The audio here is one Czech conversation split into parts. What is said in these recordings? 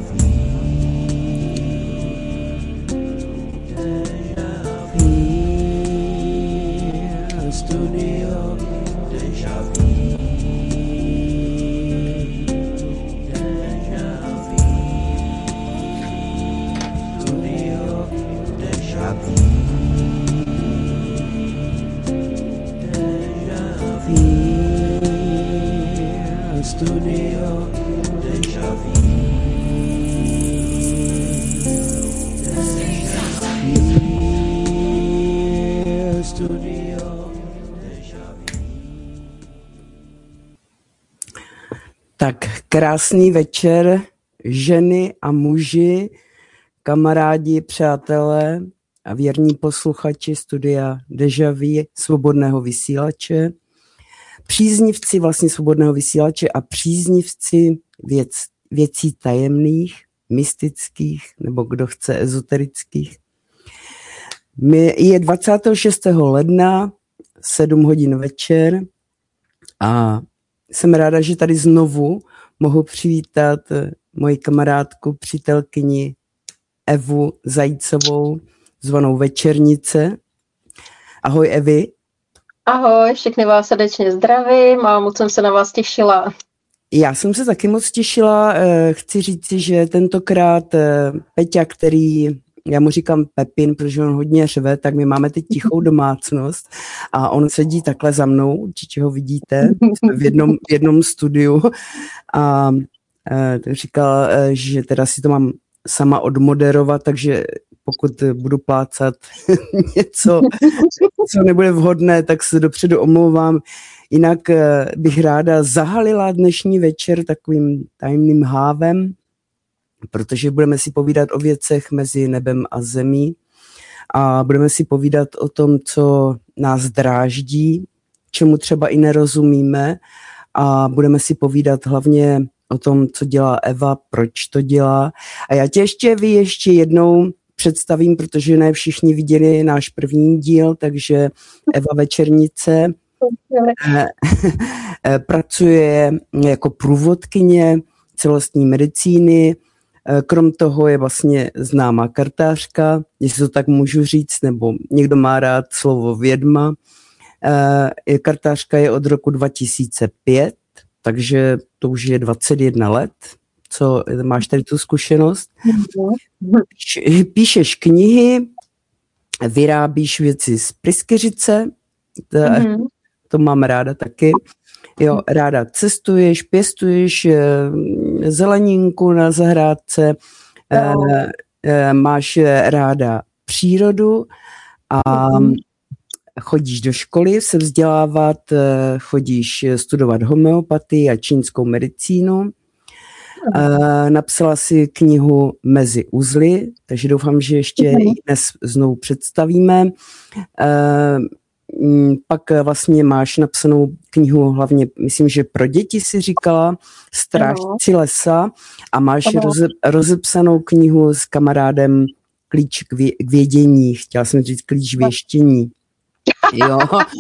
Tak krásný večer, ženy a muži, kamarádi, přátelé a věrní posluchači studia Deja Vu, svobodného vysílače, příznivci vlastně svobodného vysílače a příznivci věcí tajemných, mystických nebo kdo chce ezoterických. Je 26. ledna, 7 hodin večer a jsem ráda, že tady znovu mohu přivítat moji kamarádku, přítelkyni Evu Zajícovou, zvanou Večernice. Ahoj, Evi. Ahoj, všechny vás srdečně zdravím a moc jsem se na vás těšila. Já jsem se taky moc těšila. Chci říci, že tentokrát Peťa, který, já mu říkám Pepin, protože on hodně řve, tak my máme teď tichou domácnost a on sedí takhle za mnou, určitě ho vidíte, jsme v jednom studiu a říkal, že teda si to mám sama odmoderovat, takže pokud budu plácat něco, co nebude vhodné, tak se dopředu omlouvám. Jinak bych ráda zahalila dnešní večer takovým tajemným hávem, protože budeme si povídat o věcech mezi nebem a zemí a budeme si povídat o tom, co nás dráždí, čemu třeba i nerozumíme a budeme si povídat hlavně o tom, co dělá Eva, proč to dělá. A já tě ještě jednou představím, protože ne všichni viděli náš první díl, takže Eva Večernice pracuje jako průvodkyně celostní medicíny, krom toho je vlastně známá kartářka, jestli to tak můžu říct, nebo někdo má rád slovo vědma. Kartářka je od roku 2005, takže to už je 21 let, co máš tady tu zkušenost. Píšeš knihy, vyrábíš věci z pryskyřice, to mám ráda taky. Jo, ráda cestuješ, pěstuješ zeleninku na zahrádce, máš ráda přírodu a chodíš do školy se vzdělávat, chodíš studovat homeopatii a čínskou medicínu. Napsala si knihu Mezi uzly, takže doufám, že ještě ji dnes znovu představíme. Pak vlastně máš napsanou knihu hlavně, myslím, že pro děti si říkala, Strážci lesa a máš rozepsanou knihu s kamarádem Klíč k vědění, chtěla jsem říct Klíč věštění. Jo.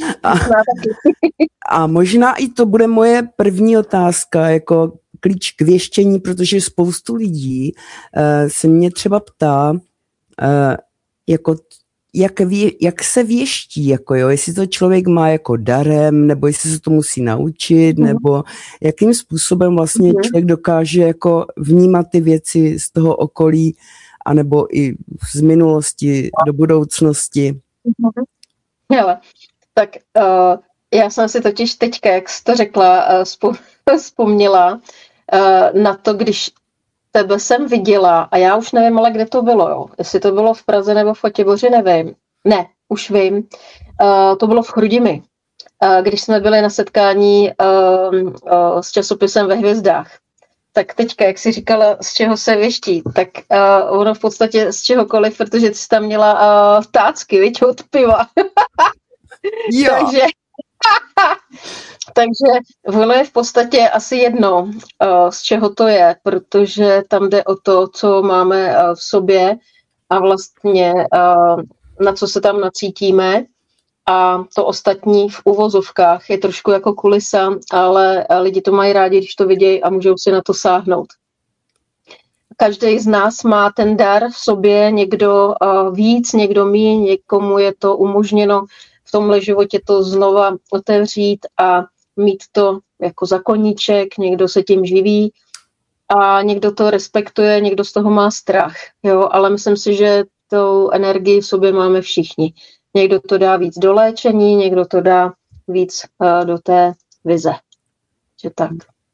A možná i to bude moje první otázka, jako klíč k věštění, protože spoustu lidí se mě třeba ptá, jako jak se věští, jako jo, jestli to člověk má jako darem, nebo jestli se to musí naučit, nebo jakým způsobem vlastně člověk dokáže jako vnímat ty věci z toho okolí, anebo i z minulosti do budoucnosti. Hele, tak já jsem si totiž teďka, jak jsi to řekla, vzpomněla na to, když tebe jsem viděla a já už nevím, ale kde to bylo, jo. Jestli to bylo v Praze nebo v Chotěboři, nevím. Ne, už vím. To bylo v Chrudimi, když jsme byli na setkání s časopisem Ve hvězdách. Tak teďka, jak jsi říkala, z čeho se věští, tak ono v podstatě z čehokoliv, protože ty jsi tam měla tácky, viď, od piva. Jo. Takže ono je v podstatě asi jedno, z čeho to je, protože tam jde o to, co máme v sobě a vlastně na co se tam nacítíme a to ostatní v uvozovkách je trošku jako kulisa, ale lidi to mají rádi, když to vidějí a můžou si na to sáhnout. každý z nás má ten dar v sobě, někdo víc, někdo míň, někomu je to umožněno v tomhle životě to znova otevřít a mít to jako za koníček, někdo se tím živí a někdo to respektuje, někdo z toho má strach, jo, ale myslím si, že tou energii v sobě máme všichni. Někdo to dá víc do léčení, někdo to dá víc do té vize. Že tak.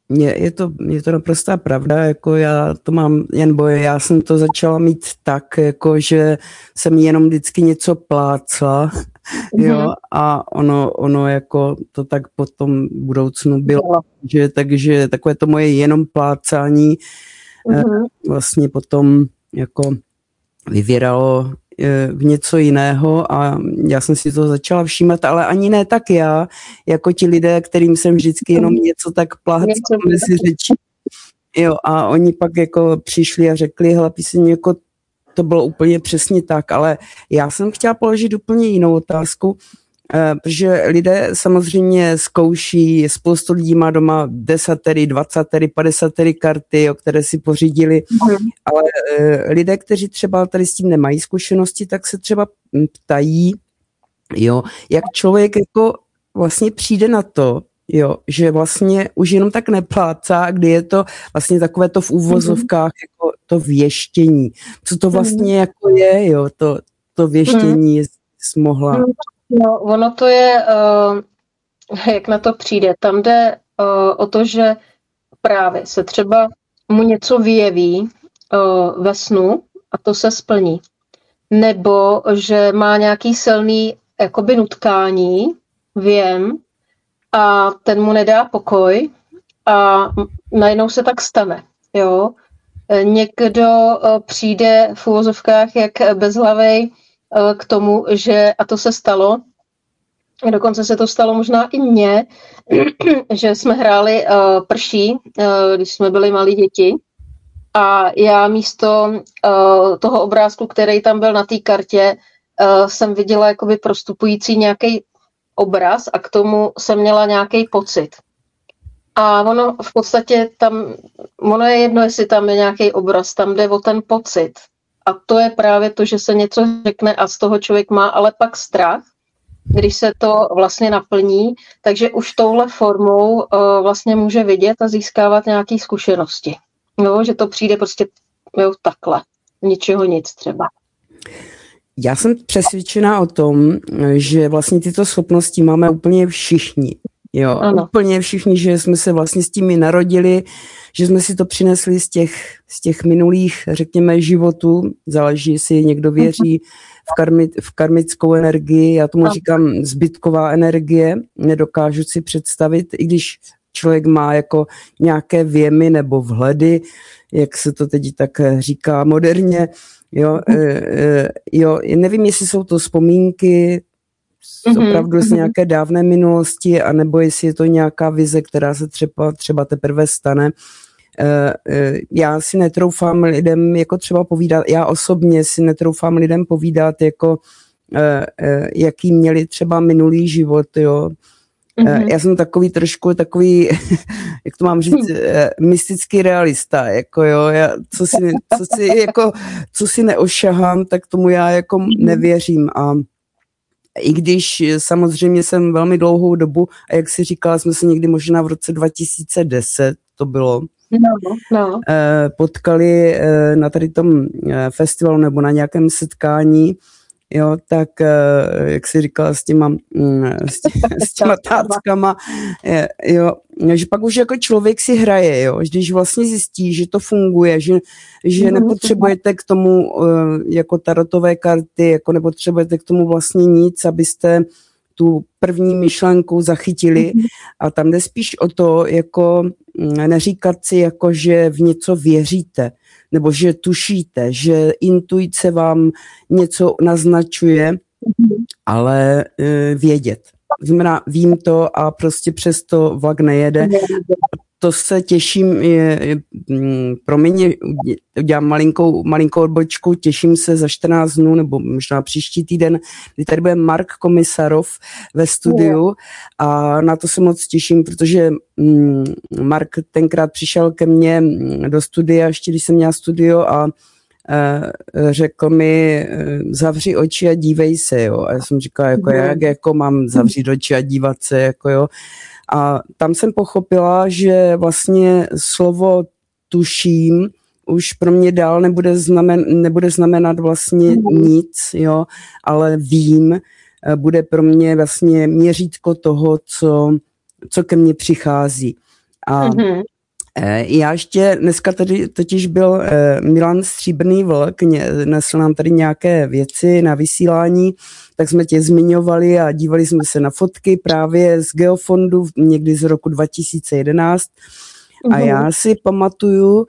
Je to naprostá pravda, jako já to mám jen boje, já jsem to začala mít tak, jako že jsem jenom vždycky něco plácla, jo, a ono jako to tak potom v budoucnu bylo, že takže takové to moje jenom plácání vlastně potom jako vyvěralo v něco jiného a já jsem si to začala všímat, ale ani ne tak já, jako ti lidé, kterým jsem vždycky jenom něco tak plácla mezi řečí. Jo, a oni pak jako přišli a řekli, hele, píseň, jako to bylo úplně přesně tak, ale já jsem chtěla položit úplně jinou otázku, protože lidé samozřejmě zkouší, spoustu lidí má doma 10, 20, 50 karty, o které si pořídili, ale lidé, kteří třeba tady s tím nemají zkušenosti, tak se třeba ptají, jo, jak člověk jako vlastně přijde na to, jo, že vlastně už jenom tak neplácá, kdy je to vlastně takové to v úvozovkách jako to věštění. Co to vlastně jako je, jo, to věštění, jestli jsi mohla... No, ono to je, jak na to přijde. Tam jde o to, že právě se třeba mu něco vyjeví ve snu a to se splní. Nebo že má nějaký silný jakoby nutkání, věm, a ten mu nedá pokoj a najednou se tak stane. Jo? Někdo přijde v uvozovkách jak bezhlavej k tomu, že, a to se stalo, dokonce se to stalo možná i mně, že jsme hráli prší, když jsme byli malí děti a já místo toho obrázku, který tam byl na té kartě, jsem viděla jakoby prostupující nějaký obraz a k tomu jsem měla nějaký pocit. A ono v podstatě tam, ono je jedno, jestli tam je nějaký obraz, tam jde o ten pocit. A to je právě to, že se něco řekne a z toho člověk má ale pak strach, když se to vlastně naplní, takže už touhle formou vlastně může vidět a získávat nějaké zkušenosti. Jo, že to přijde prostě takhle, ničeho nic třeba. Já jsem přesvědčená o tom, že vlastně tyto schopnosti máme úplně všichni. Jo, ano. Úplně všichni, že jsme se vlastně s tím narodili, že jsme si to přinesli z těch minulých, řekněme, životů. Záleží, jestli někdo věří v karmickou energii, já tomu říkám zbytková energie, nedokážu si představit, i když člověk má jako nějaké věmy nebo vhledy, jak se to teď tak říká moderně, jo, nevím, jestli jsou to vzpomínky opravdu z nějaké dávné minulosti, anebo jestli je to nějaká vize, která se třeba teprve stane. Já si netroufám lidem jako třeba povídat, já osobně si netroufám lidem povídat, jako jaký měli třeba minulý život, jo. Já jsem takový, jak to mám říct, mystický realista, jako jo, co si neošahám, tak tomu já jako nevěřím a i když samozřejmě jsem velmi dlouhou dobu, a jak si říkala, jsme se někdy možná v roce 2010, to bylo, potkali na tady tom festivalu nebo na nějakém setkání, jo, tak jak si říkala s těma táckama, jo, že pak už jako člověk si hraje, jo, když vlastně zjistí, že to funguje, že nepotřebujete k tomu jako tarotové karty, jako nepotřebujete k tomu vlastně nic, abyste tu první myšlenku zachytili a tam jde spíš o to, jako neříkat si, jako že v něco věříte, nebo že tušíte, že intuice vám něco naznačuje, ale vědět. Znamená, vím to a prostě přesto vlak nejede. To se těším promiň, udělám malinkou odbočku, těším se za 14 dnů, nebo možná příští týden, kdy tady bude Mark Komisarov ve studiu a na to se moc těším, protože Mark tenkrát přišel ke mně do studia, ještě když jsem měla studio a řekl mi, zavři oči a dívej se, jo. A já jsem říkala, jak jako mám zavřít oči a dívat se, jako jo. A tam jsem pochopila, že vlastně slovo tuším už pro mě dál nebude znamenat vlastně nic, jo, ale vím, bude pro mě vlastně měřítko toho, co ke mně přichází. A já ještě, dneska tady totiž byl Milan Stříbrný vlk, nesl nám tady nějaké věci na vysílání, tak jsme tě zmiňovali a dívali jsme se na fotky právě z Geofondu někdy z roku 2011 a já si pamatuju,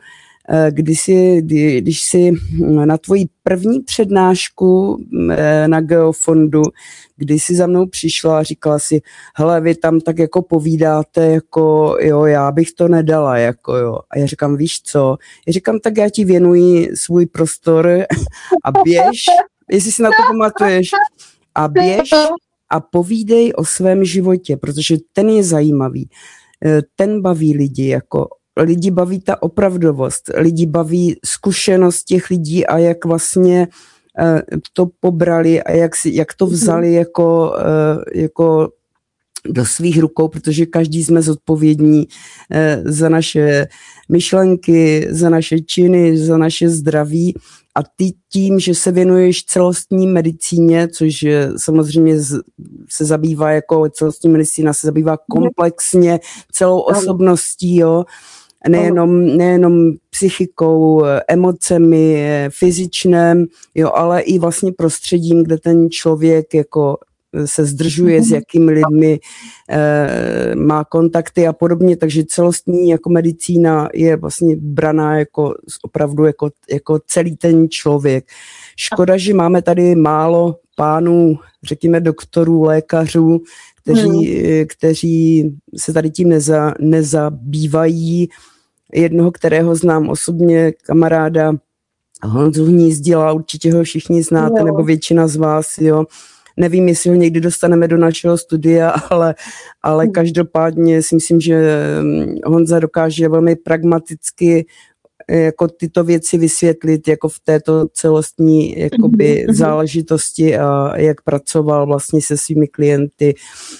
když si na tvoji první přednášku na Geofondu, když si za mnou přišla a říkala si, hele, vy tam tak jako povídáte, jako jo, já bych to nedala, jako jo. A já říkám, víš co? Já říkám, tak já ti věnuji svůj prostor a běž, jestli si na to pamatuješ, a běž a povídej o svém životě, protože ten je zajímavý. Ten baví lidi, jako lidi baví ta opravdovost, lidi baví zkušenost těch lidí a jak vlastně to pobrali a jak to vzali jako do svých rukou, protože každý jsme zodpovědní za naše myšlenky, za naše činy, za naše zdraví a ty tím, že se věnuješ celostní medicíně, což samozřejmě se zabývá jako celostní medicína, se zabývá komplexně celou osobností, jo, nejenom psychikou, emocemi, fyzičnem, jo, ale i vlastně prostředím, kde ten člověk jako se zdržuje, s jakými lidmi má kontakty a podobně, takže celostní jako medicína je vlastně braná jako opravdu jako celý ten člověk. Škoda, že máme tady málo pánů, řekněme doktorů, lékařů, kteří se tady tím nezabývají. Jednoho, kterého znám osobně, kamaráda Honzu Hnízdila, určitě ho všichni znáte, nebo většina z vás, jo. Nevím, jestli ho někdy dostaneme do našeho studia, ale každopádně si myslím, že Honza dokáže velmi pragmaticky jako tyto věci vysvětlit jako v této celostní jakoby záležitosti a jak pracoval vlastně se svými klienty.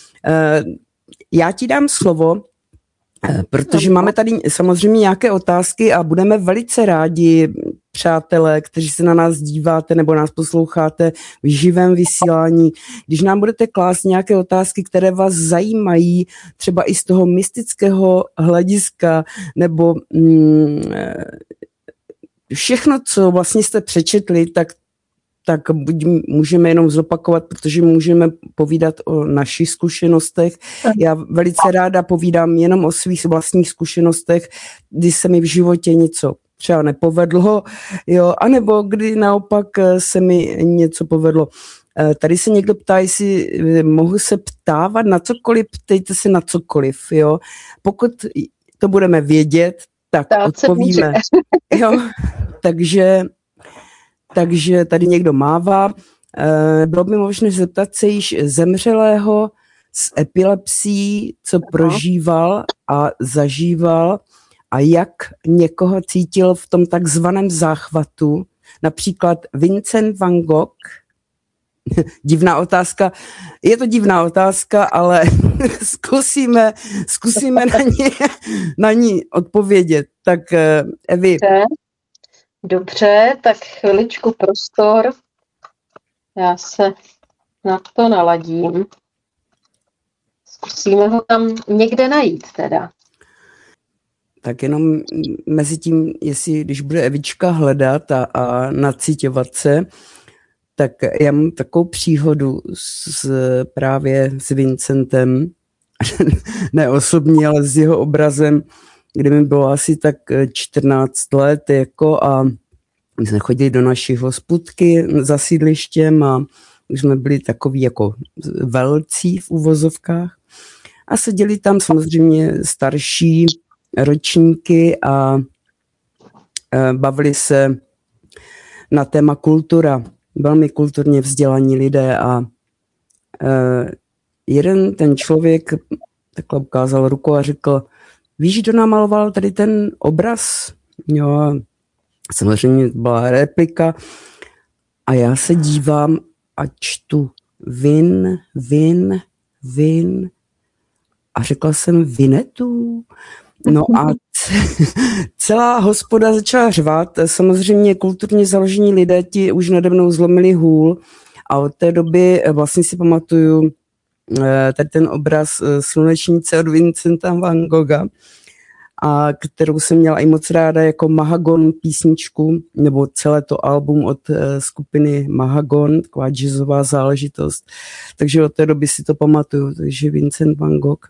Já ti dám slovo, protože máme tady samozřejmě nějaké otázky a budeme velice rádi, přátelé, kteří se na nás díváte nebo nás posloucháte v živém vysílání, když nám budete klást nějaké otázky, které vás zajímají, třeba i z toho mystického hlediska, nebo všechno, co vlastně jste přečetli, tak můžeme jenom zopakovat, protože můžeme povídat o našich zkušenostech. Já velice ráda povídám jenom o svých vlastních zkušenostech, kdy se mi v životě něco třeba nepovedlo, jo, anebo kdy naopak se mi něco povedlo. Tady se někdo ptá, jestli mohu se ptávat na cokoliv, ptejte se na cokoliv, jo. Pokud to budeme vědět, tak odpovíme. Jo, takže tady někdo mává. Bylo by možné zeptat se již zemřelého s epilepsií, co prožíval a zažíval a jak někoho cítil v tom takzvaném záchvatu, například Vincent van Gogh. Divná otázka. Je to divná otázka, ale zkusíme na ní odpovědět. Tak Evi. Dobře, tak chviličku prostor. Já se na to naladím. Zkusíme ho tam někde najít teda. Tak jenom mezi tím, když bude Evička hledat a nacíťovat se, tak já mám takovou příhodu právě s Vincentem, ne osobní, ale s jeho obrazem, kdy mi bylo asi tak 14 let jako a my jsme chodili do naší hospůdky za sídlištěm a už jsme byli takový jako velcí v uvozovkách a seděli tam samozřejmě starší ročníky a bavili se na téma kultura, velmi kulturně vzdělaní lidé a jeden ten člověk takhle ukázal rukou a řekl, víš, kdo namaloval tady ten obraz? Jo, samozřejmě byla replika a já se dívám a čtu Vin a řekla jsem Vinetu. No a celá hospoda začala řvát. Samozřejmě kulturně založení lidé ti už nade mnou zlomili hůl a od té doby vlastně si pamatuju tady ten obraz Slunečnice od Vincenta van Gogha, a kterou jsem měla i moc ráda jako Mahagon písničku, nebo celé to album od skupiny Mahagon, taková jazzová záležitost. Takže od té doby si to pamatuju. Takže Vincent van Gogh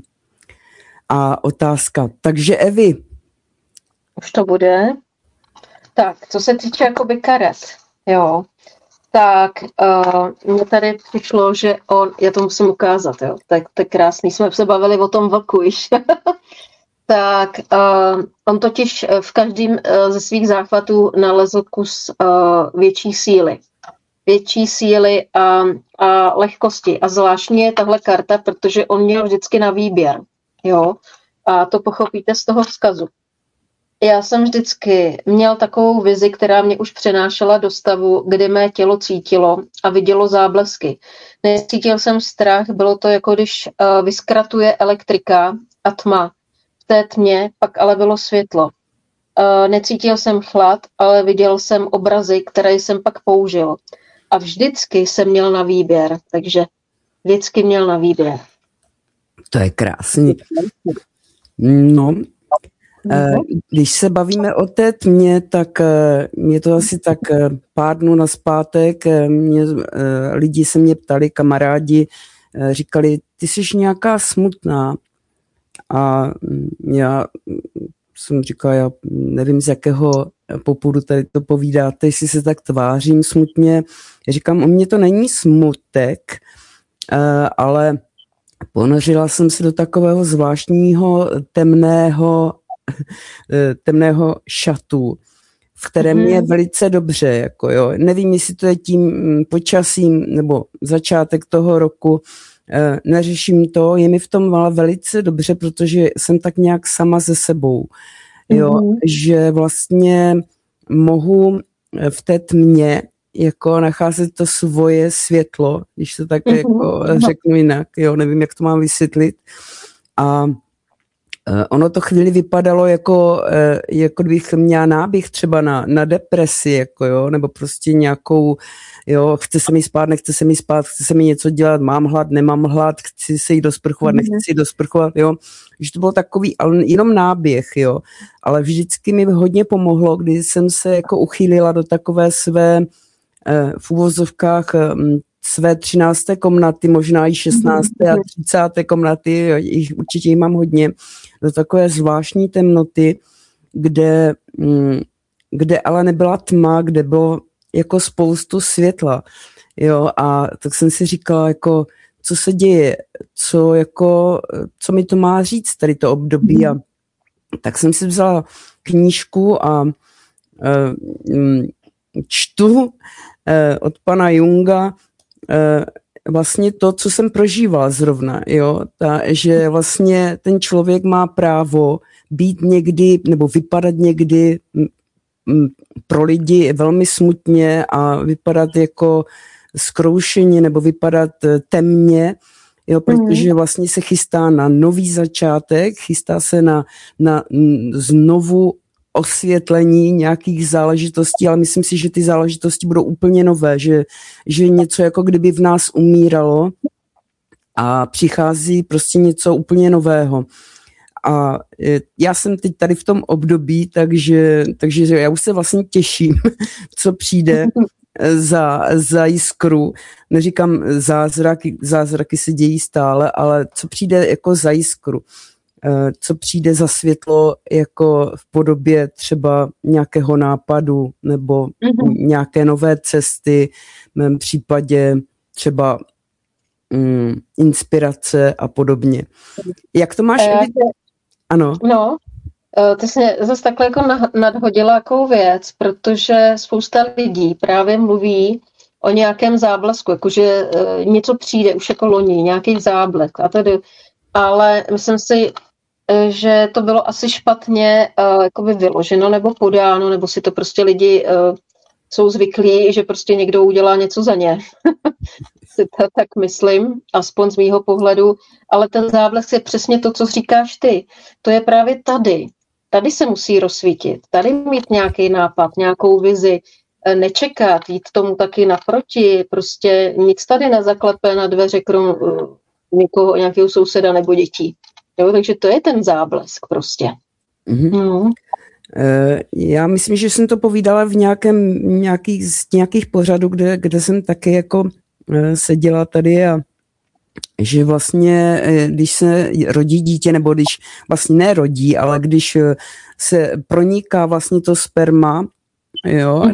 a otázka. Takže Evi. Už to bude. Tak, co se týče jakoby karet, jo, tak mně tady přišlo, že já to musím ukázat, jo, tak to je krásný, jsme se bavili o tom vlku již. Tak on totiž v každém ze svých záchvatů nalezl kus větší síly. Větší síly a lehkosti. A zvláštně je tahle karta, protože on měl vždycky na výběr. Jo? A to pochopíte z toho vzkazu. Já jsem vždycky měl takovou vizi, která mě už přenášela do stavu, kdy mé tělo cítilo a vidělo záblesky. Necítil jsem strach, bylo to jako když vyskratuje elektrika a tma. V té tmě pak ale bylo světlo. Necítil jsem chlad, ale viděl jsem obrazy, které jsem pak použil. A vždycky jsem měl na výběr, takže vždycky měl na výběr. To je krásný. No, když se bavíme o té tmě, tak mě to asi tak pár dnů nazpátek, lidi se mě ptali, kamarádi, říkali, ty jsi nějaká smutná. A já jsem říkal, já nevím, z jakého popudu tady to povídáte, jestli se tak tvářím smutně. Já říkám, o mě to není smutek, ale ponořila jsem se do takového zvláštního temného šatu, v kterém je velice dobře. Jako jo. Nevím, jestli to je tím počasím nebo začátek toho roku, neřeším to, je mi v tom ale velice dobře, protože jsem tak nějak sama se sebou. Jo, že vlastně mohu v té tmě jako nacházet to svoje světlo, když to tak jako řeknu jinak, jo, nevím, jak to mám vysvětlit. A ono to chvíli vypadalo jako kdybych měla náběh třeba na depresi, jako jo, nebo prostě nějakou, jo, chce se mi spát, nechce se mi spát, chce se mi něco dělat, mám hlad, nemám hlad, chci se jít dosprchovat, nechci se jít dosprchovat, jo. Že to bylo takový, ale jenom náběh, jo. Ale vždycky mi hodně pomohlo, když jsem se jako uchýlila do takové své v uvozovkách své 13. komnaty, možná i 16. a 30. komnaty, určitě jich mám hodně, do takové zvláštní temnoty, kde ale nebyla tma, kde bylo jako spoustu světla. Jo, a tak jsem si říkala, jako, co se děje, co mi to má říct tady to období. A tak jsem si vzala knížku a čtu od pana Junga vlastně to, co jsem prožívala zrovna, jo, že vlastně ten člověk má právo být někdy, nebo vypadat někdy pro lidi velmi smutně a vypadat jako zkroušeně, nebo vypadat temně, jo, protože vlastně se chystá na nový začátek, chystá se na znovu osvětlení nějakých záležitostí, ale myslím si, že ty záležitosti budou úplně nové, že něco jako kdyby v nás umíralo a přichází prostě něco úplně nového. A já jsem teď tady v tom období, takže já už se vlastně těším, co přijde za jiskru. Neříkám zázraky se dějí stále, ale co přijde jako za jiskru. Co přijde za světlo jako v podobě třeba nějakého nápadu nebo nějaké nové cesty, v mém případě třeba inspirace a podobně. Jak to máš? Ano. No, Ty jsi mě zase takhle jako nadhodila jakou věc, protože spousta lidí právě mluví o nějakém záblesku, jakože něco přijde už jako loni, nějaký záblesk a tedy, ale myslím si, že to bylo asi špatně jakoby vyloženo nebo podáno, nebo si to prostě lidi jsou zvyklí, že prostě někdo udělá něco za ně. Si to tak myslím, aspoň z mýho pohledu, ale ten záblesk je přesně to, co říkáš ty. To je právě tady. Tady se musí rozsvítit, tady mít nějaký nápad, nějakou vizi, nečekat, jít tomu taky naproti, prostě nic tady nezaklepe na dveře krom někoho, nějakého souseda nebo dětí. Jo, takže to je ten záblesk prostě. Mm-hmm. Já myslím, že jsem to povídala v nějakých pořadů, kde jsem taky jako seděla tady a že vlastně, když se rodí dítě, nebo když vlastně nerodí, ale když se proniká vlastně to sperma, jo,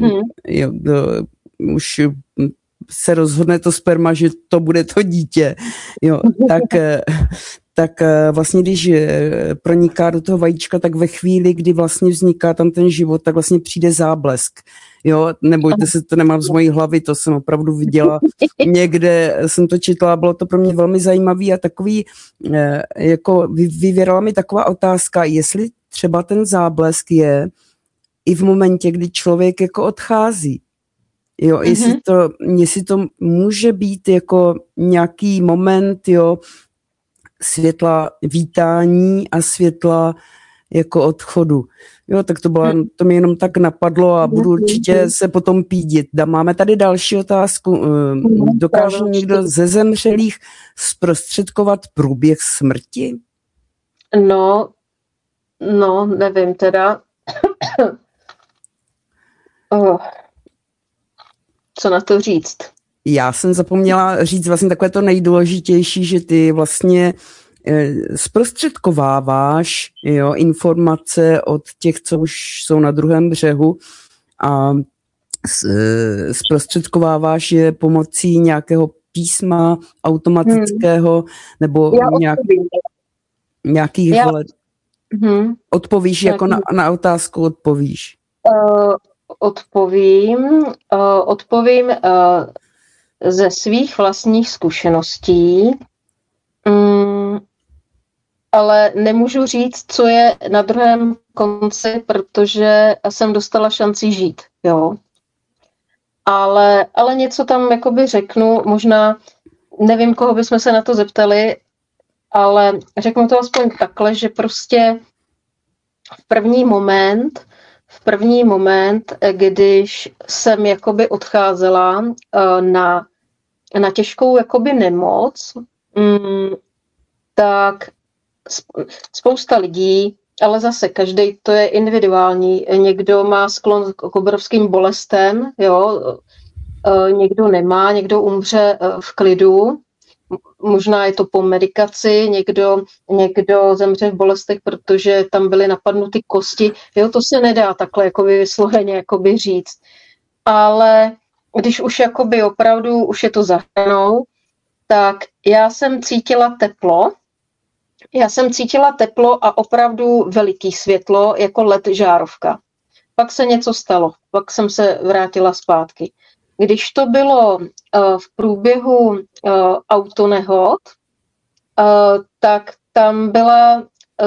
už se rozhodne to sperma, že to bude to dítě, jo, tak vlastně když proniká do toho vajíčka, tak ve chvíli, kdy vlastně vzniká tam ten život, tak vlastně přijde záblesk. Jo, nebojte se, to nemám z mojí hlavy, to jsem opravdu viděla někde, jsem to četla, bylo to pro mě velmi zajímavý a takový, jako vyvěrala mi taková otázka, jestli třeba ten záblesk je i v momentě, kdy člověk jako odchází. Jo, jestli to může být jako nějaký moment, jo, světla vítání a světla jako odchodu. Jo, tak to mi jenom tak napadlo a budu určitě se potom pídit. Máme tady další otázku. Dokáže někdo ze zemřelých zprostředkovat průběh smrti? No, nevím teda. Co na to říct? Já jsem zapomněla říct vlastně takové to nejdůležitější, že ty vlastně zprostředkováváš, jo, informace od těch, co už jsou na druhém břehu a zprostředkováváš je pomocí nějakého písma automatického nebo nějakých odpovíš, jako na otázku odpovíš. Odpovím ze svých vlastních zkušeností, ale nemůžu říct, co je na druhém konci, protože jsem dostala šanci žít, jo. Ale něco tam jakoby řeknu, možná nevím, koho bychom se na to zeptali, ale řeknu to aspoň takhle, že prostě v první moment, když jsem jakoby odcházela na těžkou jakoby nemoc, tak spousta lidí, ale zase každý to je individuální. Někdo má sklon k obrovským bolestem, jo, někdo nemá, někdo umře v klidu, možná je to po medikaci, někdo zemře v bolestech, protože tam byly napadnuty kosti. Jo, to se nedá takhle jakoby vysloveně jakoby říct. Ale když už jakoby opravdu už je to za hranou, tak já jsem cítila teplo a opravdu veliký světlo, jako LED žárovka. Pak se něco stalo, pak jsem se vrátila zpátky. Když to bylo v průběhu autonehod, tak tam byla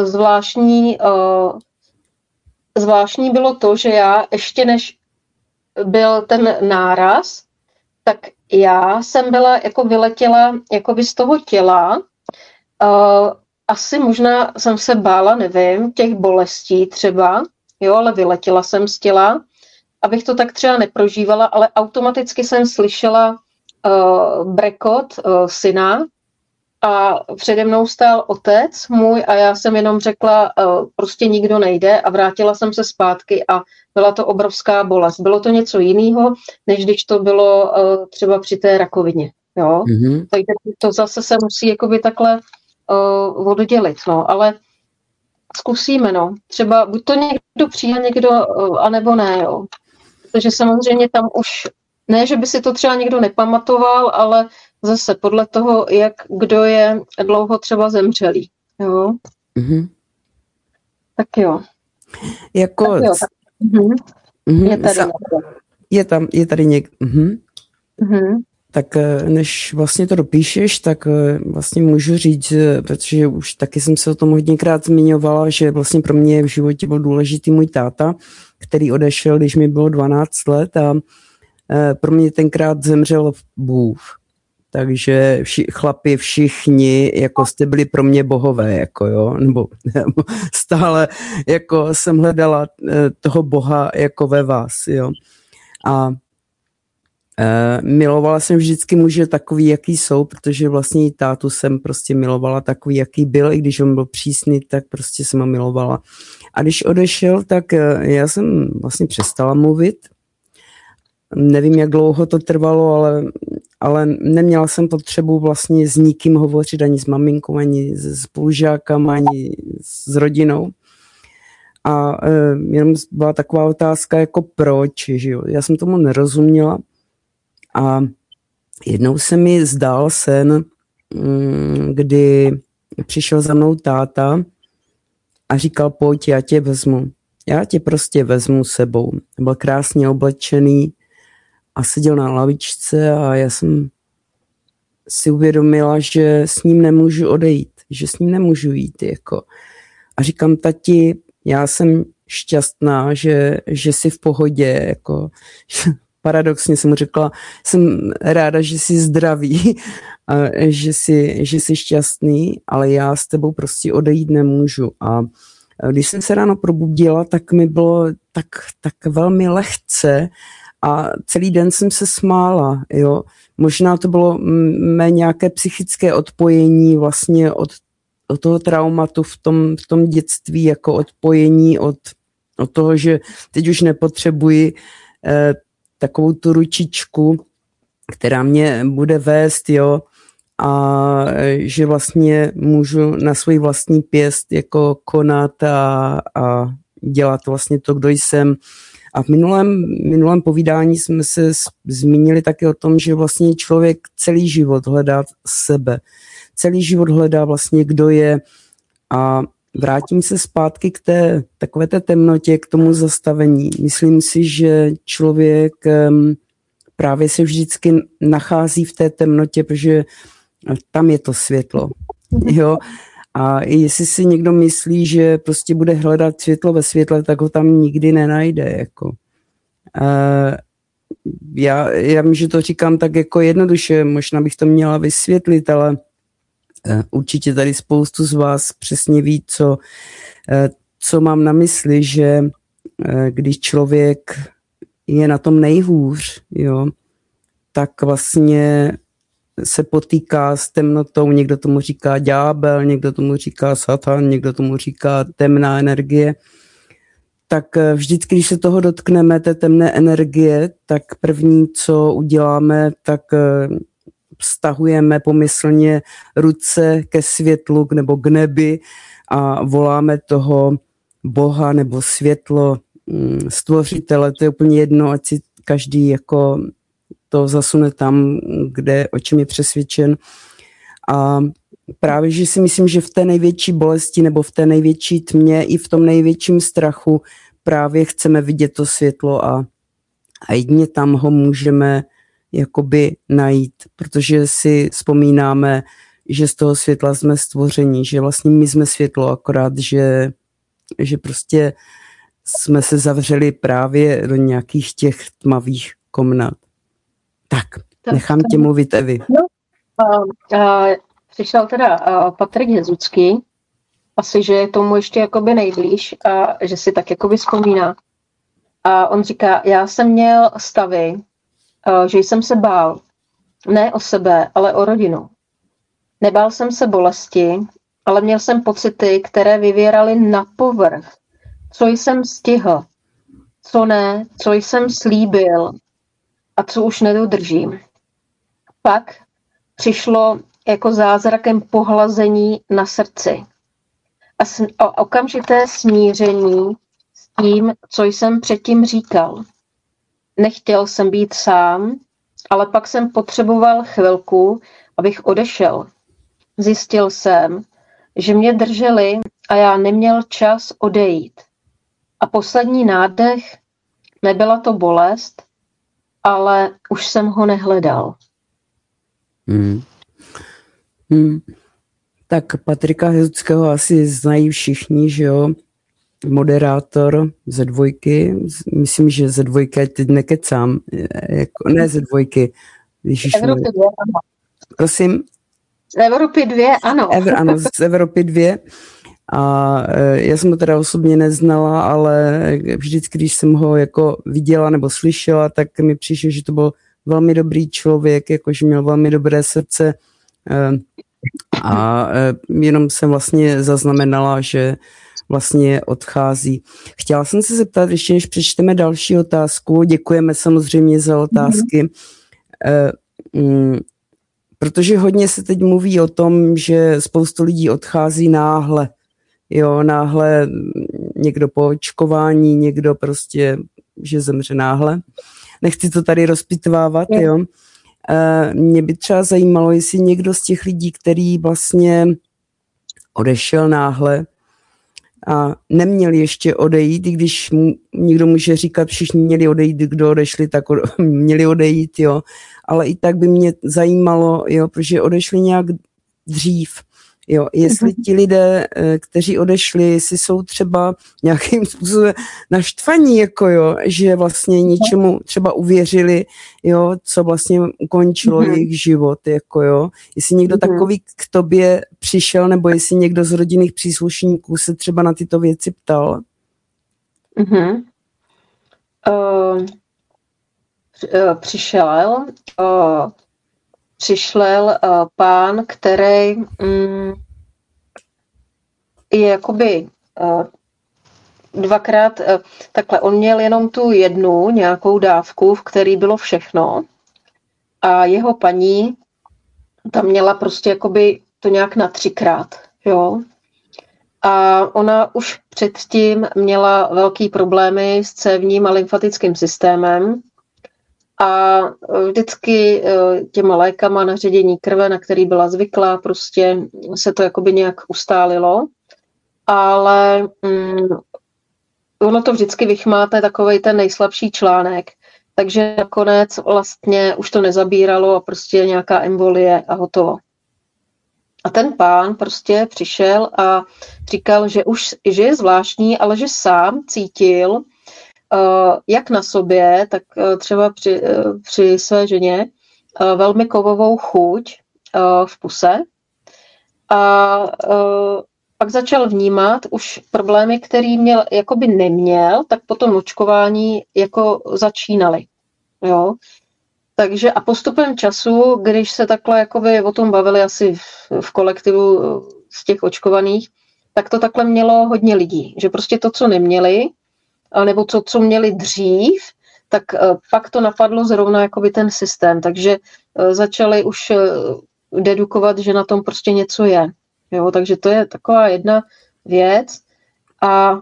zvláštní bylo to, že já ještě než byl ten náraz, tak já jsem byla, jako vyletěla jakoby z toho těla. Asi možná jsem se bála, nevím, těch bolestí třeba, jo, ale vyletěla jsem z těla, abych to tak třeba neprožívala, ale automaticky jsem slyšela brekot syna a přede mnou stál otec můj a já jsem jenom řekla, prostě nikdo nejde a vrátila jsem se zpátky a byla to obrovská bolest. Bylo to něco jiného, než když to bylo třeba při té rakovině. Jo? Mm-hmm. Takže to zase se musí jakoby takhle oddělit, no, ale zkusíme, no. Třeba buď to někdo přijde, někdo, anebo ne, jo. Protože samozřejmě tam už, ne, že by si to třeba někdo nepamatoval, ale zase podle toho, jak kdo je dlouho třeba zemřelý, jo. Mm-hmm. Tak jo. Jako, Tak jo, tak. Je tady je tady někdo. Mhm. Tak než vlastně to dopíšeš, tak vlastně můžu říct, protože už taky jsem se o tom hodněkrát zmiňovala, že vlastně pro mě v životě byl důležitý můj táta, který odešel, když mi bylo 12 let a pro mě tenkrát zemřel Bůh. Takže chlapi všichni jako jste byli pro mě bohové, jako jo, nebo stále jako jsem hledala toho Boha jako ve vás, jo. A milovala jsem vždycky muže takový, jaký jsou, protože vlastně i tátu jsem prostě milovala takový, jaký byl, i když on byl přísný, tak prostě jsem ho milovala. A když odešel, tak já jsem vlastně přestala mluvit. Nevím, jak dlouho to trvalo, ale neměla jsem potřebu vlastně s nikým hovořit, ani s maminkou, ani s spolužákama, ani s rodinou. A jenom byla taková otázka, jako proč, že jo? Já jsem tomu nerozuměla. A jednou se mi zdál sen, kdy přišel za mnou táta a říkal, pojď, já tě vezmu. Já tě prostě vezmu sebou. Byl krásně oblečený a seděl na lavičce a já jsem si uvědomila, že s ním nemůžu odejít, že s ním nemůžu jít. Jako. A říkám, tati, já jsem šťastná, že jsi v pohodě, jako... Paradoxně jsem mu řekla, jsem ráda, že jsi zdravý, a že jsi šťastný, ale já s tebou prostě odejít nemůžu. A když jsem se ráno probudila, tak mi bylo tak velmi lehce a celý den jsem se smála. Jo. Možná to bylo mé nějaké psychické odpojení vlastně od toho traumatu v tom dětství, jako odpojení od toho, že teď už nepotřebuji takovou tu ručičku, která mě bude vést, jo, a že vlastně můžu na svůj vlastní pěst jako konat a dělat vlastně to, kdo jsem. A v minulém povídání jsme se zmínili taky o tom, že vlastně člověk celý život hledá sebe. Celý život hledá vlastně, kdo je. A vrátím se zpátky k takové té temnotě, k tomu zastavení. Myslím si, že člověk právě se vždycky nachází v té temnotě, protože tam je to světlo. Jo? A jestli si někdo myslí, že prostě bude hledat světlo ve světle, tak ho tam nikdy nenajde. Jako. Já vím, že to říkám tak jako jednoduše, možná bych to měla vysvětlit, ale určitě tady spoustu z vás přesně ví, co mám na mysli, že když člověk je na tom nejhůř, jo, tak vlastně se potýká s temnotou, někdo tomu říká ďábel, někdo tomu říká satan, někdo tomu říká temná energie. Tak vždycky, když se toho dotkneme, té temné energie, tak první, co uděláme, tak vztahujeme pomyslně ruce ke světlu nebo k nebi a voláme toho Boha nebo světlo, stvořitele, to je úplně jedno, ať si každý jako to zasune tam, o čem je přesvědčen. A právě, že si myslím, že v té největší bolesti nebo v té největší tmě i v tom největším strachu právě chceme vidět to světlo a jedině tam ho můžeme jakoby najít, protože si vzpomínáme, že z toho světla jsme stvoření, že vlastně my jsme světlo, akorát, že prostě jsme se zavřeli právě do nějakých těch tmavých komnat. Tak, nechám tě mluvit, Evi. No, přišel teda Patrik Hezucký, asi, že je tomu ještě jakoby nejblíž a že si tak jakoby vzpomíná. A on říká, já jsem měl stavy, že jsem se bál, ne o sebe, ale o rodinu. Nebál jsem se bolesti, ale měl jsem pocity, které vyvěraly na povrch. Co jsem stihl, co ne, co jsem slíbil a co už nedodržím. Pak přišlo jako zázrakem pohlazení na srdci a okamžité smíření s tím, co jsem předtím říkal. Nechtěl jsem být sám, ale pak jsem potřeboval chvilku, abych odešel. Zjistil jsem, že mě drželi a já neměl čas odejít. A poslední nádech, nebyla to bolest, ale už jsem ho nehledal. Tak Patrika Hezuckého asi znají všichni, že jo? Moderátor ze Dvojky, myslím, že ze Dvojky, ať teď nekecám, ne ze Dvojky. Evropy 2, ano. Prosím? Z Evropy 2, ano. Ano, z Evropy 2. A já jsem ho teda osobně neznala, ale vždycky, když jsem ho jako viděla nebo slyšela, tak mi přišlo, že to byl velmi dobrý člověk, jakože měl velmi dobré srdce a jenom jsem vlastně zaznamenala, že vlastně odchází. Chtěla jsem se zeptat, ještě než přečteme další otázku, děkujeme samozřejmě za otázky, protože hodně se teď mluví o tom, že spoustu lidí odchází náhle. Jo, náhle někdo po očkování, někdo prostě, že zemře náhle. Nechci to tady rozpitvávat, jo. Mě by třeba zajímalo, jestli někdo z těch lidí, který vlastně odešel náhle a neměl ještě odejít, i když někdo může říkat, všichni měli odejít, kdo odešli, tak měli odejít, jo. Ale i tak by mě zajímalo, jo, protože odešli nějak dřív. Jo, jestli ti lidé, kteří odešli, jestli jsou třeba nějakým způsobem naštvaní, jako jo, že vlastně něčemu třeba uvěřili, jo, co vlastně ukončilo jejich život, jako jo. Jestli někdo takový k tobě přišel, nebo jestli někdo z rodinných příslušníků se třeba na tyto věci ptal? Přišel pán, který je jakoby dvakrát takhle. On měl jenom tu jednu nějakou dávku, v který bylo všechno, a jeho paní tam měla prostě jakoby to nějak na 3krát, jo. A ona už předtím měla velký problémy s cévním a lymfatickým systémem. A vždycky těma lékama na ředění krve, na který byla zvyklá, prostě se to jakoby nějak ustálilo. Ale ono to vždycky vychmáte takovej ten nejslabší článek. Takže nakonec vlastně už to nezabíralo a prostě nějaká embolie a hotovo. A ten pán prostě přišel a říkal, že je zvláštní, ale že sám cítil, jak na sobě, tak třeba při své ženě velmi kovovou chuť v puse. A pak začal vnímat už problémy, který měl, jakoby neměl, tak po tom očkování jako začínaly. Jo? Takže a postupem času, když se takhle jakoby o tom bavili asi v kolektivu z těch očkovaných, tak to takhle mělo hodně lidí. Že prostě to, co neměli, nebo to, co měli dřív, tak pak to napadlo zrovna jakoby ten systém. Takže začali už dedukovat, že na tom prostě něco je. Jo, takže to je taková jedna věc. A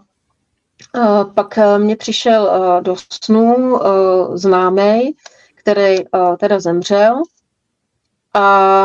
pak mě přišel do snu známej, který teda zemřel. A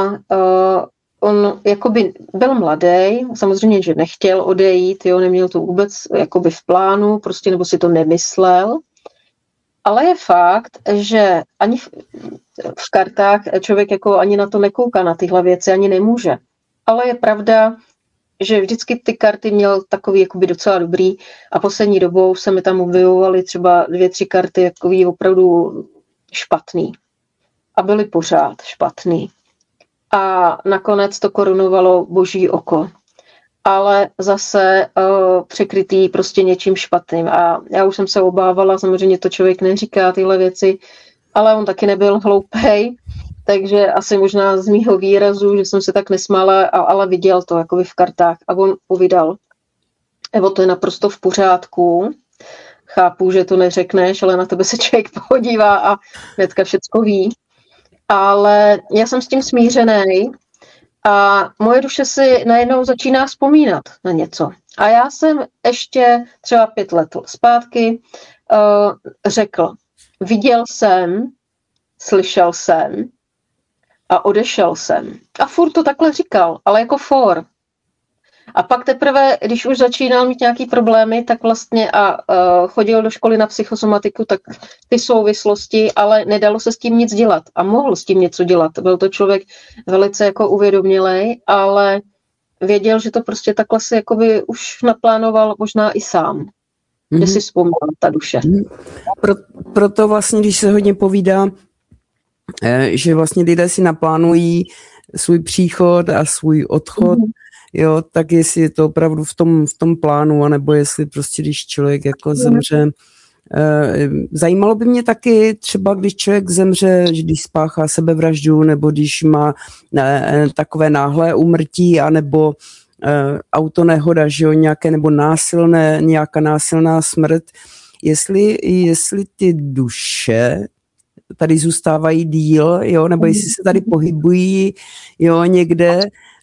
on jakoby byl mladý, samozřejmě, že nechtěl odejít, jo, neměl to vůbec jakoby v plánu, prostě nebo si to nemyslel. Ale je fakt, že ani v kartách člověk jako ani na to nekouká, na tyhle věci, ani nemůže. Ale je pravda, že vždycky ty karty měl takový jakoby docela dobrý a poslední dobou se mi tam objevovaly třeba 2-3 karty jakový opravdu špatný. A byly pořád špatný. A nakonec to korunovalo boží oko. Ale zase překrytý prostě něčím špatným. A já už jsem se obávala, samozřejmě to člověk neříká tyhle věci, ale on taky nebyl hloupej, takže asi možná z mýho výrazu, že jsem se tak nesmála, ale viděl to jakoby v kartách. A on povídal, Evo, to je naprosto v pořádku, chápu, že to neřekneš, ale na tebe se člověk podívá a hnedka všecko ví. Ale já jsem s tím smířený a moje duše si najednou začíná vzpomínat na něco. A já jsem ještě třeba 5 let zpátky řekl, viděl jsem, slyšel jsem a odešel jsem. A furt to takhle říkal, ale jako for. A pak teprve, když už začínal mít nějaký problémy, tak vlastně a chodil do školy na psychosomatiku, tak ty souvislosti, ale nedalo se s tím nic dělat. A mohl s tím něco dělat. Byl to člověk velice jako uvědomělej, ale věděl, že to prostě takhle si jakoby už naplánoval možná i sám. Že si vzpomněl ta duše. Proto vlastně, když se hodně povídá, že vlastně lidé si naplánují svůj příchod a svůj odchod, jo, tak jestli je to opravdu v tom plánu, anebo jestli prostě, když člověk jako zemře. Zajímalo by mě taky třeba, když člověk zemře, když spáchá sebevraždu, nebo když má takové náhlé úmrtí, anebo autonehoda, že jo, nějaké, nebo nějaká násilná smrt, jestli ty duše tady zůstávají díl, jo, nebo jestli se tady pohybují, jo, někde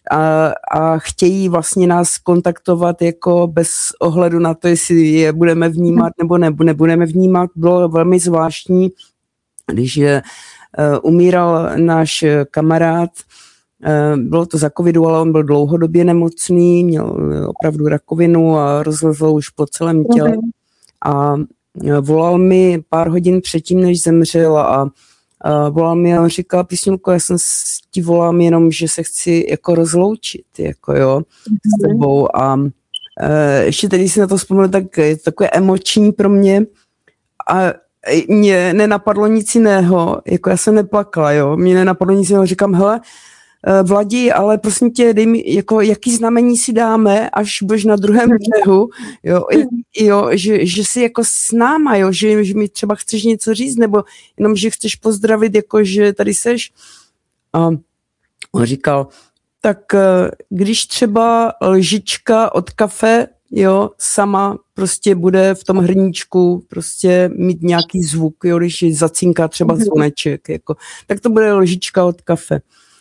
a chtějí vlastně nás kontaktovat jako bez ohledu na to, jestli je budeme vnímat nebo nebudeme vnímat. Bylo velmi zvláštní, když umíral náš kamarád, bylo to za covidu, ale on byl dlouhodobě nemocný, měl opravdu rakovinu a rozlezl už po celém těle. A volal mi pár hodin předtím, než zemřel a volal mi a on říkal, Písňulko, já jsem ti volám jenom, že se chci jako rozloučit, jako jo, s tebou a ještě teď si na to vzpomněl, tak je to takové emoční pro mě a mě nenapadlo nic jiného, jako já jsem neplakala, jo, mě nenapadlo nic jiného, říkám, hele, Vladi, ale prosím tě, dej mi, jako, jaký znamení si dáme, až budeš na druhém břehu, jo, že si jako s náma, jo, že mi třeba chceš něco říct, nebo jenom, že chceš pozdravit, jako, že tady seš. A on říkal, tak když třeba lžička od kafe, jo, sama prostě bude v tom hrníčku prostě mít nějaký zvuk, jo, když zacinká třeba zvoneček, jako, tak to bude lžička od kafe.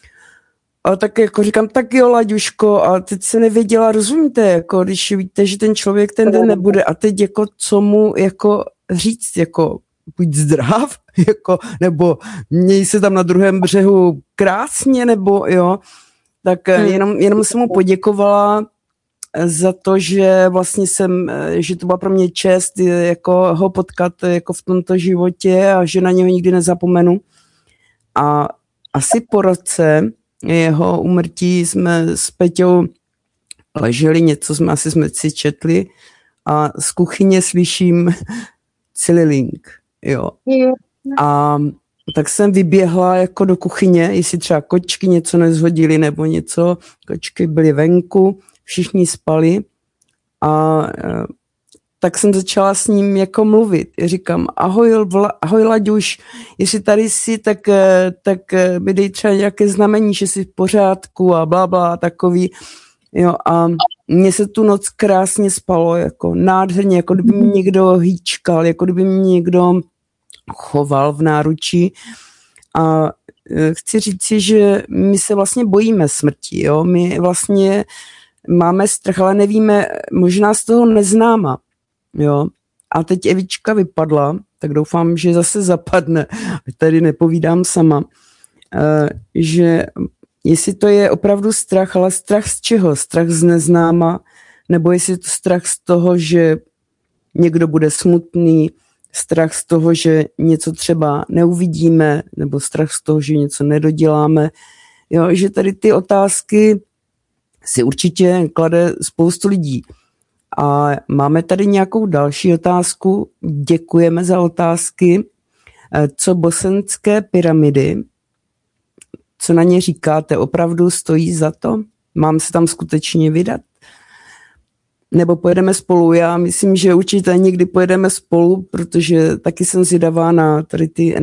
A tak jako říkám, tak jo, Laďuško, a teď se nevěděla, rozumíte, jako když víte, že ten člověk ten den nebude a teď jako co mu jako říct, jako buď zdrav, jako, nebo měj se tam na druhém břehu krásně, nebo jo, tak jenom jsem mu poděkovala za to, že vlastně že to byla pro mě čest jako ho potkat jako v tomto životě a že na něho nikdy nezapomenu. A asi po roce jeho úmrtí jsme s Peťou leželi, něco jsme si četli a z kuchyně slyším Cililink, jo. A tak jsem vyběhla jako do kuchyně, jestli třeba kočky něco nezhodily nebo něco, kočky byly venku, všichni spali a tak jsem začala s ním jako mluvit. Říkám, ahoj Laďuš, jestli tady jsi, tak mi dej třeba nějaké znamení, že jsi v pořádku a blabla takový. Jo, a mně se tu noc krásně spalo, jako nádherně, jako kdyby mě někdo hýčkal, jako kdyby mě někdo choval v náručí. A chci říct si, že my se vlastně bojíme smrti, jo, my vlastně máme strach, ale nevíme, možná z toho neznáma. Jo. A teď Evička vypadla, tak doufám, že zase zapadne, tady nepovídám sama, že jestli to je opravdu strach, ale strach z čeho? Strach z neznáma, nebo jestli je to strach z toho, že někdo bude smutný, strach z toho, že něco třeba neuvidíme, nebo strach z toho, že něco nedoděláme. Jo, že tady ty otázky si určitě klade spoustu lidí. A máme tady nějakou další otázku. Děkujeme za otázky. Co bosenské pyramidy? Co na ně říkáte? Opravdu stojí za to? Mám se tam skutečně vydat? Nebo pojedeme spolu? Já myslím, že určitě někdy pojedeme spolu, protože taky jsem zvědavá na tady ty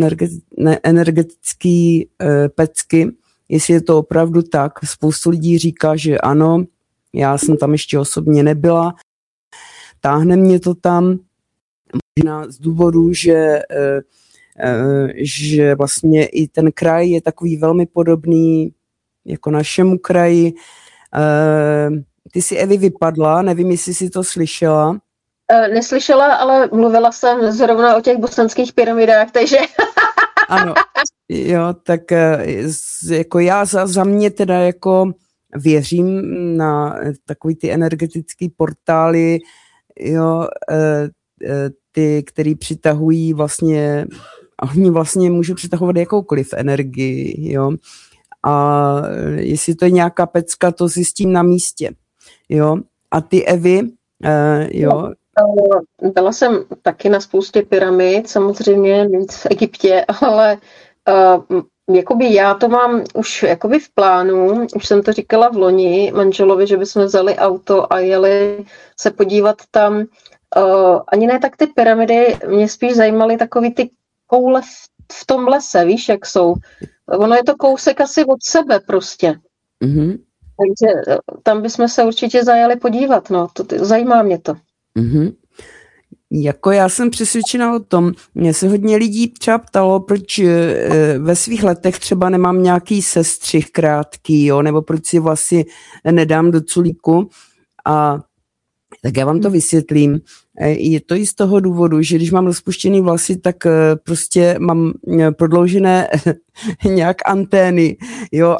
energetické pecky. Jestli je to opravdu tak. Spoustu lidí říká, že ano. Já jsem tam ještě osobně nebyla. Táhne mě to tam, možná z důvodu, že vlastně i ten kraj je takový velmi podobný jako našemu kraji. Ty jsi, Evi, vypadla, nevím, jestli jsi to slyšela. Neslyšela, ale mluvila jsem zrovna o těch bosenských pyramidách, takže... Ano, jo, tak jako já za mě teda jako věřím na takový ty energetický portály, jo, ty, který přitahují vlastně, oni vlastně můžou přitahovat jakoukoliv energii, jo. A jestli to je nějaká pecka, to zjistím na místě, jo. A ty, Evi, jo. Byla jsem taky na spoustě pyramid, samozřejmě víc v Egyptě, ale jakoby já to mám už jakoby v plánu, už jsem to říkala v loni manželovi, že bychom vzali auto a jeli se podívat tam. Ani ne tak ty pyramidy, mě spíš zajímaly takový ty koule v tom lese, víš, jak jsou. Ono je to kousek asi od sebe prostě. Mm-hmm. Takže tam bychom se určitě zajeli podívat, no, zajímá mě to. Mm-hmm. Jako já jsem přesvědčena o tom, mě se hodně lidí třeba ptalo, proč ve svých letech třeba nemám nějaký sestřih krátký, jo, nebo proč si vlasy nedám do culíku. A tak já vám to vysvětlím. Je to i z toho důvodu, že když mám rozpuštěný vlasy, tak prostě mám prodloužené nějak antény, jo,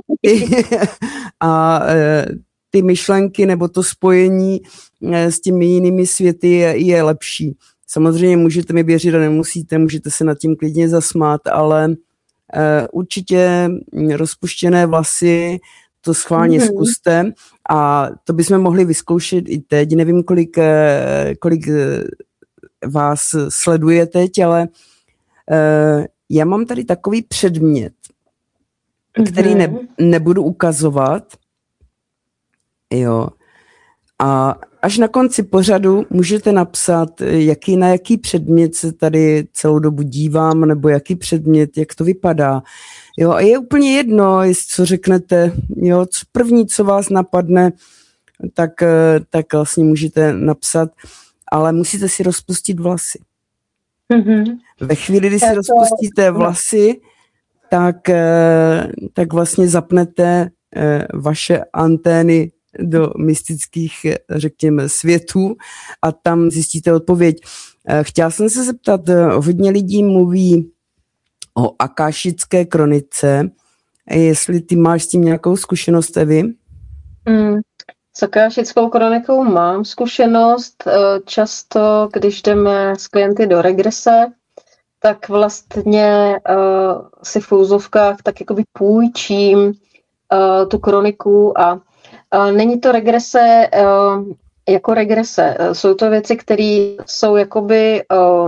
a ty myšlenky nebo to spojení s těmi jinými světy je lepší. Samozřejmě můžete mi věřit a nemusíte, můžete se nad tím klidně zasmát, ale určitě rozpuštěné vlasy to schválně zkuste a to bychom mohli vyzkoušet i teď. Nevím, kolik vás sleduje teď, ale já mám tady takový předmět, který nebudu ukazovat, jo. A až na konci pořadu můžete napsat, na jaký předmět se tady celou dobu dívám, nebo jaký předmět, jak to vypadá. Jo, a je úplně jedno, co řeknete, jo, první, co vás napadne, tak vlastně můžete napsat, ale musíte si rozpustit vlasy. Ve chvíli, kdy si rozpustíte vlasy, tak vlastně zapnete vaše antény do mystických, řekněme, světů a tam zjistíte odpověď. Chtěla jsem se zeptat, hodně lidí mluví o akášické kronice, jestli ty máš s tím nějakou zkušenost, Evi? S akášickou kronikou mám zkušenost. Často, když jdeme s klienty do regrese, tak vlastně si v úzovkách tak jakoby půjčím tu kroniku a není to regrese jako regrese. Jsou to věci, které jsou jakoby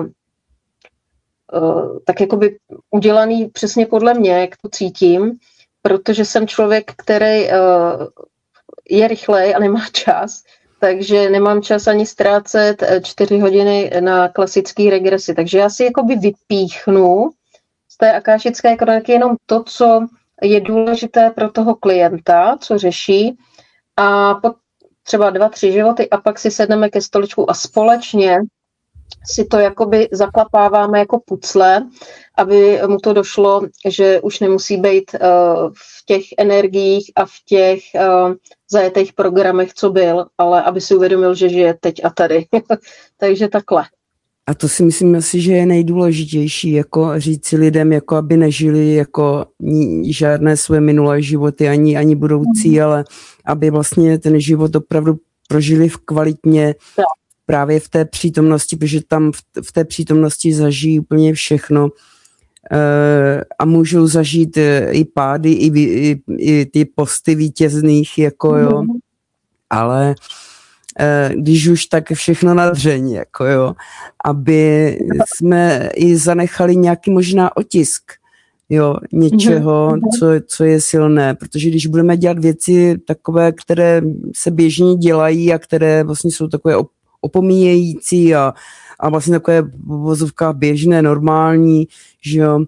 tak jakoby udělaný přesně podle mě, jak to cítím, protože jsem člověk, který je rychlej a nemá čas, takže nemám čas ani ztrácet 4 hodiny na klasický regresi. Takže já si jakoby vypíchnu z té akášické kroniky jenom to, co je důležité pro toho klienta, co řeší, a třeba 2-3 životy a pak si sedneme ke stoličku a společně si to jakoby zaklapáváme jako pucle, aby mu to došlo, že už nemusí být v těch energiích a v těch zajetých programech, co byl, ale aby si uvědomil, že žije teď a tady. Takže takhle. A to si myslím asi, že je nejdůležitější, jako říct si lidem, jako aby nežili jako žádné své minulé životy, ani budoucí, ale aby vlastně ten život opravdu prožili v kvalitně, právě v té přítomnosti, protože tam v té přítomnosti zažijí úplně všechno a můžou zažít i pády, i ty posty vítězných, jako jo, ale když už tak všechno na dřeň, jako jo, aby jsme i zanechali nějaký možná otisk, jo, něčeho, co je silné, protože když budeme dělat věci takové, které se běžně dělají a které vlastně jsou takové opomíjející a vlastně takové v vozovkách běžné, normální, že jo,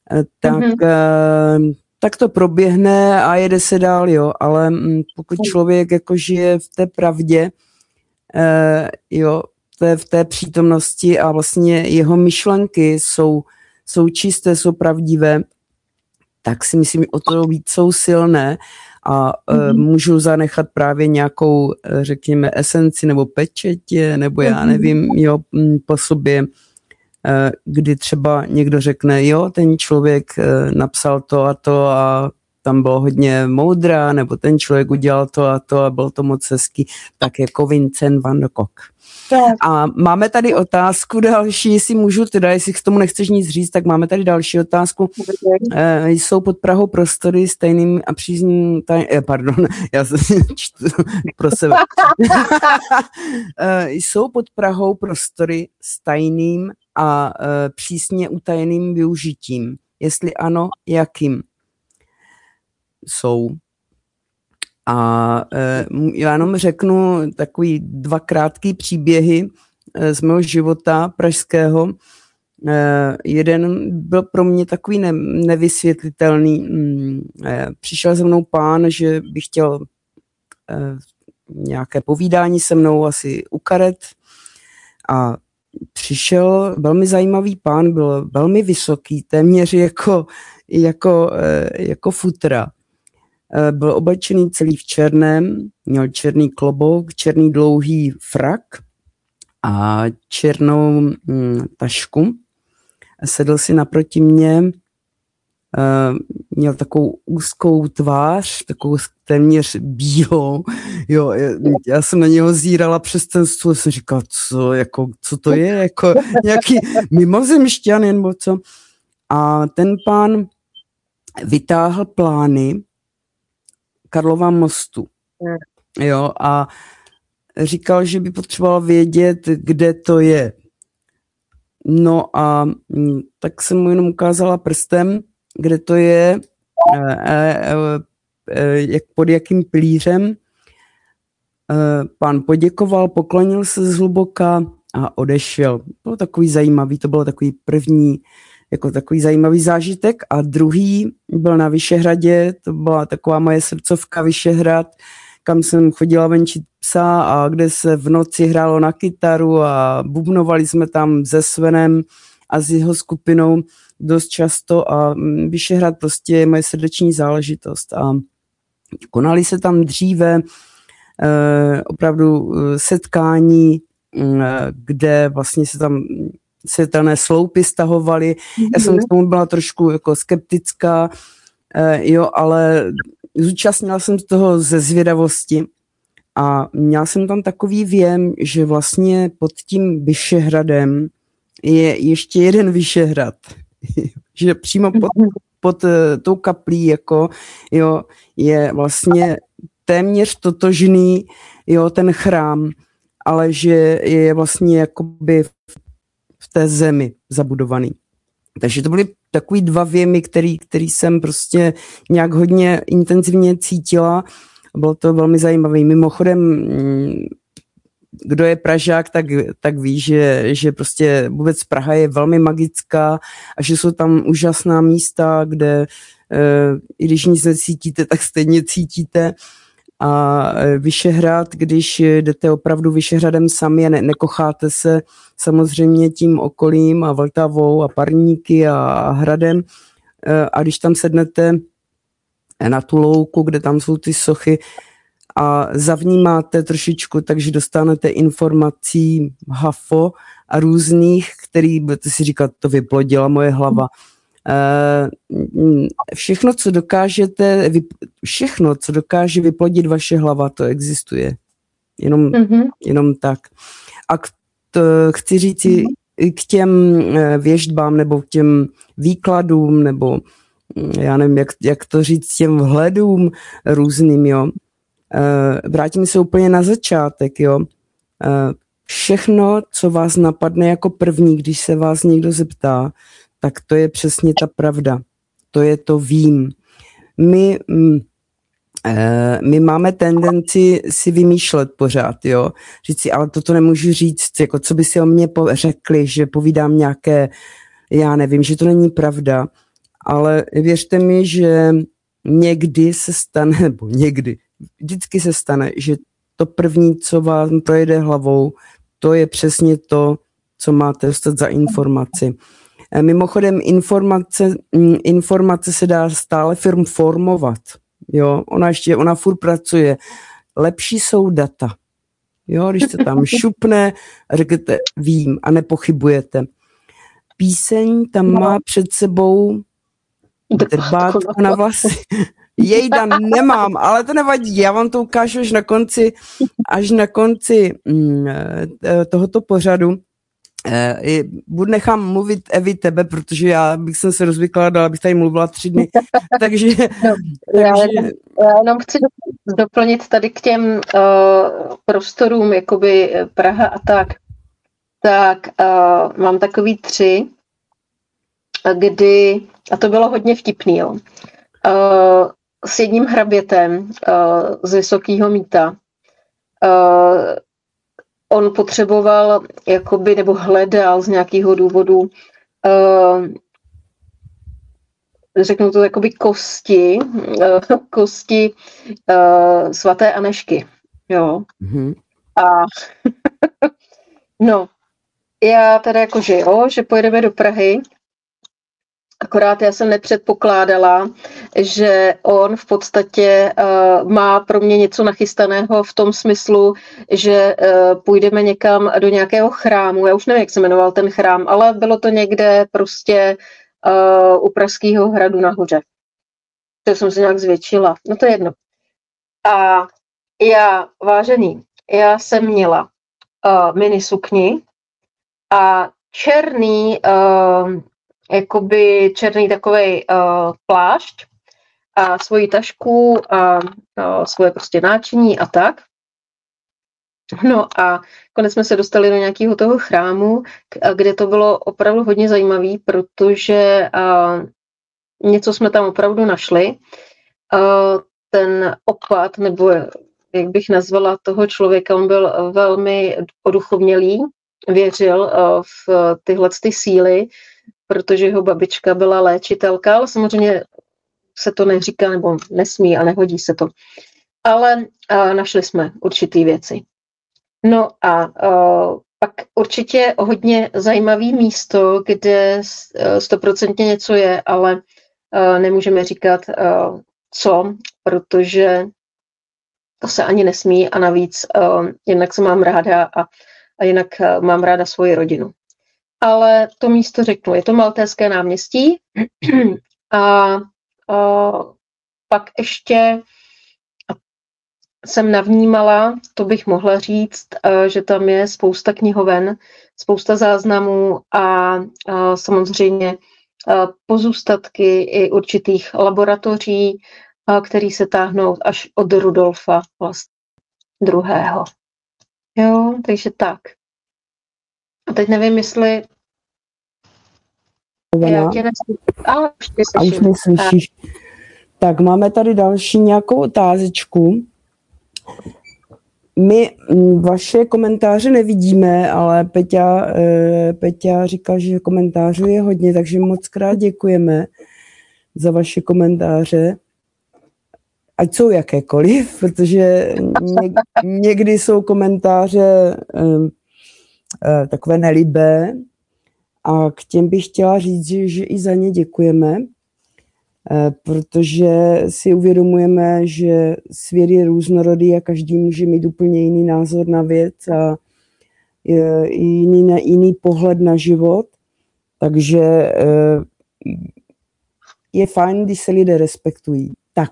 tak to proběhne a jede se dál, jo, ale pokud člověk jako žije v té pravdě, jo, v té přítomnosti a vlastně jeho myšlenky jsou čisté, jsou pravdivé, tak si myslím, o to víc jsou silné a můžou zanechat právě nějakou, řekněme, esenci nebo pečetě, nebo já nevím, jo, po sobě, kdy třeba někdo řekne, jo, ten člověk napsal to a tam bylo hodně moudrá, nebo ten člověk udělal to a bylo to moc hezký, tak jako Vincent van Gogh. A máme tady otázku další, jestli můžu, teda jestli k tomu nechceš nic říct, tak máme tady další otázku. Jsou pod Prahou prostory s tajným a přízným pardon, já se čtu pro sebe. Jsou pod Prahou prostory s tajným a přísně utajeným využitím? Jestli ano, jakým? Jsou. A já jenom řeknu takový 2 krátký příběhy z mého života pražského. Jeden byl pro mě takový nevysvětlitelný. Přišel se mnou pán, že by chtěl nějaké povídání se mnou asi u karet a přišel velmi zajímavý pán, byl velmi vysoký, téměř jako futra. Byl oblečený celý v černém, měl černý klobouk, černý dlouhý frak a černou tašku. Sedl si naproti mě, měl takovou úzkou tvář, takovou téměř bílou. Jo, já jsem na něho zírala přes ten stůl a jsem říkala, co to je, jako nějaký mimozemšťan nebo co. A ten pán vytáhl plány Karlova mostu. Jo, a říkal, že by potřeboval vědět, kde to je. No a tak jsem mu jenom ukázala prstem, kde to je, pod jakým pilířem. Pán poděkoval, poklonil se zhluboka a odešel. Bylo takový zajímavý, to bylo takový první, jako takový zajímavý zážitek. A druhý byl na Vyšehradě, to byla taková moje srdcovka Vyšehrad, kam jsem chodila venčit psa a kde se v noci hrálo na kytaru a bubnovali jsme tam se Svenem a s jeho skupinou dost často a Vyšehrad prostě je moje srdeční záležitost. A konaly se tam dříve opravdu setkání, kde vlastně se tam světelné sloupy stahovaly. Já jsem k tomu byla trošku jako skeptická, jo, ale zúčastnila jsem z toho ze zvědavosti a měla jsem tam takový věm, že vlastně pod tím Vyšehradem je ještě jeden Vyšehrad. Že přímo pod tou kaplí jako, jo, je vlastně téměř totožný, jo, ten chrám, ale že je vlastně jakoby v té zemi zabudovaný. Takže to byly takový 2 věmy, který jsem prostě nějak hodně intenzivně cítila. Bylo to velmi zajímavé. Mimochodem, kdo je Pražák, tak ví, že prostě vůbec Praha je velmi magická a že jsou tam úžasná místa, kde i když nic necítíte, tak stejně cítíte. A Vyšehrad, když jdete opravdu Vyšehradem sami a nekocháte se samozřejmě tím okolím a Vltavou a Parníky a Hradem a když tam sednete na tu louku, kde tam jsou ty sochy a zavnímáte trošičku, takže dostanete informací hafo a různých, který budete si říkat, to vyplodila moje hlava. Všechno, co dokáže vyplodit vaše hlava, to existuje. Jenom tak. A chci říct k těm věštbám nebo k těm výkladům nebo já nevím, jak to říct, těm vhledům různým, jo. Vrátím se úplně na začátek, jo. Všechno, co vás napadne jako první, když se vás někdo zeptá, tak to je přesně ta pravda. To je to vím. My máme tendenci si vymýšlet pořád, jo. Říct si, ale toto nemůžu říct, jako co by si o mě řekli, že povídám nějaké, já nevím, že to není pravda, ale věřte mi, že někdy se stane, nebo vždycky se stane, že to první, co vám projde hlavou, to je přesně to, co máte dostat za informaci. Mimochodem, informace se dá stále formovat. Jo? Ona furt pracuje. Lepší jsou data. Jo? Když se tam šupne a řeknete vím a nepochybujete. Píseň tam má před sebou drbátko na vlasy. Jejda, nemám, ale to nevadí, já vám to ukážu až na konci tohoto pořadu. Nechám mluvit Evi tebe, protože já bych se rozvykládala, abych tady mluvila 3 dny. Takže... No, já jenom chci doplnit tady k těm prostorům, jakoby Praha a tak. Tak mám takový 3, kdy, a to bylo hodně vtipný, jo, s jedním hrabětem z Vysokého Mýta. On potřeboval, jakoby, nebo hledal z nějakého důvodu, řeknu to, jakoby kosti svaté Anežky. Jo. Mm-hmm. A no, já teda jakože jo, že pojedeme do Prahy, akorát já jsem nepředpokládala, že on v podstatě má pro mě něco nachystaného v tom smyslu, že půjdeme někam do nějakého chrámu. Já už nevím, jak se jmenoval ten chrám, ale bylo to někde prostě u Pražského hradu nahoře. To jsem se nějak zvětšila. No to je jedno. A já jsem měla mini sukni a černý takovej plášť a svoji tašku a svoje prostě náčiní a tak. No a konec jsme se dostali do nějakého toho chrámu, kde to bylo opravdu hodně zajímavé, protože něco jsme tam opravdu našli. Ten opat, nebo jak bych nazvala toho člověka, on byl velmi oduchovnělý, věřil v tyhle síly, protože jeho babička byla léčitelka, ale samozřejmě se to neříká nebo nesmí a nehodí se to. Ale našli jsme určitý věci. No a pak určitě hodně zajímavý místo, kde 100% něco je, ale nemůžeme říkat co, protože to se ani nesmí a navíc jednak se mám ráda a jinak mám ráda svoji rodinu. Ale to místo řeknu, je to Maltéské náměstí a pak ještě jsem navnímala, to bych mohla říct, že tam je spousta knihoven, spousta záznamů a samozřejmě pozůstatky i určitých laboratoří, které se táhnou až od Rudolfa vlastně druhého. Jo, takže tak. A teď nevím, jestli já tě neslyším. Ale už tě slyším. A už neslyšíš. Tak máme tady další nějakou otázečku. My vaše komentáře nevidíme, ale Peťa říkal, že komentářů je hodně, takže moc krát děkujeme za vaše komentáře. Ať jsou jakékoliv, protože někdy jsou komentáře takové nelibé a k těm bych chtěla říct, že i za ně děkujeme, protože si uvědomujeme, že svět je různorodý a každý může mít úplně jiný názor na věc a jiný pohled na život, takže je fajn, když se lidé respektují. Tak.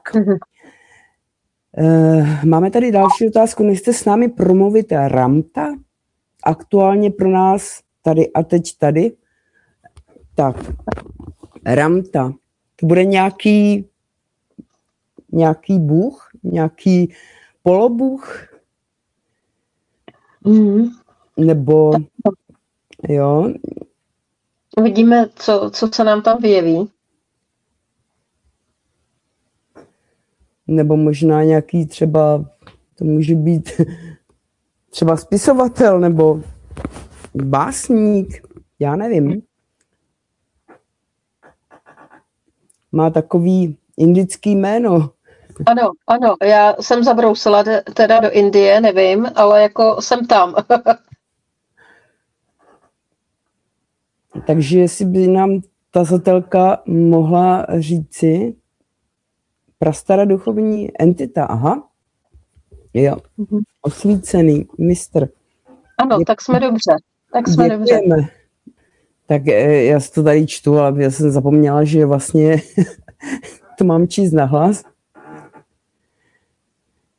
Máme tady další otázku. Nechce s námi promluvit Ramta? Aktuálně pro nás tady a teď tady. Tak, Ramta. To bude nějaký bůh? Nějaký polobůh? Nebo jo? Uvidíme, co se nám tam vyjeví. Nebo možná nějaký třeba, to může být třeba spisovatel nebo básník, já nevím. Má takový indický jméno. Ano, já jsem zabrousila teda do Indie, nevím, ale jako jsem tam. Takže jestli by nám tazatelka mohla říci, prastará duchovní entita, aha. Jo, osvícený mistr. Ano, tak jsme dobře. Děkujeme. Tak já si to tady čtu, ale já jsem zapomněla, že vlastně to mám číst nahlas.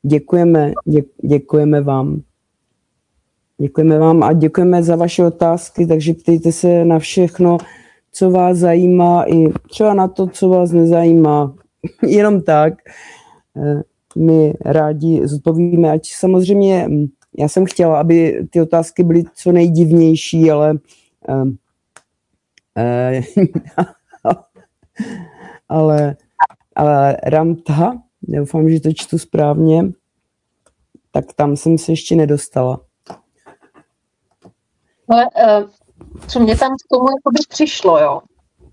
Děkujeme vám. Děkujeme vám a děkujeme za vaše otázky, takže ptejte se na všechno, co vás zajímá, i třeba na to, co vás nezajímá. Jenom tak. My rádi zodpovíme, ať samozřejmě, já jsem chtěla, aby ty otázky byly co nejdivnější, ale Ramta, doufám, že to čtu správně, tak tam jsem se ještě nedostala. Ale co mě tam k tomu jakoby přišlo, jo?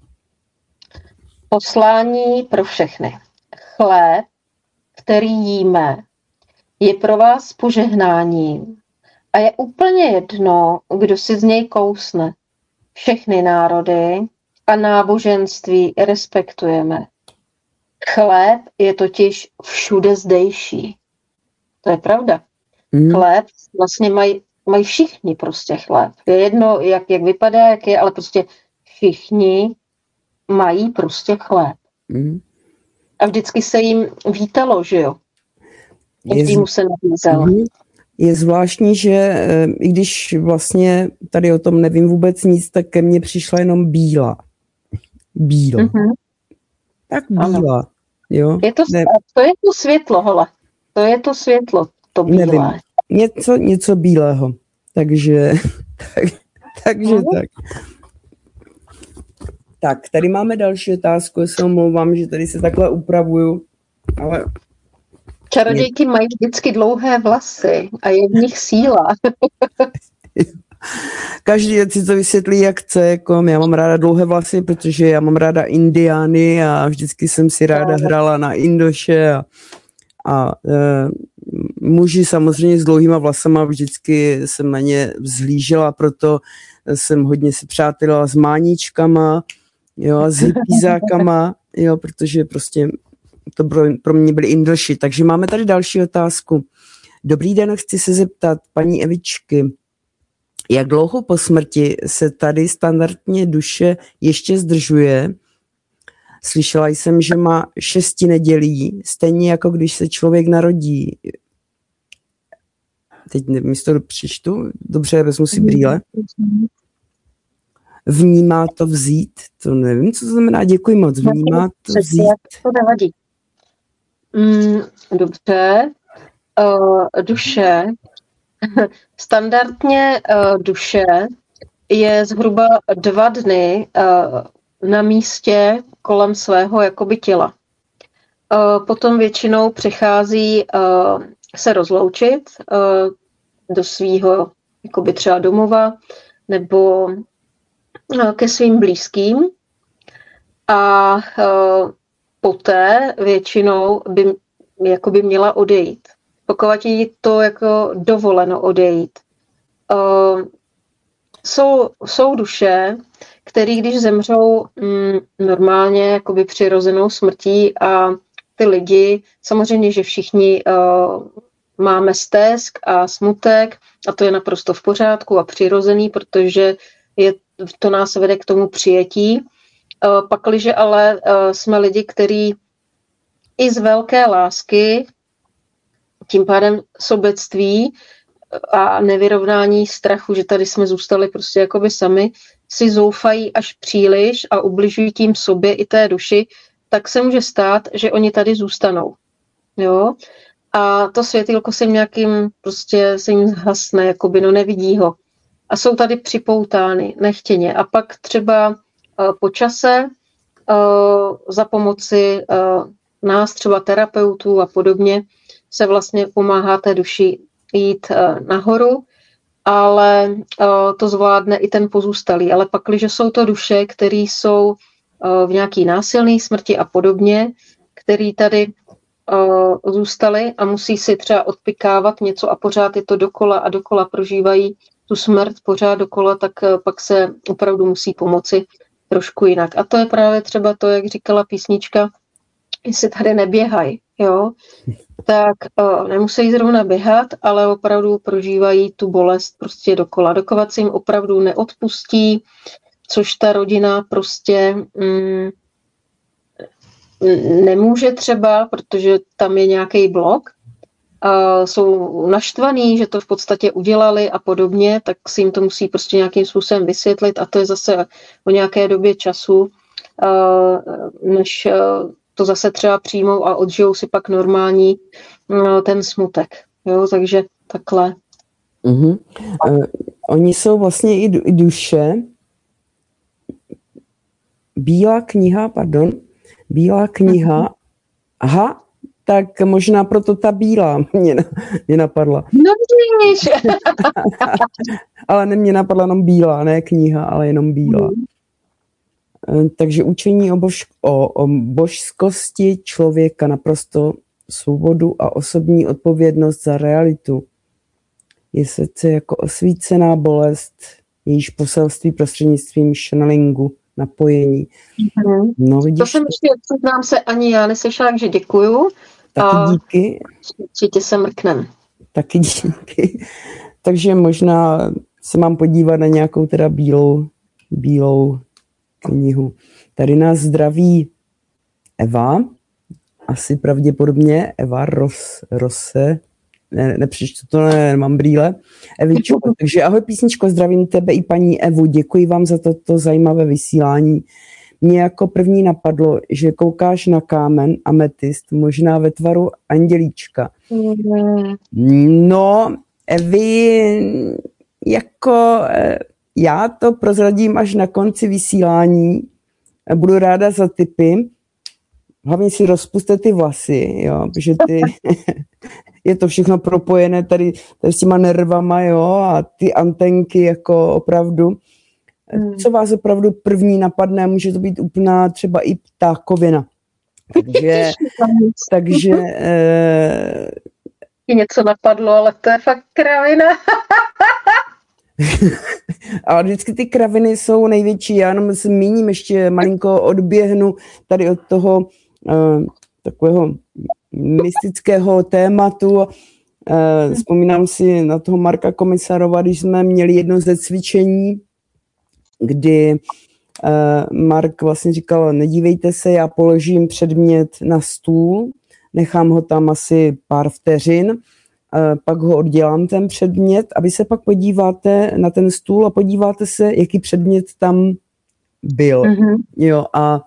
Poslání pro všechny. Chléb, který jíme, je pro vás požehnáním a je úplně jedno, kdo si z něj kousne. Všechny národy a náboženství respektujeme. Chléb je totiž všude zdejší. To je pravda. Chléb vlastně mají všichni prostě chléb. Je jedno, jak vypadá, jak je, ale prostě všichni mají prostě chléb. A vždycky se jim vítalo, že jo? Každému se nabízel. Je zvláštní, že i když vlastně tady o tom nevím vůbec nic, tak ke mně přišla jenom bílá. Tak bílá. Jo? To je to světlo, hele. To je to světlo, to bílé. Nevím. Něco bílého. Takže tak. Tak, tady máme další otázku, já se omlouvám, že tady se takhle upravuju, ale... Čarodějky mají vždycky dlouhé vlasy a je v nich síla. Každý si to vysvětlí, jak chce, jako já mám ráda dlouhé vlasy, protože já mám ráda indiány a vždycky jsem si ráda hrála na Indoše a muži samozřejmě s dlouhýma vlasama, vždycky jsem na ně vzhlížela, proto jsem hodně se přátelila s máničkama, jo, s hippízákama, jo, protože prostě to pro mě byly Indoši. Takže máme tady další otázku. Dobrý den, chci se zeptat paní Evičky, jak dlouho po smrti se tady standardně duše ještě zdržuje? Slyšela jsem, že má 6 nedělí, stejně jako když se člověk narodí. Teď nevím, jestli to přečtu. Dobře, vezmu si brýle. Vnímá to vzít? To nevím, co to znamená. Děkuji moc. Vnímá to vzít? To nevadí. Dobře. Duše. Standardně duše je zhruba 2 dny na místě kolem svého jakoby těla. Potom většinou přichází se rozloučit do svýho jakoby třeba domova nebo ke svým blízkým a poté většinou by jakoby měla odejít. Pokud jí to jako dovoleno odejít. Jsou duše, které když zemřou normálně jakoby přirozenou smrtí a ty lidi, samozřejmě, že všichni máme stesk a smutek a to je naprosto v pořádku a přirozený, protože to nás vede k tomu přijetí. Pakliže ale jsme lidi, kteří i z velké lásky, tím pádem sobectví a nevyrovnání strachu, že tady jsme zůstali prostě jakoby sami, si zoufají až příliš a ubližují tím sobě i té duši, tak se může stát, že oni tady zůstanou. Jo? A to světýlko se nějakým prostě se jim zhasne, jakoby nevidí ho. A jsou tady připoutány nechtěně. A pak třeba po čase za pomoci nás, třeba terapeutů a podobně, se vlastně pomáhá té duši jít nahoru, ale to zvládne i ten pozůstalý. Ale pak, když jsou to duše, které jsou v nějaký násilné smrti a podobně, který tady zůstali a musí si třeba odpikávat něco a pořád je to dokola a dokola prožívají tu smrt pořád dokola, tak pak se opravdu musí pomoci trošku jinak. A to je právě třeba to, jak říkala písnička, jestli tady neběhají, jo, tak nemusí zrovna běhat, ale opravdu prožívají tu bolest prostě dokola. Dokovat se jim opravdu neodpustí, což ta rodina prostě nemůže třeba, protože tam je nějaký blok, jsou naštvaný, že to v podstatě udělali a podobně, tak si jim to musí prostě nějakým způsobem vysvětlit a to je zase o nějaké době času, než to zase třeba přijmou a odžijou si pak normální ten smutek. Jo, takže takhle. Mm-hmm. Oni jsou vlastně i duše. Bílá kniha. Aha, tak možná proto ta bílá mě napadla. No vidíš. Ale mě napadla jenom bílá, ne kniha, ale jenom bílá. Takže učení o božskosti člověka, naprosto svobodu a osobní odpovědnost za realitu. Je srdce jako osvícená bolest, jejíž poselství prostřednictvím channelingu, napojení. No, vidíš, to jsem ještě, přiznám se, ani já neslyšela, takže děkuju. Taky díky. Určitě se mrknem. Taky díky. Takže možná se mám podívat na nějakou teda bílou knihu. Tady nás zdraví Eva, asi pravděpodobně Eva Rose, nepřečtu to, nemám brýle. Evičko, takže ahoj písničko, zdravím tebe i paní Evu, děkuji vám za toto zajímavé vysílání. Mně jako první napadlo, že koukáš na kámen ametist, možná ve tvaru andělíčka. No, Evi, jako já to prozradím až na konci vysílání. Budu ráda za tipy. Hlavně si rozpuste ty vlasy, jo, protože je to všechno propojené tady s těma nervama, jo, a ty antenky jako opravdu. Co vás opravdu první napadne, může to být úplná třeba i ptákovina. Takže něco napadlo, ale to je fakt kravina. Ale vždycky ty kraviny jsou největší. Já jenom zmíním, ještě malinko odběhnu tady od toho takového mystického tématu. Vzpomínám si na toho Marka Komisarova, když jsme měli jedno ze cvičení, kdy Mark vlastně říkal, nedívejte se, já položím předmět na stůl, nechám ho tam asi pár vteřin, pak ho oddělám ten předmět a vy se pak podíváte na ten stůl a podíváte se, jaký předmět tam byl. Mm-hmm. Jo, a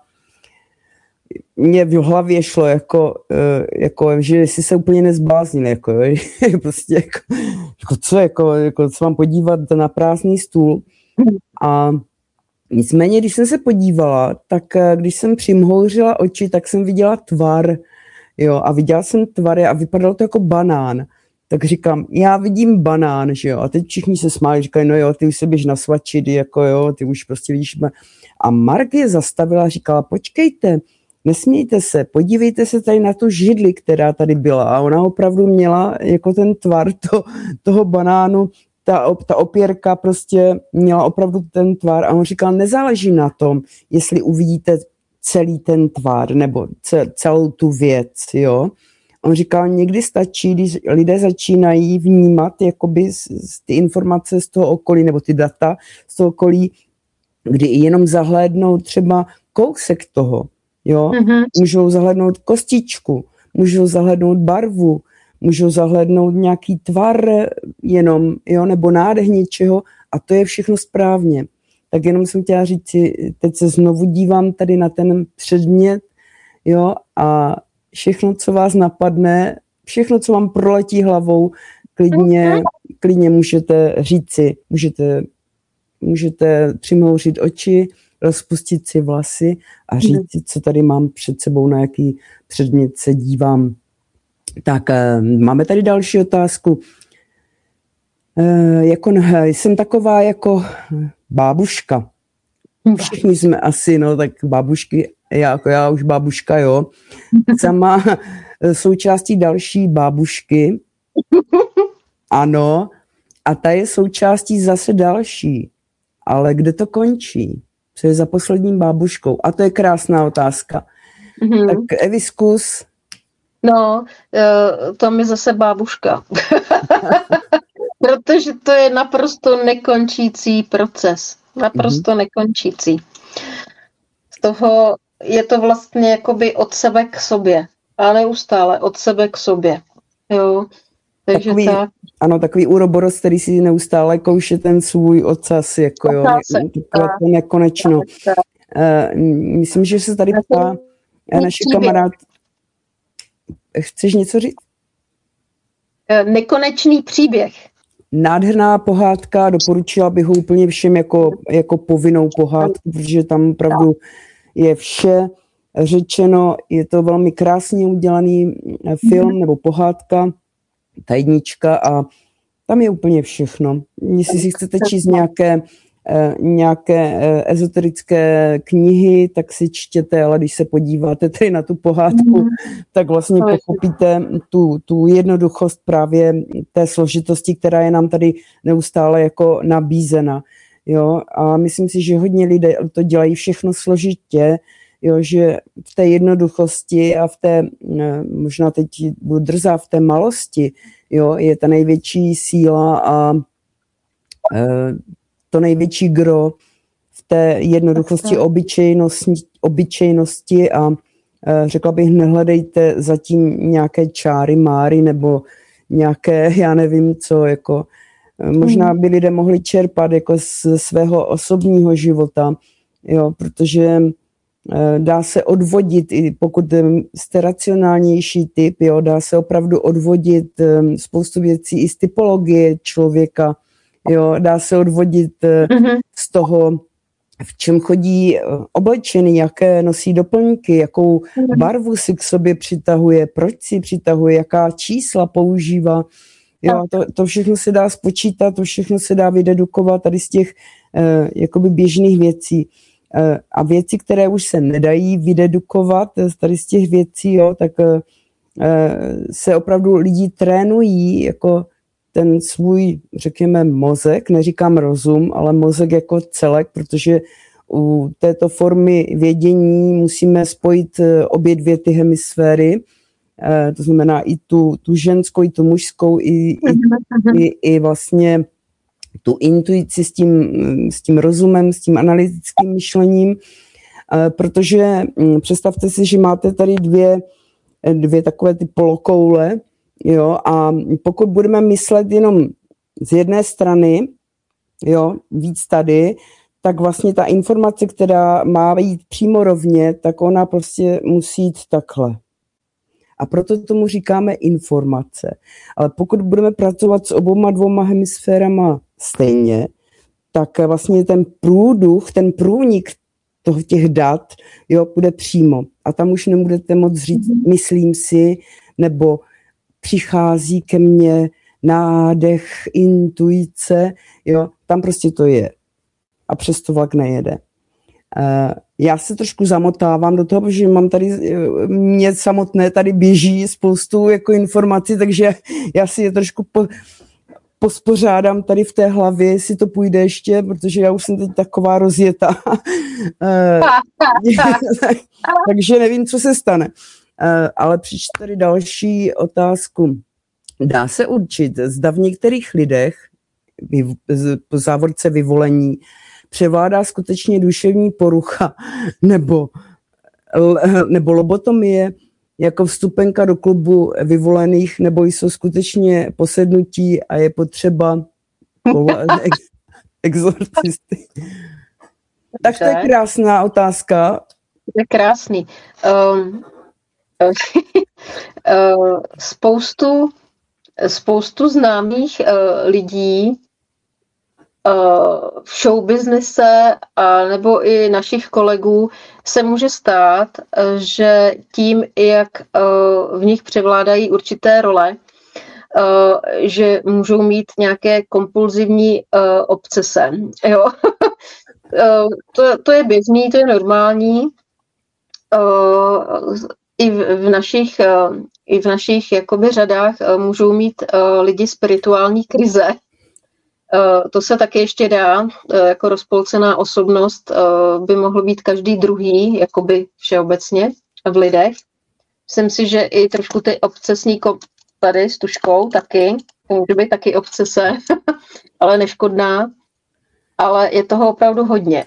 mě v hlavě šlo, jako že si se úplně nezbláznil, jako prostě jako co mám podívat na prázdný stůl. A nicméně, když jsem se podívala, tak když jsem přimhouřila oči, tak jsem viděla tvar, jo, a viděla jsem tvary a vypadalo to jako banán. Tak říkám, já vidím banán, že jo, a teď všichni se smáli, říkají, no jo, ty už se běž nasvačit, jako jo, ty už prostě vidíš. A Mark je zastavila a říkala, počkejte, nesmějte se, podívejte se tady na tu židli, která tady byla. A ona opravdu měla jako ten tvar toho banánu, ta opěrka prostě měla opravdu ten tvar. A on říkal, nezáleží na tom, jestli uvidíte celý ten tvar nebo celou tu věc, jo. On říkal, někdy stačí, když lidé začínají vnímat jakoby ty informace z toho okolí nebo ty data z toho okolí, kdy jenom zahlédnou třeba kousek toho, jo. Mm-hmm. Můžou zahlédnout kostičku, můžou zahlédnout barvu, můžou zahlédnout nějaký tvar jenom, jo, nebo nádech něčeho a to je všechno správně. Tak jenom jsem chtěla říct, teď se znovu dívám tady na ten předmět, jo, a všechno, co vás napadne, všechno, co vám proletí hlavou, klidně můžete říci, můžete přimhouřit oči, rozpustit si vlasy a říct si, co tady mám před sebou, na jaký předmět se dívám. Tak, máme tady další otázku. Jsem taková jako bábuška. Všichni jsme asi, no tak bábušky, já už bábuška, jo. Sama součástí další bábušky. Ano. A ta je součástí zase další. Ale kde to končí? Co je za posledním bábuškou? A to je krásná otázka. Mm-hmm. Tak Evi, zkus. No, to je zase bábuška. Protože to je naprosto nekončící proces. Naprosto nekončící. Z toho je to vlastně jakoby od sebe k sobě. A neustále od sebe k sobě. Jo, takže Takový, tak. ano, takový uroboros, který si neustále kouše ten svůj ocas, jako jo, takové to nekonečno. Myslím, že se tady ptá naše kamarád. Chceš něco říct? Nekonečný příběh. Nádherná pohádka, doporučila bych ho úplně všem jako povinnou pohádku, protože tam opravdu je vše řečeno, je to velmi krásně udělaný film nebo pohádka, ta jednička a tam je úplně všechno. Jestli si chcete číst nějaké ezoterické knihy, tak si čtěte, ale když se podíváte tady na tu pohádku, tak vlastně pochopíte tu jednoduchost právě té složitosti, která je nám tady neustále jako nabízena. Jo? A myslím si, že hodně lidé to dělají všechno složitě, jo? Že v té jednoduchosti a v té, možná teď budu drzá, v té malosti, jo? Je ta největší síla a to největší gro v té jednoduchosti, obyčejnosti a řekla bych, nehledejte zatím nějaké čáry, máry nebo nějaké, já nevím co, jako možná by lidé mohli čerpat jako z svého osobního života, jo, protože dá se odvodit, i pokud jste racionálnější typ, jo, dá se opravdu odvodit spoustu věcí i z typologie člověka, jo, dá se odvodit z toho, v čem chodí oblečený, jaké nosí doplňky, jakou barvu si k sobě přitahuje, proč si přitahuje, jaká čísla používá. Jo, to všechno se dá spočítat, to všechno se dá vydedukovat tady z těch jakoby běžných věcí. A věci, které už se nedají vydedukovat tady z těch věcí, jo, tak se opravdu lidi trénují jako ten svůj, řekněme, mozek, neříkám rozum, ale mozek jako celek, protože u této formy vědění musíme spojit obě dvě ty hemisféry, to znamená i tu ženskou, i tu mužskou, i vlastně tu intuici s tím rozumem, s tím analytickým myšlením, protože představte si, že máte tady dvě takové ty polokoule, jo, a pokud budeme myslet jenom z jedné strany, jo, víc tady, tak vlastně ta informace, která má jít přímo rovně, tak ona prostě musí jít takhle. A proto tomu říkáme informace. Ale pokud budeme pracovat s oboma dvoma hemisférama stejně, tak vlastně ten průduch, ten průnik těch dat, jo, bude přímo. A tam už nebudete moc říct, myslím si, nebo přichází ke mně nádech, intuice, jo, tam prostě to je. A přesto vlak nejede. Já se trošku zamotávám do toho, protože mám tady, mě samotné tady běží spoustu jako informací, takže já si je trošku pospořádám tady v té hlavě, jestli to půjde ještě, protože já už jsem teď taková rozjetá. Takže nevím, co se stane. Ale přijď tady další otázku. Dá se určit, zda v některých lidech, po závorce vyvolení, převládá skutečně duševní porucha nebo lobotomie jako vstupenka do klubu vyvolených, nebo jsou skutečně posednutí a je potřeba exorcisty. Tak to je krásná otázka. To je krásný. Spoustu známých lidí v showbiznise a nebo i našich kolegů se může stát, že tím, jak v nich převládají určité role, že můžou mít nějaké kompulzivní obsese. Jo? To je běžný, to je normální. I v našich jakoby řadách můžou mít lidi spirituální krize. To se taky ještě dá, jako rozpolcená osobnost by mohl být každý druhý, jakoby všeobecně v lidech. Myslím si, že i trošku ty obsesní tady s tuškou taky, může být taky obsese, ale neškodná, ale je toho opravdu hodně.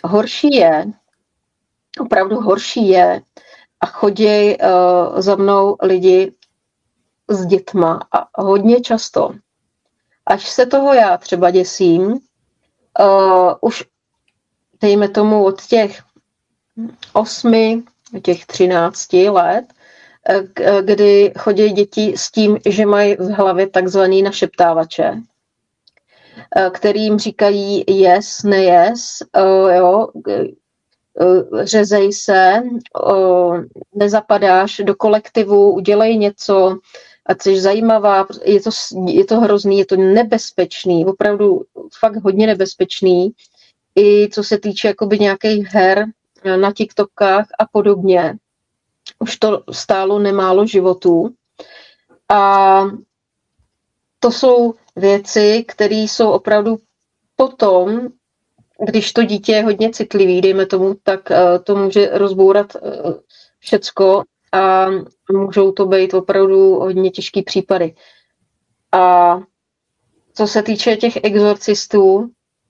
Opravdu horší je, a chodí za mnou lidi s dětma a hodně často. Až se toho já třeba děsím, už dejme tomu od těch 8, těch 13 let, kdy chodí děti s tím, že mají v hlavě takzvaný našeptávače, kterým říkají yes, nejes, jo, řezej se, nezapadáš do kolektivu, udělej něco, ať jsi zajímavá, je to hrozný, je to nebezpečný, opravdu fakt hodně nebezpečný, i co se týče jakoby nějakých her na TikTokách a podobně. Už to stálo nemálo životů. A to jsou věci, které jsou opravdu potom, když to dítě je hodně citlivý, dejme tomu, tak to může rozbourat všecko a můžou to být opravdu hodně těžký případy. A co se týče těch exorcistů,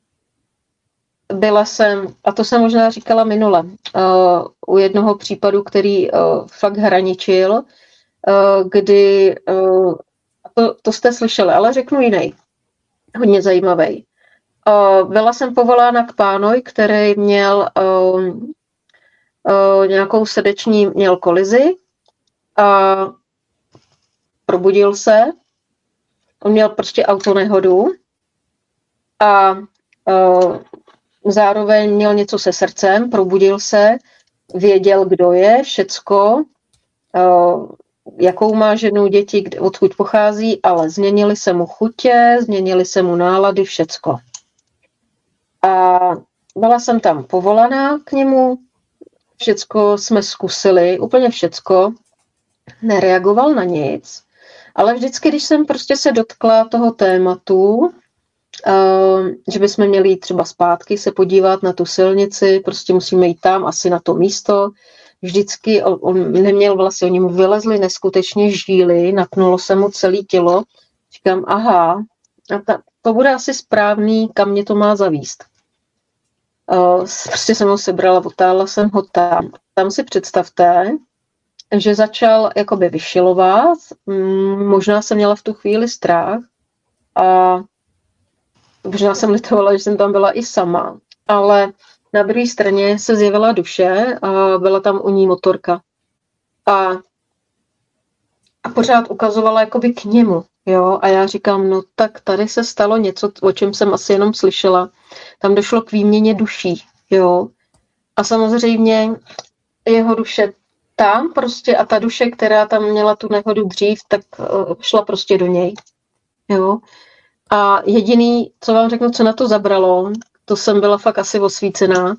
byla jsem, a to jsem možná říkala minule, u jednoho případu, který fakt hraničil, kdy, to jste slyšeli, ale řeknu jiný, hodně zajímavý. Byla jsem povolána k pánovi, který měl nějakou srdeční, měl kolizi a probudil se. On měl prostě autonehodu a zároveň měl něco se srdcem, probudil se, věděl, kdo je, všecko, jakou má ženu, děti, odkud pochází, ale změnily se mu chutě, změnily se mu nálady, všecko. A byla jsem tam povolaná k němu, všecko jsme zkusili, úplně všecko, nereagoval na nic, ale vždycky, když jsem prostě se dotkla toho tématu, že bychom měli jít třeba zpátky se podívat na tu silnici, prostě musíme jít tam, asi na to místo. Vždycky on neměl vlasy, oni mu vylezly neskutečně žíly, napnulo se mu celé tělo. Říkám, aha, to bude asi správný, kam mě to má zavíst. Prostě jsem ho sebrala, otáhla jsem ho tam. Tam si představte, že začal jakoby vyšilovat, možná jsem měla v tu chvíli strach a možná jsem litovala, že jsem tam byla i sama, ale na druhé straně se zjevila duše a byla tam u ní motorka. A pořád ukazovala jakoby k němu, jo, a já říkám, no tak tady se stalo něco, o čem jsem asi jenom slyšela. Tam došlo k výměně duší, jo. A samozřejmě jeho duše tam prostě a ta duše, která tam měla tu nehodu dřív, tak šla prostě do něj, jo. A jediný, co vám řeknu, co na to zabralo, to jsem byla fakt asi osvícená.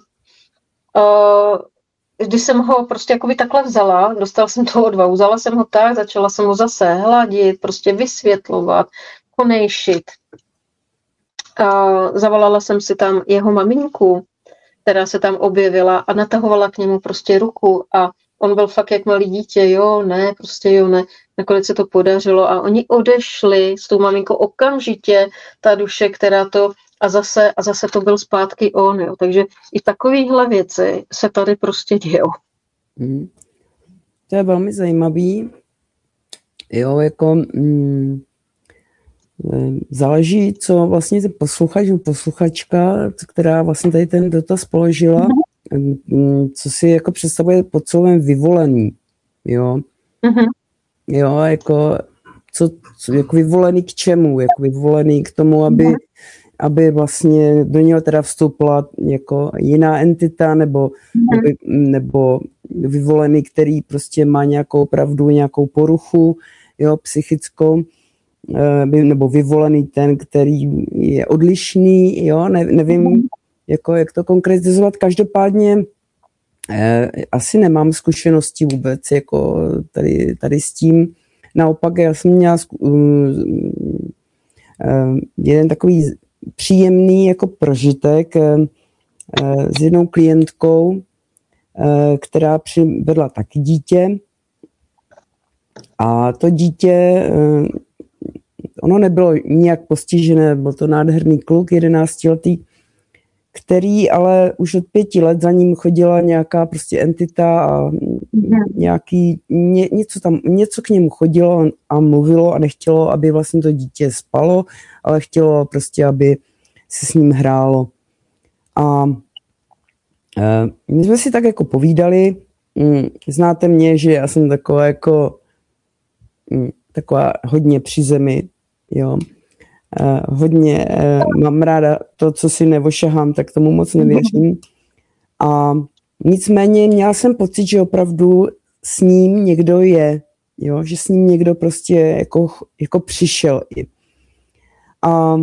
Když jsem ho prostě jakoby takhle vzala, dostala jsem toho odvahu, vzala jsem ho tak, začala jsem ho zase hladit, prostě vysvětlovat, konejšit. Zavolala jsem si tam jeho maminku, která se tam objevila a natahovala k němu prostě ruku a on byl fakt jak malý dítě, jo, ne, prostě jo, ne. Nakonec se to podařilo a oni odešli s tou maminkou okamžitě, ta duše, která to, a zase to byl zpátky on, jo. Takže i takovéhle věci se tady prostě dějou. To je velmi zajímavý. Jo, jako záleží, co vlastně posluchač nebo posluchačka, která vlastně tady ten dotaz položila, co si jako představuje pod slovem vyvolený, jo. Jo, jako jako vyvolený k čemu? Jako vyvolený k tomu, aby vlastně do něho teda vstoupila jako jiná entita, nebo vyvolený, který prostě má nějakou pravdu, nějakou poruchu, jo, psychickou, nebo vyvolený ten, který je odlišný, jo, nevím, jako jak to konkretizovat. Každopádně asi nemám zkušenosti vůbec jako tady s tím. Naopak já jsem měla jeden takový příjemný jako prožitek s jednou klientkou, která přivedla taky dítě. A to dítě, ono nebylo nijak postižené, byl to nádherný kluk, 11letý, který ale už od 5 let za ním chodila nějaká prostě entita a něco k němu chodilo a mluvilo a nechtělo, aby vlastně to dítě spalo, ale chtělo prostě, aby se s ním hrálo. A my jsme si tak jako povídali, znáte mě, že já jsem taková hodně při zemi, jo. Hodně mám ráda to, co si nevošahám, tak tomu moc nevěřím. A nicméně měla jsem pocit, že opravdu s ním někdo je, jo, že s ním někdo prostě jako přišel. A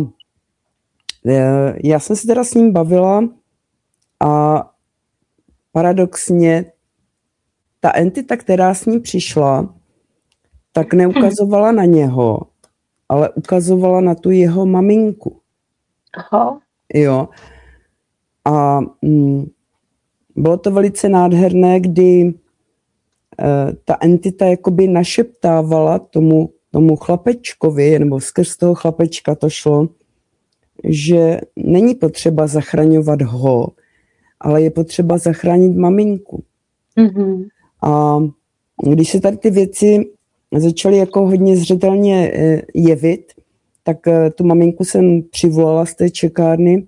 já jsem se teda s ním bavila a paradoxně ta entita, která s ním přišla, tak neukazovala na něho, ale ukazovala na tu jeho maminku. Aha. Jo. A bylo to velice nádherné, kdy ta entita jakoby našeptávala tomu chlapečkovi, nebo skrz toho chlapečka to šlo, že není potřeba zachraňovat ho, ale je potřeba zachránit maminku. Mm-hmm. A když se tady ty věci začaly jako hodně zřetelně jevit, tak tu maminku jsem přivolala z té čekárny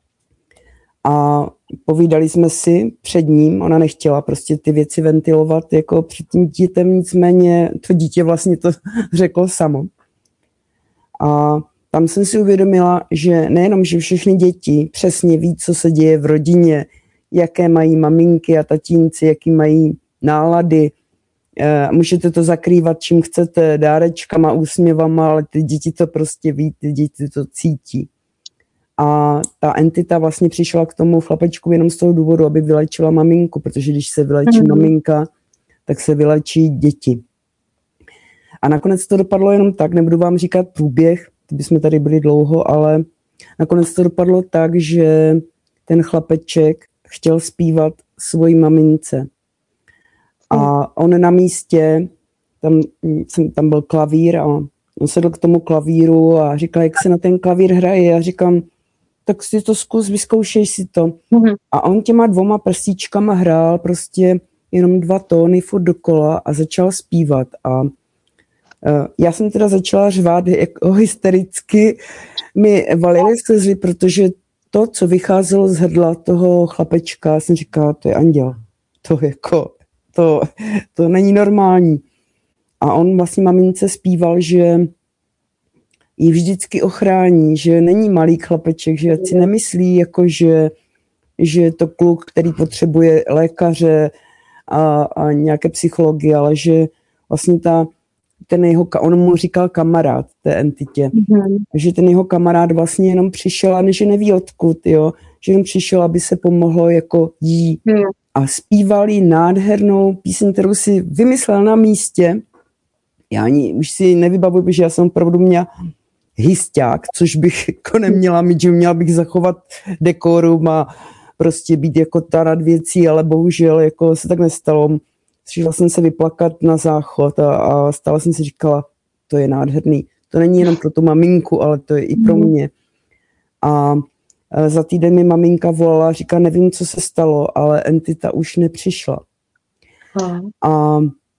a povídali jsme si před ním. Ona nechtěla prostě ty věci ventilovat jako před tím dítětem, nicméně to dítě vlastně to řeklo samo. A tam jsem si uvědomila, že nejenom, že všechny děti přesně ví, co se děje v rodině, jaké mají maminky a tatínci, jaký mají nálady. Můžete to zakrývat, čím chcete, dárečkama, úsměvama, ale ty děti to prostě ví, ty děti to cítí. A ta entita vlastně přišla k tomu chlapečku jenom z toho důvodu, aby vylečila maminku, protože když se vylečí maminka, tak se vylečí děti. A nakonec to dopadlo jenom tak, nebudu vám říkat průběh, to bychom tady byli dlouho, ale nakonec to dopadlo tak, že ten chlapeček chtěl zpívat svojí mamince. A on na místě, tam byl klavír a on sedl k tomu klavíru a říkal, jak se na ten klavír hraje. Já říkám, tak si to zkus, vyzkoušej si to. A on těma 2 prstíčkama hrál prostě jenom 2 tóny furt dokola a začal zpívat. A já jsem teda začala řvát jako hystericky. Mi valily slzy, protože to, co vycházelo z hrdla toho chlapečka, jsem říkala, to je anděl. To není normální. A on vlastně mamince zpíval, že ji vždycky ochrání, že není malý chlapeček, že si nemyslí, jako že je to kluk, který potřebuje lékaře a nějaké psychologie, ale že vlastně on mu říkal kamarád té entitě, že ten jeho kamarád vlastně jenom přišel, a že neví odkud, jo, že jenom přišel, aby se pomohlo jako jí. A zpíval jí nádhernou píseň, kterou si vymyslel na místě. Já ani už si nevybavuji, protože já jsem opravdu měla hysťák, což bych jako neměla mít, že měla bych zachovat dekorum a prostě být jako ta nad věcí, ale bohužel jako se tak nestalo. Přišla jsem se vyplakat na záchod a stále jsem si říkala, to je nádherný. To není jenom pro tu maminku, ale to je i pro mě. A za týden mi maminka volala a říká, nevím, co se stalo, ale entita už nepřišla. A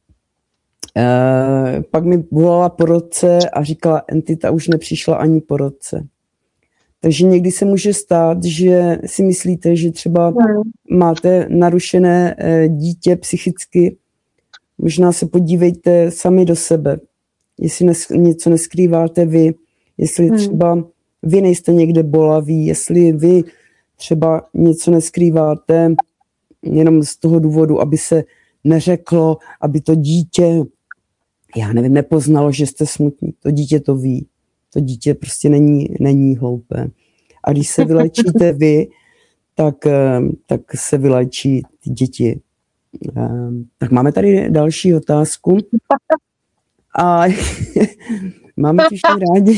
pak mi volala po roce a říkala, entita už nepřišla ani po roce. Takže někdy se může stát, že si myslíte, že třeba máte narušené dítě psychicky. Možná se podívejte sami do sebe, jestli něco neskrýváte vy, jestli třeba vy nejste někde bolaví, jestli vy třeba něco neskrýváte jenom z toho důvodu, aby se neřeklo, aby to dítě, já nevím, nepoznalo, že jste smutní. To dítě to ví. To dítě prostě není hloupé. A když se vylečíte vy, tak se vylečí ty děti. Tak máme tady další otázku. A máme to všichni rádi.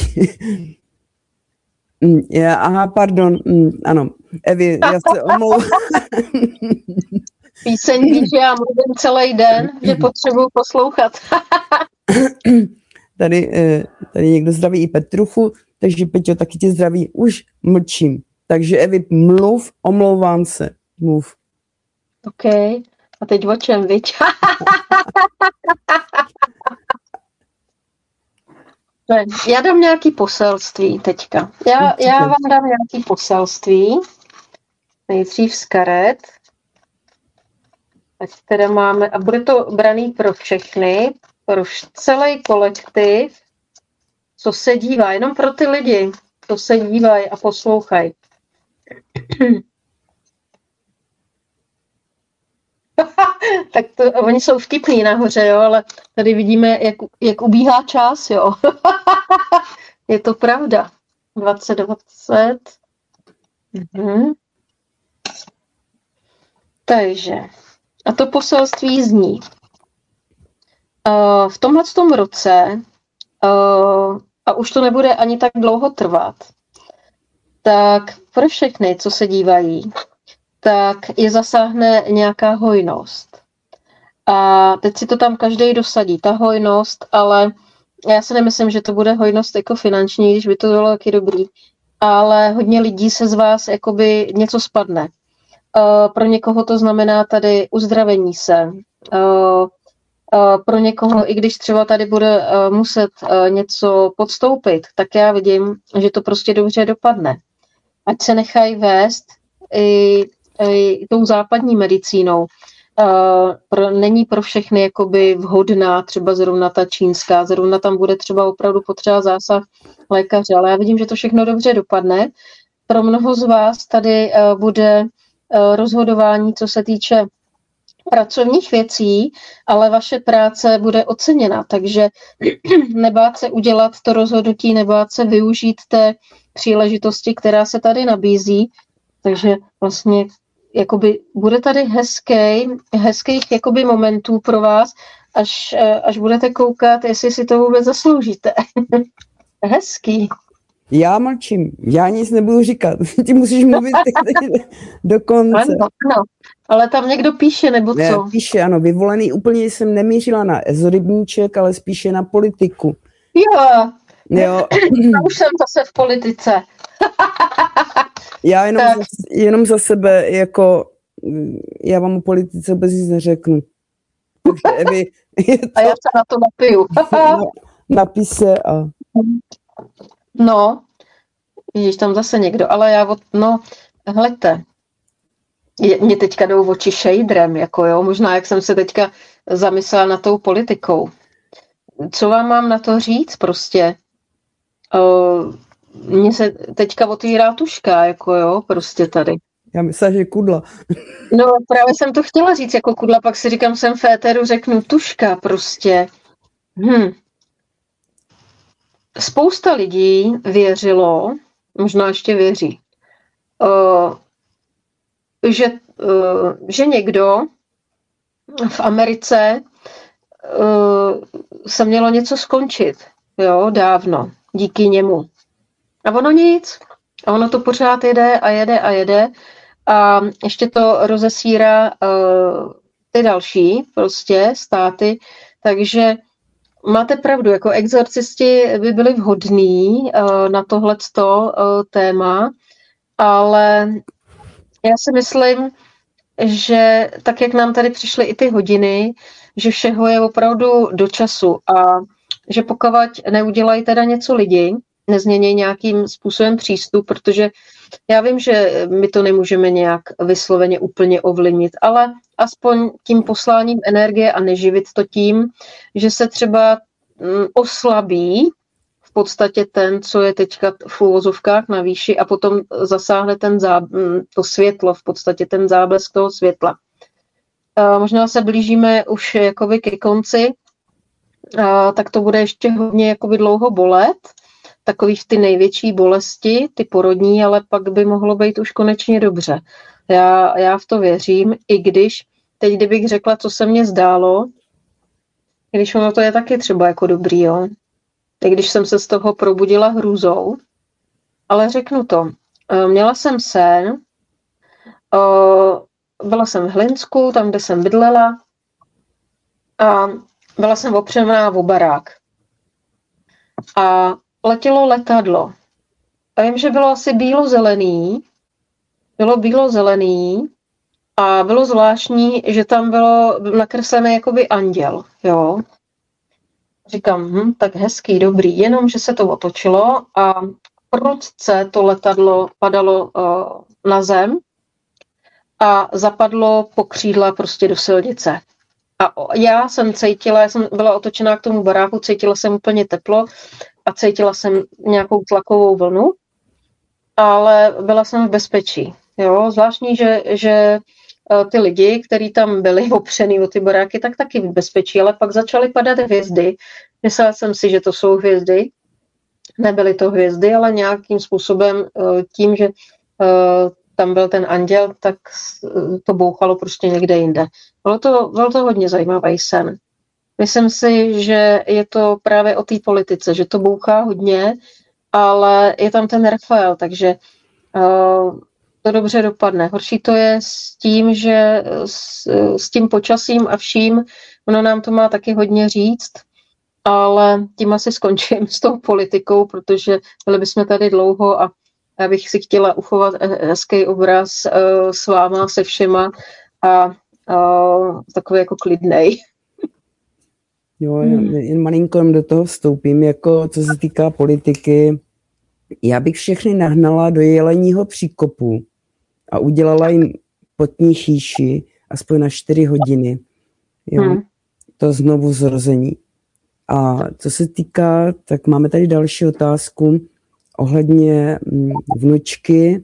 Aha, pardon, ano. Evi, já se omlouvám. Píseň ví, že já mluvím celý den, že potřebuji poslouchat. Tady někdo zdraví i Petruchu, takže Peťo, taky tě zdraví. Už mlčím. Takže Evi, mluv, omlouvám se, mluv. OK. A teď o čem, viď? Já dám nějaký poselství teďka. Já vám dám nějaký poselství. Nejdřív z karet. Ať teda máme, a bude to braný pro všechny, pro celý kolektiv, co se dívá, jenom pro ty lidi, co se dívají a poslouchají. Tak to, oni jsou vtipní nahoře, jo, ale tady vidíme, jak ubíhá čas, jo. Je to pravda. 2020. Takže, a to poselství zní. V tomhletom roce, a už to nebude ani tak dlouho trvat, tak pro všechny, co se dívají, tak je zasáhne nějaká hojnost. A teď si to tam každý dosadí, ta hojnost, ale já si nemyslím, že to bude hojnost jako finanční, když by to bylo taky dobrý, ale hodně lidí se z vás jakoby něco spadne. Pro někoho to znamená tady uzdravení se. Pro někoho, i když třeba tady bude muset něco podstoupit, tak já vidím, že to prostě dobře dopadne. Ať se nechají vést i tou západní medicínou. Není pro všechny jakoby vhodná třeba zrovna ta čínská, zrovna tam bude třeba opravdu potřeba zásah lékaře, ale já vidím, že to všechno dobře dopadne. Pro mnoho z vás tady bude rozhodování, co se týče pracovních věcí, ale vaše práce bude oceněna, takže nebát se udělat to rozhodnutí, nebát se využít té příležitosti, která se tady nabízí, takže vlastně jakoby bude tady hezkých jakoby momentů pro vás, až budete koukat, jestli si to vůbec zasloužíte. Hezký. Já mlčím, já nic nebudu říkat. Ty musíš mluvit do konce. Ano, ale tam někdo píše, nebo co? Ne, píše, ano, vyvolený. Úplně jsem nemířila na ezorybníček, ale spíše na politiku. Jo. Já už jsem zase v politice. Já jenom za sebe, jako já vám o politice vůbec nic neřeknu. Takže Evi, a já se na to napiju. Napij se a... No, vidíš tam zase někdo, ale hleďte, mě teďka jdou oči šejdrem, jako jo, možná jak jsem se teďka zamyslela nad tou politikou. Co vám mám na to říct prostě? Mně se teďka otvírá tuška, jako jo, prostě tady. Já myslím, že kudla. No právě jsem to chtěla říct jako kudla, pak si říkám, jsem v éteru, řeknu tuška prostě. Spousta lidí věřilo, možná ještě věří, že někdo v Americe se mělo něco skončit, jo, dávno, díky němu. A ono nic. A ono to pořád jede a jede a jede. A ještě to rozesírá ty další prostě státy. Takže máte pravdu, jako exorcisti by byli vhodní na tohleto téma, ale já si myslím, že tak, jak nám tady přišly i ty hodiny, že všeho je opravdu do času a že pokud neudělají teda něco lidi, nezmění nějakým způsobem přístup, protože já vím, že my to nemůžeme nějak vysloveně úplně ovlivnit, ale aspoň tím posláním energie a neživit to tím, že se třeba oslabí v podstatě ten, co je teďka v uvozovkách na výši a potom zasáhne to světlo, v podstatě ten záblesk toho světla. Možná se blížíme už jakoby ke konci, tak to bude ještě hodně jakoby dlouho bolet, takových ty největší bolesti, ty porodní, ale pak by mohlo být už konečně dobře. Já v to věřím, i když teď, kdybych řekla, co se mně zdálo, když ono to je taky třeba jako dobrý, jo. I když jsem se z toho probudila hrůzou, ale řeknu to. Měla jsem sen, byla jsem v Hlinsku, tam, kde jsem bydlela, a byla jsem opřená o barák. A letělo letadlo. A vím, že bylo asi bílo-zelený bylo bílo-zelený a bylo zvláštní, že tam bylo nakreslené jakoby anděl, jo. Říkám, tak hezký, dobrý, jenom, že se to otočilo a prudce to letadlo padalo na zem a zapadlo po křídla prostě do silnice. A já jsem byla otočená k tomu baráku, cítila jsem úplně teplo a cítila jsem nějakou tlakovou vlnu, ale byla jsem v bezpečí. Jo? Zvláštní, že ty lidi, kteří tam byli opřený o ty baráky, tak taky v bezpečí, ale pak začaly padat hvězdy. Myslela jsem si, že to jsou hvězdy. Nebyly to hvězdy, ale nějakým způsobem tím, že tam byl ten anděl, tak to bouchalo prostě někde jinde. Byl to hodně zajímavý sen. Myslím si, že je to právě o té politice, že to bouchá hodně, ale je tam ten Rafael, takže to dobře dopadne. Horší to je s tím, že s tím počasím a vším, ono nám to má taky hodně říct, ale tím asi skončím s tou politikou, protože byli bychom tady dlouho a já bych si chtěla uchovat hezký obraz s váma, se všema a takový jako klidnej. Jo, jen malinko do toho vstoupím, jako co se týká politiky. Já bych všechny nahnala do Jeleního příkopu a udělala jim potní chýši aspoň na 4 hodiny. Jo? To znovu zrození. A co se týká, tak máme tady další otázku ohledně vnučky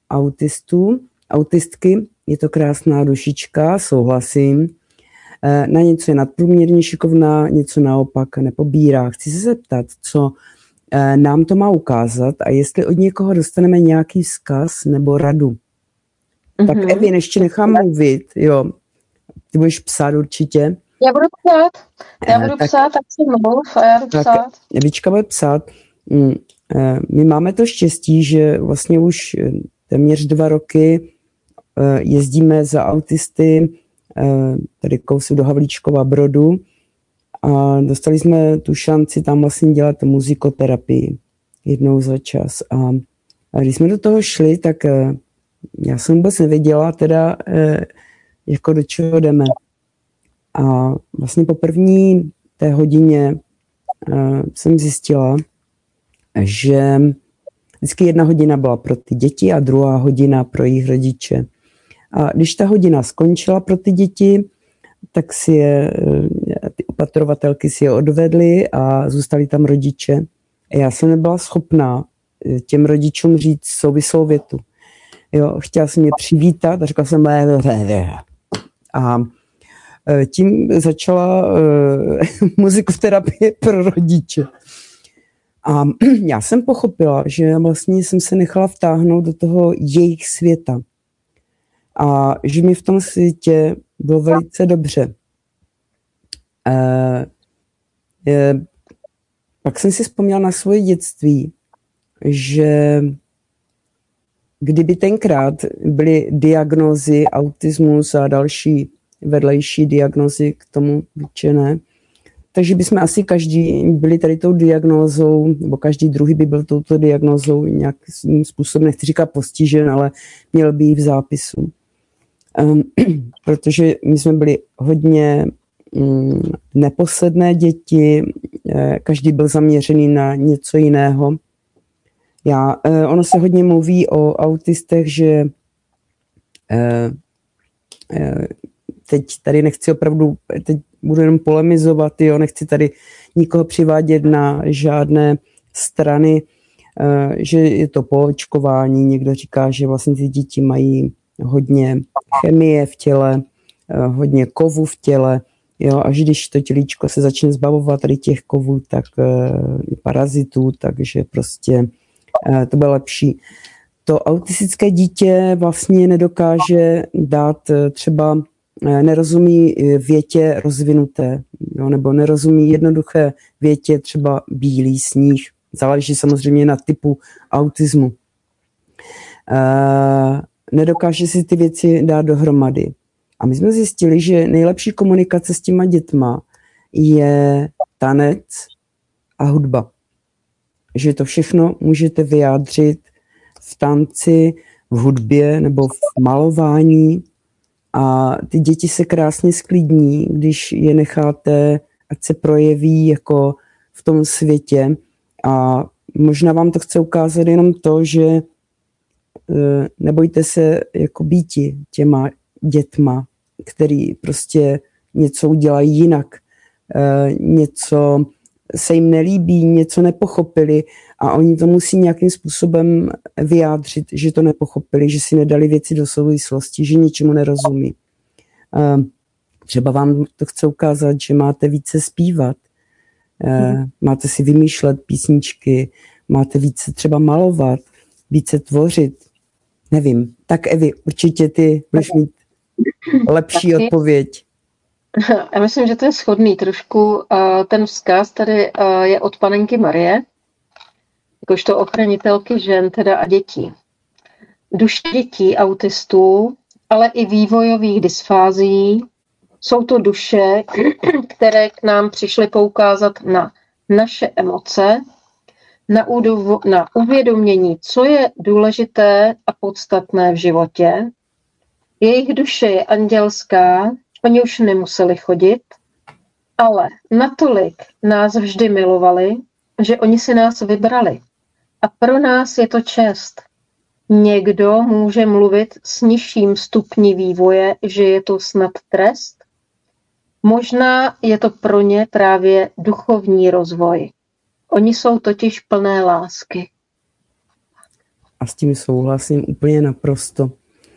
autistky. Je to krásná dušička, souhlasím. Na něco je nadprůměrně šikovná, něco naopak nepobírá. Chci se zeptat, co nám to má ukázat a jestli od někoho dostaneme nějaký vzkaz nebo radu. Tak Evi, ještě nechám mluvit, jo. Ty budeš psát určitě. Já budu psát, tak si mluv a já budu psát. Evička bude psát. My máme to štěstí, že vlastně už téměř 2 roky jezdíme za autisty tady kousek do Havlíčkova Brodu a dostali jsme tu šanci tam vlastně dělat muzikoterapii jednou za čas. A když jsme do toho šli, tak já jsem vůbec nevěděla teda, jako do čeho jdeme. A vlastně po první té hodině jsem zjistila, že vždycky 1 hodina byla pro ty děti a 2. hodina pro jejich rodiče. A když ta hodina skončila pro ty děti, tak ty opatrovatelky si je odvedly a zůstali tam rodiče. A já jsem nebyla schopná těm rodičům říct souvislou větu. Jo, chtěla jsem je přivítat a řekla jsem a tím začala muzikoterapie pro rodiče. A já jsem pochopila, že vlastně jsem se nechala vtáhnout do toho jejich světa. A že mi v tom světě bylo velice dobře. Pak jsem si vzpomněla na svoje dětství, že kdyby tenkrát byly diagnózy autismus a další vedlejší diagnózy k tomu vyčené, takže bychom asi každý byli tady tou diagnózou, nebo každý druhý by byl touto diagnózou nějakým způsobem, nechci říkat postižen, ale měl by jí v zápisu. Protože my jsme byli hodně neposledné děti, každý byl zaměřený na něco jiného. Ono se hodně mluví o autistech, že teď tady nechci opravdu, teď budu jenom polemizovat, jo, nechci tady nikoho přivádět na žádné strany, že je to po očkování, někdo říká, že vlastně ty děti mají hodně chemie v těle, hodně kovů v těle, jo, až když to tělíčko se začne zbavovat tady těch kovů, tak parazitů, takže prostě to bude lepší. To autistické dítě vlastně nedokáže dát třeba, nerozumí větě rozvinuté, jo, nebo nerozumí jednoduché větě třeba bílý sníh. Záleží samozřejmě na typu autismu. Nedokáže si ty věci dát dohromady. A my jsme zjistili, že nejlepší komunikace s těma dětma je tanec a hudba. Že to všechno můžete vyjádřit v tanci, v hudbě nebo v malování a ty děti se krásně sklidní, když je necháte, ať se projeví jako v tom světě a možná vám to chce ukázat jenom to, že nebojte se jako býti těma dětma, který prostě něco udělají jinak, něco se jim nelíbí, něco nepochopili a oni to musí nějakým způsobem vyjádřit, že to nepochopili, že si nedali věci do souvislosti, že něčemu nerozumí. Třeba vám to chce ukázat, že máte více zpívat, máte si vymýšlet písničky, máte více třeba malovat, více tvořit. Nevím. Tak Evi, určitě ty budeš mít lepší odpověď. Já myslím, že to je shodný trošku. Ten vzkaz tady je od panenky Marie, jakožto ochranitelky žen teda a dětí. Duše dětí autistů, ale i vývojových dysfázií, jsou to duše, které k nám přišly poukázat na naše emoce, na uvědomění, co je důležité a podstatné v životě. Jejich duše je andělská, oni už nemuseli chodit, ale natolik nás vždy milovali, že oni si nás vybrali. A pro nás je to čest. Někdo může mluvit s nižším stupni vývoje, že je to snad trest. Možná je to pro ně právě duchovní rozvoj. Oni jsou totiž plné lásky. A s tím souhlasím úplně naprosto.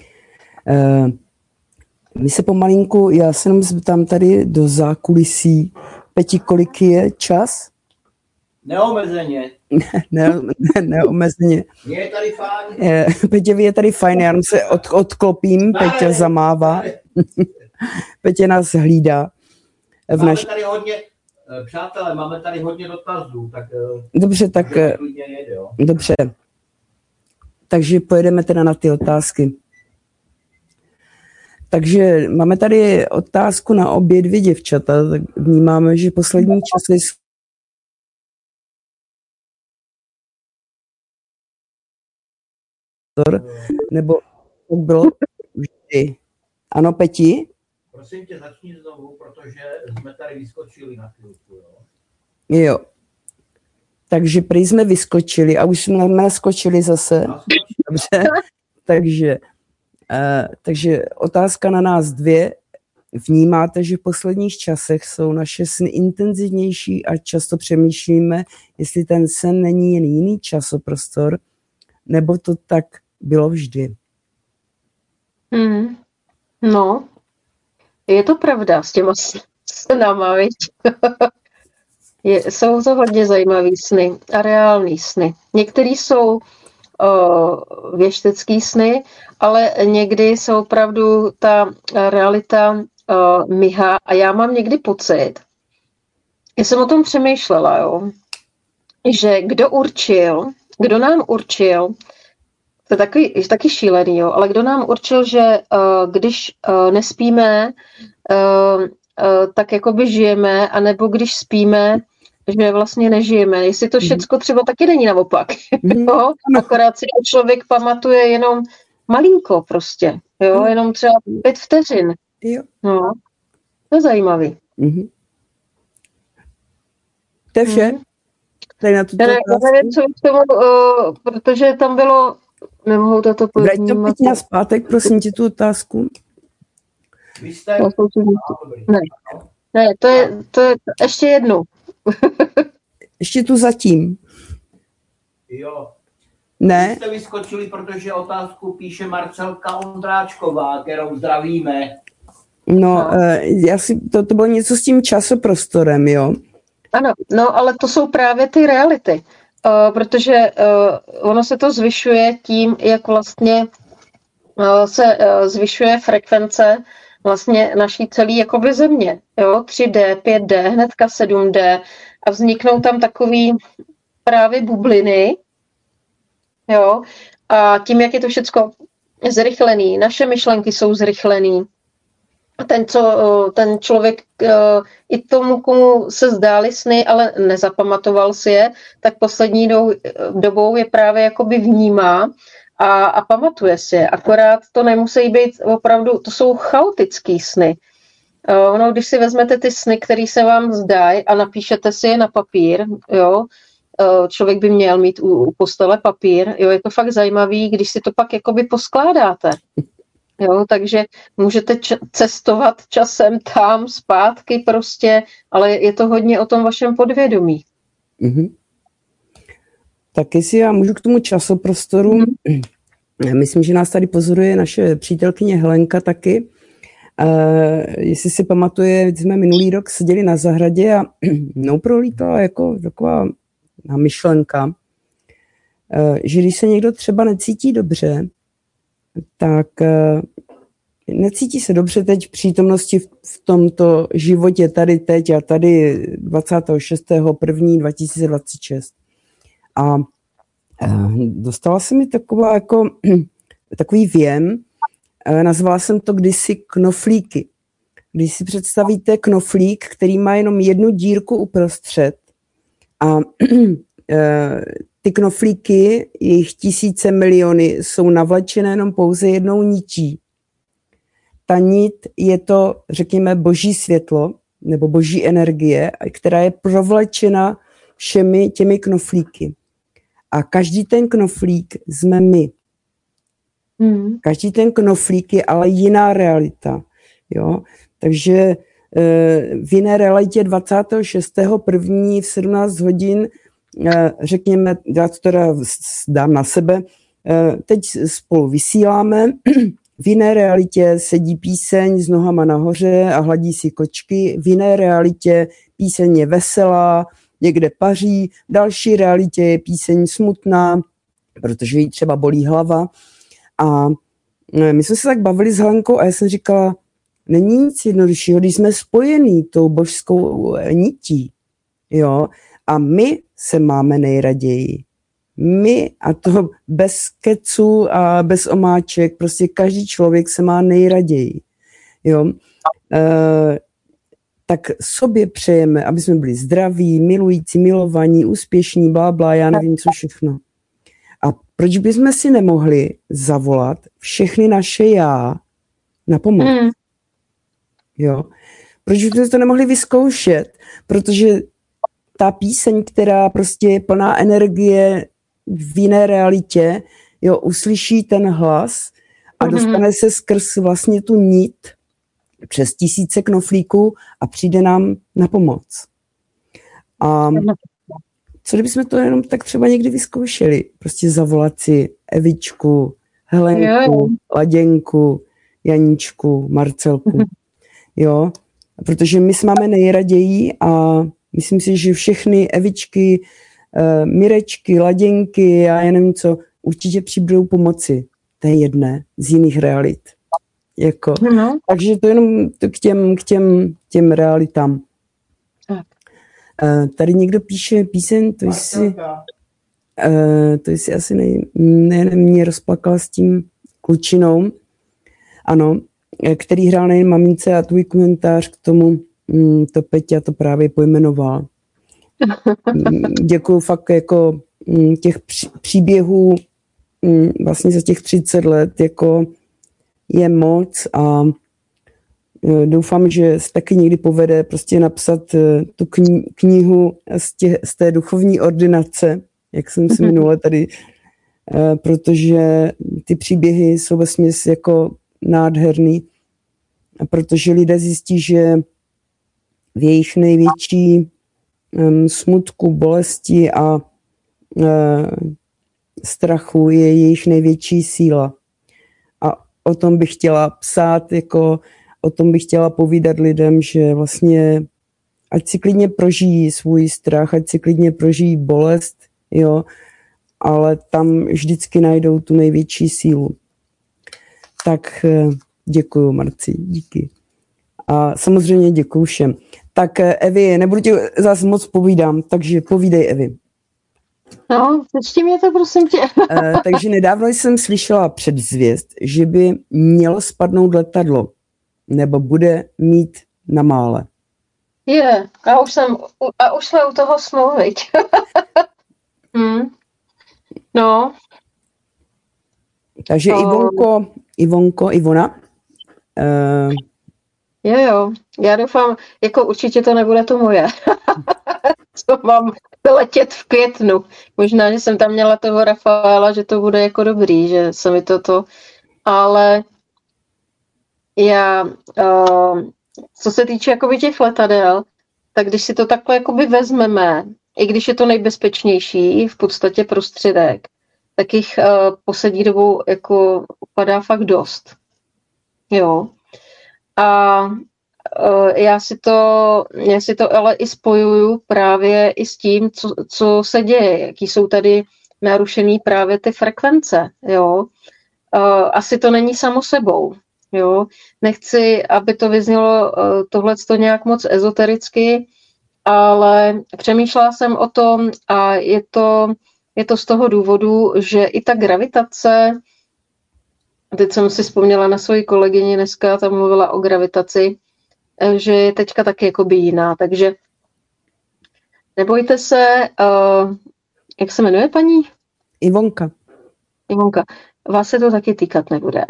My se pomalinku, já se jenom zeptám tady do zákulisí, Peti, kolik je čas? Neomezeně. Neomezeně. Je tady fajn. Petě, je tady fajn, já se odklopím, Petě zamává. Petě nás hlídá. Máme tady hodně, přátelé, máme tady hodně dotazů, tak... Dobře, tak... Jede, jo? Dobře. Takže pojedeme teda na ty otázky. Takže máme tady otázku na obě dvě děvčata. Tak vnímáme, že poslední časy nebo to bylo vždy. Ano, Peti? Prosím tě, začni znovu, protože jsme tady vyskočili na chvilku, jo? Jo. Takže prý jsme vyskočili a už jsme naskočili zase. Dobře. Takže otázka na nás dvě. Vnímáte, že v posledních časech jsou naše sny intenzivnější a často přemýšlíme, jestli ten sen není jen jiný časoprostor, nebo to tak bylo vždy? No, je to pravda s těma snama, viď? Jsou to hodně zajímavý sny a reální sny. Některý jsou věštecký sny, ale někdy jsou opravdu ta realita mihá a já mám někdy pocit, já jsem o tom přemýšlela, jo, že kdo nám určil, to je taky šílený, jo, ale kdo nám určil, že když nespíme, tak jakoby žijeme, anebo když spíme, že vlastně nežijeme. Jestli to všecko třeba taky není naopak. Jo? Akorát si to člověk pamatuje jenom malinko prostě. Jo? Jenom třeba 5 vteřin. No. To je zajímavý. To je vše? Nevím, co k tomu, protože tam bylo, nemohou toto pojít. Vrať to pět na zpátek, prosím tě, tu otázku. Vy jste... Ne, to je ještě jednou. Ještě tu zatím. Jo. Ne. Vy jste vyskočili, protože otázku píše Marcelka Ondráčková, kterou zdravíme. No, to bylo něco s tím časoprostorem, jo? Ano, no, ale to jsou právě ty reality. Protože ono se to zvyšuje tím, jak vlastně se zvyšuje frekvence vlastně naší celé jakoby země. Jo? 3D, 5D, hnedka 7D a vzniknou tam takový právě bubliny. Jo? A tím, jak je to všecko zrychlený, naše myšlenky jsou zrychlený. Ten člověk i tomu, komu se zdály sny, ale nezapamatoval si je, tak poslední dobou je právě jakoby vnímá a pamatuje si je. Akorát to nemusí být opravdu, to jsou chaotický sny. Ono, když si vezmete ty sny, které se vám zdají a napíšete si je na papír, jo, člověk by měl mít u postele papír, jo, je to fakt zajímavý, když si to pak jakoby poskládáte. Jo, takže můžete cestovat časem tam, zpátky prostě, ale je to hodně o tom vašem podvědomí. Mm-hmm. Tak jestli já můžu k tomu časoprostoru, myslím, že nás tady pozoruje naše přítelkyně Helenka taky. Jestli si pamatuje, jsme minulý rok seděli na zahradě a prolítala jako taková myšlenka, že když se někdo třeba necítí dobře, tak necítí se dobře teď v přítomnosti v tomto životě tady teď a tady 26.1.2026. A dostala se mi takový věm, nazvala jsem to kdysi knoflíky. Když si představíte knoflík, který má jenom jednu dírku uprostřed a ty knoflíky, jejich tisíce, miliony, jsou navlečené jenom pouze jednou nití. Ta nit je to, řekněme, boží světlo nebo boží energie, která je provlečena všemi těmi knoflíky. A každý ten knoflík jsme my. Každý ten knoflík je ale jiná realita. Jo? Takže v jiné realitě 26.1. v 17 hodin, řekněme, já to teda dám na sebe, teď spolu vysíláme, v jiné realitě sedí píseň s nohama nahoře a hladí si kočky, v jiné realitě píseň je veselá, někde paří, v další realitě je píseň smutná, protože jí třeba bolí hlava. A my jsme se tak bavili s Helenkou a já jsem říkala, není nic jednoduššího, když jsme spojení tou božskou nití, jo, a my se máme nejraději. My, a to bez keců a bez omáček, prostě každý člověk se má nejraději, jo. Tak sobě přejeme, aby jsme byli zdraví, milující, milovaní, úspěšní, blá, já nevím, co všechno. A proč bychom si nemohli zavolat všechny naše já na pomoc? Jo? Proč bychom to nemohli vyzkoušet? Protože ta píseň, která prostě je plná energie v jiné realitě, jo, uslyší ten hlas a dostane se skrz vlastně tu nit přes tisíce knoflíků a přijde nám na pomoc. A co kdybychom to jenom tak třeba někdy vyzkoušeli? Prostě zavolat si Evičku, Helenku, Laděnku, Janíčku, Marcelku. Jo? Protože my jsme máme nejraději a myslím si, že všechny Evičky, Mirečky, Laděnky a já nevím co, určitě přijdou pomoci té jedné z jiných realit. Jako. Takže to jenom k těm realitám. Tady někdo píše píseň, to jsi asi mě rozplakala s tím klučinou. Ano, který hrál nejen mamince a tvůj komentář k tomu, to Peťa to právě pojmenoval. Děkuju fakt jako těch příběhů vlastně za těch 30 let jako je moc a doufám, že se taky někdy povede prostě napsat tu knihu z té duchovní ordinace, jak jsem si minule tady, protože ty příběhy jsou vesměs jako nádherný, protože lidé zjistí, že v jejich největší smutku, bolesti a strachu je jejich největší síla. A o tom bych chtěla psát, jako o tom bych chtěla povídat lidem, že vlastně ať si klidně prožijí svůj strach, ať si klidně prožijí bolest, jo, ale tam vždycky najdou tu největší sílu. Tak děkuju, Marci, díky. A samozřejmě děkuju všem. Tak Evi, nebudu ti zase moc povídám, takže povídej, Evi. No, přečti mě to, prosím tě. Takže nedávno jsem slyšela předzvěst, že by mělo spadnout letadlo, nebo bude mít na mále. A už jsme u toho snu, viď? No. Takže Ivona. Jo, já doufám, jako určitě to nebude to moje, co mám letět v květnu. Možná, že jsem tam měla toho Rafaela, že to bude jako dobrý, že se mi to, ale já, co se týče jakoby těch letadel, tak když si to takhle jakoby vezmeme, i když je to nejbezpečnější v podstatě prostředek, tak jich poslední dobou jako padá fakt dost. Jo. A já si to ale i spojuju právě i s tím, co se děje, jaký jsou tady narušený právě ty frekvence. Jo. Asi to není samo sebou. Jo. Nechci, aby to vyznělo tohleto nějak moc ezotericky, ale přemýšlela jsem o tom a je to z toho důvodu, že i ta gravitace, teď jsem si vzpomněla na svoji kolegyni dneska, tam mluvila o gravitaci, že je teďka taky jakoby jiná, takže nebojte se, jak se jmenuje paní? Ivonka. Vás se to taky týkat nebude.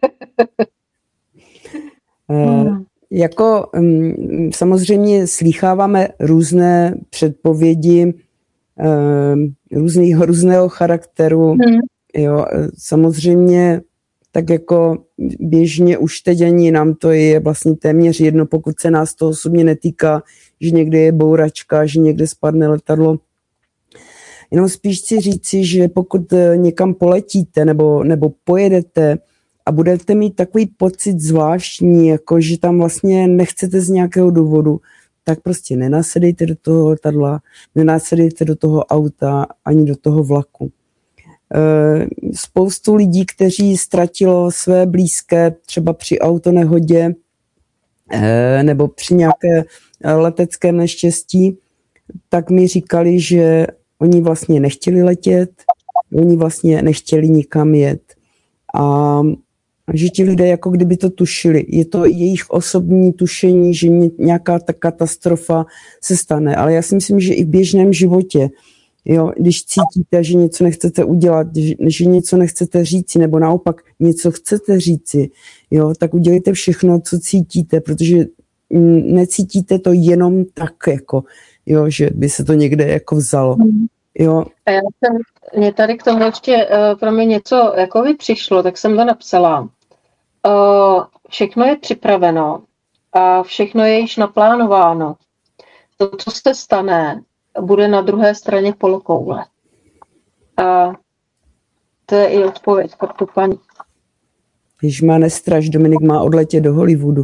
Jako samozřejmě slýcháváme různé předpovědi různého charakteru. Jo, samozřejmě tak jako běžně už teď ani nám to je vlastně téměř jedno, pokud se nás to osobně netýká, že někde je bouračka, že někde spadne letadlo. Jenom spíš chci říci, že pokud někam poletíte nebo pojedete a budete mít takový pocit zvláštní, jako že tam vlastně nechcete z nějakého důvodu, tak prostě nenasedejte do toho letadla, nenasedejte do toho auta ani do toho vlaku. Spoustu lidí, kteří ztratilo své blízké třeba při autonehodě nebo při nějaké leteckém neštěstí, tak mi říkali, že oni vlastně nechtěli letět, oni vlastně nechtěli nikam jet. A že ti lidé jako kdyby to tušili. Je to jejich osobní tušení, že nějaká ta katastrofa se stane. Ale já si myslím, že i v běžném životě, jo, když cítíte, že něco nechcete udělat, že něco nechcete říci, nebo naopak něco chcete říci, jo, tak udělejte všechno, co cítíte, protože necítíte to jenom tak, jako, jo, že by se to někde jako vzalo. Jo. A mě tady k tomu ještě pro mě něco jako by přišlo, tak jsem to napsala. Všechno je připraveno a všechno je již naplánováno. To, co se stane, bude na druhé straně polokoule. A to je i odpověď pro tu paní. Když má nestraž, Dominik má odletět do Hollywoodu.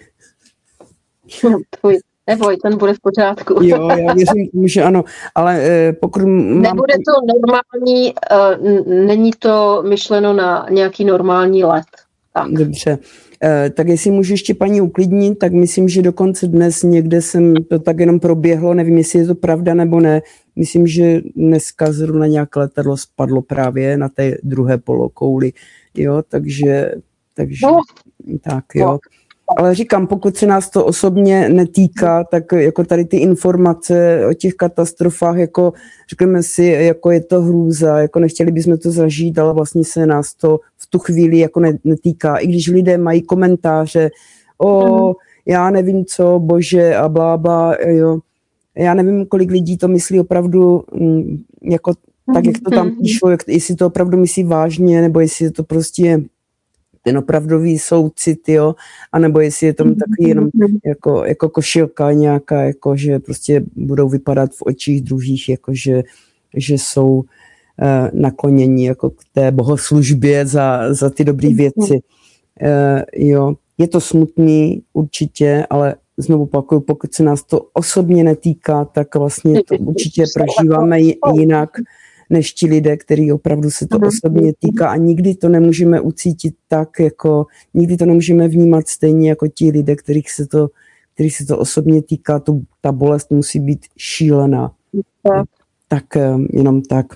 Neboj, ten bude v pořádku. Jo, já věřím tomu, že ano, ale pokud nebude to normální, není to myšleno na nějaký normální let. Tak. Dobře, tak jestli můžu ještě paní uklidnit, tak myslím, že dokonce dnes někde jsem to tak jenom proběhlo, nevím, jestli je to pravda nebo ne, myslím, že dneska zrovna nějaké letadlo spadlo právě na té druhé polokouli, jo, takže tak, jo. Ale říkám, pokud se nás to osobně netýká, tak jako tady ty informace o těch katastrofách, jako řekneme si, jako je to hrůza, jako nechtěli bychom to zažít, ale vlastně se nás to v tu chvíli jako netýká. I když lidé mají komentáře, já nevím co, bože a blábla, jo. Já nevím, kolik lidí to myslí opravdu jako tak, jak to tam píšou, jestli to opravdu myslí vážně, nebo jestli je to prostě ten opravdový soucit, jo, anebo jestli je tam takový jenom jako košilka nějaká, jako že prostě budou vypadat v očích druhých, jako že jsou naklonění jako k té bohoslužbě za ty dobré věci. Jo. Je to smutný určitě, ale znovu opakuju, pokud se nás to osobně netýká, tak vlastně to určitě prožíváme jinak než ti lidé, který opravdu se to osobně týká a nikdy to nemůžeme ucítit tak, jako nikdy to nemůžeme vnímat stejně jako ti lidé, kterých se to osobně týká, ta bolest musí být šílená. Tak jenom tak.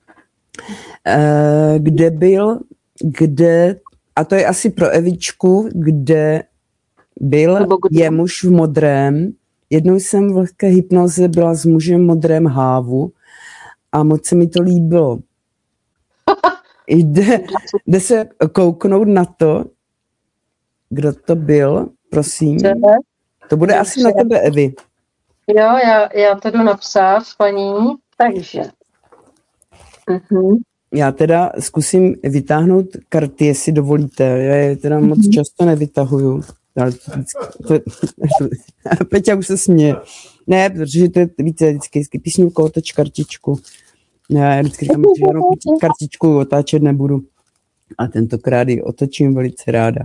A to je asi pro Evičku, kde je muž v modrém. Jednou jsem v lehké hypnoze byla s mužem v modrém hávu a moc se mi to líbilo. Jde se kouknout na to, kdo to byl, prosím. To bude asi na tebe, Evi. Jo, já to jdu napsat, paní, takže. Já teda zkusím vytáhnout karty, jestli dovolíte. Já je teda moc často nevytahuju. Peťa už se směje. Ne, protože to je více vždycky písničku, otoč kartičku. Já vždycky říkám, že žádnou kartičku otáčet nebudu. A tentokrát ji otočím velice ráda.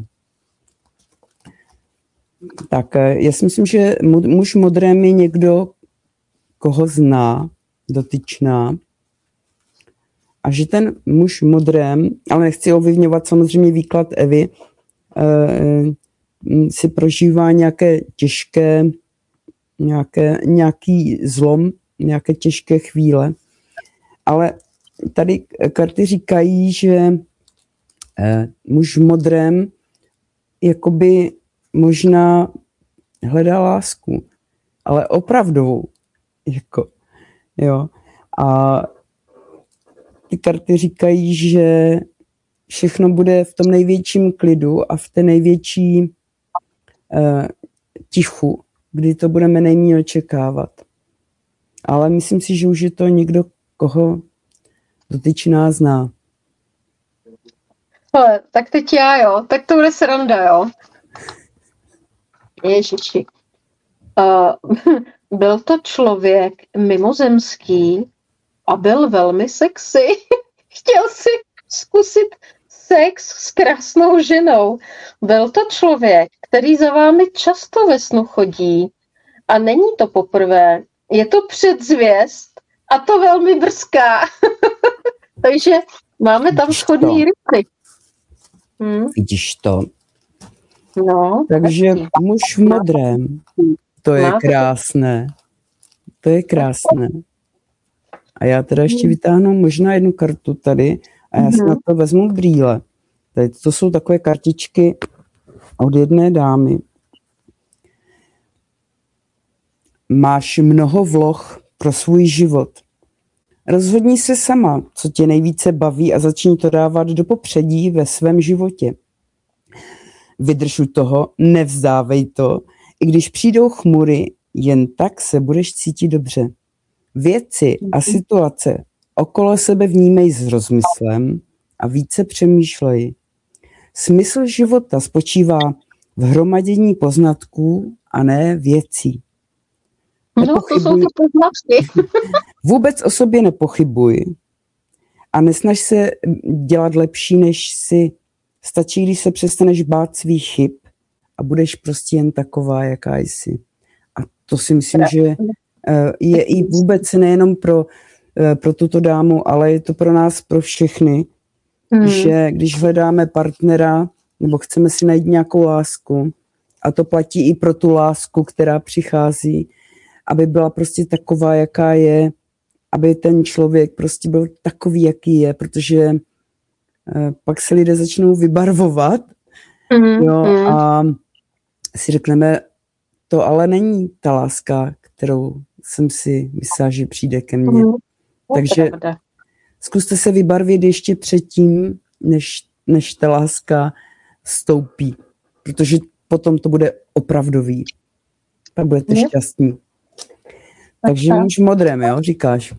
Tak já si myslím, že muž modrém je někdo, koho zná, dotyčná. A že ten muž modrém, ale nechci ovlivňovat samozřejmě výklad Evy, si prožívá nějaké těžké, nějaký zlom, nějaké těžké chvíle. Ale tady karty říkají, že muž v modrém jakoby možná hledá lásku, ale opravdovou. Jako, jo. A ty karty říkají, že všechno bude v tom největším klidu a v té největší tichu, kdy to budeme nejméně očekávat. Ale myslím si, že už je to někdo, koho dotyčná zná. Ale, tak teď tak to bude sranda, jo. Ježiši. Byl to člověk mimozemský a byl velmi sexy. Chtěl si zkusit sex s krásnou ženou. Byl to člověk, který za vámi často ve snu chodí a není to poprvé. Je to předzvěst a to velmi brzká. Takže máme tam shodný rysy. Vidíš to? No, takže muž v modrém. To je krásné. To je krásné. A já teda ještě vytáhnu možná jednu kartu tady a já si na to vezmu brýle. Tady to jsou takové kartičky od jedné dámy. Máš mnoho vloh pro svůj život. Rozhodni se sama, co tě nejvíce baví a začni to dávat do popředí ve svém životě. Vydrž u toho, nevzdávej to, i když přijdou chmury, jen tak se budeš cítit dobře. Věci a situace okolo sebe vnímej s rozmyslem a více přemýšlej. Smysl života spočívá v hromadění poznatků a ne věcí. No, to jsou ty poznatky. Vůbec o sobě nepochybuj a nesnaž se dělat lepší, než si. Stačí, když se přestaneš bát svých chyb a budeš prostě jen taková, jaká jsi. A to si myslím, že je i vůbec nejenom pro tuto dámu, ale je to pro nás, pro všechny, že když hledáme partnera nebo chceme si najít nějakou lásku, a to platí i pro tu lásku, která přichází, aby byla prostě taková, jaká je, aby ten člověk prostě byl takový, jaký je, protože pak se lidé začnou vybarvovat, jo, a si řekneme, to ale není ta láska, kterou jsem si myslela, že přijde ke mně. Takže zkuste se vybarvit ještě předtím, než ta láska stoupí, protože potom to bude opravdový. Pak budete šťastní. Takže muž v modrém, jo, říkáš.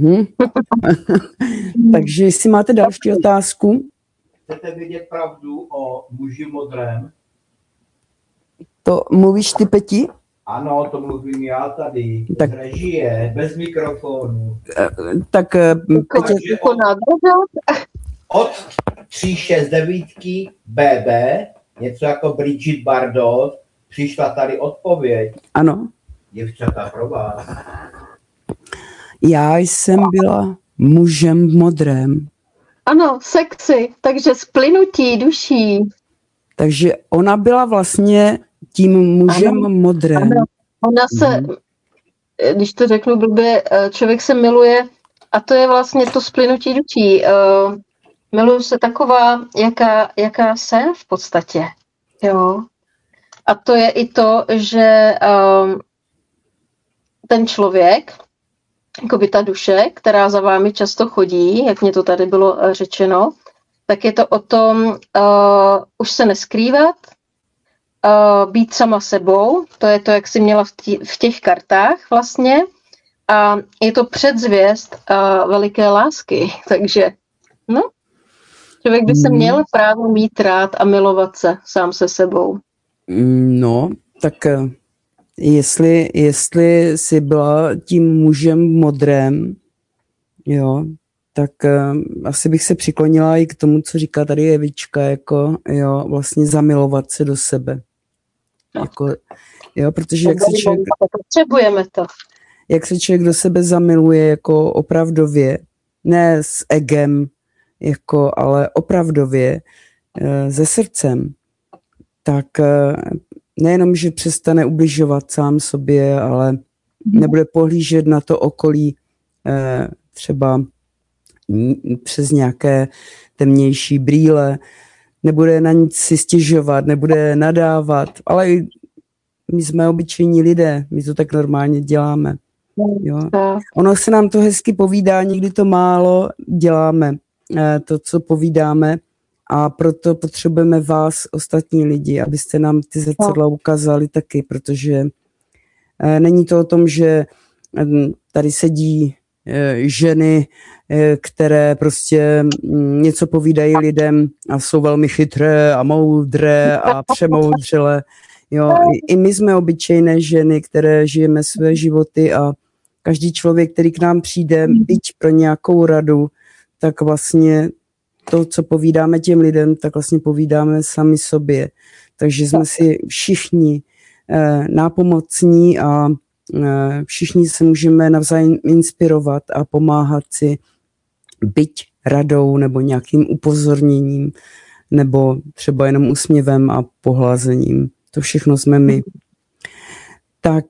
Takže jestli máte další otázku. Chcete vědět pravdu o muži modrém? To mluvíš ty, Peti? Ano, to mluvím já tady. Tak. Z režie, bez mikrofonu. Tak Petě... Od 369 BB, něco jako Bridget Bardot, přišla tady odpověď. Ano. Děvčata pro vás. Já jsem byla mužem v modrém. Ano, sexy, takže splynutí duší. Takže ona byla vlastně tím mužem modrém. Ano. Ona se, když to řeknu blbě, člověk se miluje a to je vlastně to splynutí duší. Miluju se taková, jaká jsem v podstatě. Jo. A to je i to, že ten člověk, jakoby ta duše, která za vámi často chodí, jak mě to tady bylo řečeno, tak je to o tom už se neskrývat, být sama sebou, to je to, jak jsi měla v těch kartách vlastně, a je to předzvěst veliké lásky, takže no, člověk by se měl právě mít rád a milovat se sám se sebou. No, tak jestli jsi byla tím mužem v modrém, jo, tak asi bych se přiklonila i k tomu, co říká tady Evička, jako jo, vlastně zamilovat se do sebe. Jako, jo, protože potřebujeme to. Jak se člověk do sebe zamiluje jako opravdově, ne s egem, jako, ale opravdově, se srdcem, tak nejenom, že přestane ubližovat sám sobě, ale nebude pohlížet na to okolí třeba přes nějaké temnější brýle, nebude na nic si stěžovat, nebude nadávat, ale my jsme obyčejní lidé, my to tak normálně děláme. Jo. Ono se nám to hezky povídá, někdy to málo děláme, to, co povídáme, a proto potřebujeme vás, ostatní lidi, abyste nám ty zrcadla ukázali taky, protože není to o tom, že tady sedí ženy, které prostě něco povídají lidem a jsou velmi chytré a moudré a přemoudřelé. Jo, i my jsme obyčejné ženy, které žijeme své životy, a každý člověk, který k nám přijde, byť pro nějakou radu, tak vlastně to, co povídáme těm lidem, tak vlastně povídáme sami sobě. Takže jsme si všichni nápomocní a všichni se můžeme navzájem inspirovat a pomáhat si, byť radou nebo nějakým upozorněním, nebo třeba jenom úsměvem a pohlazením. To všechno jsme my. Tak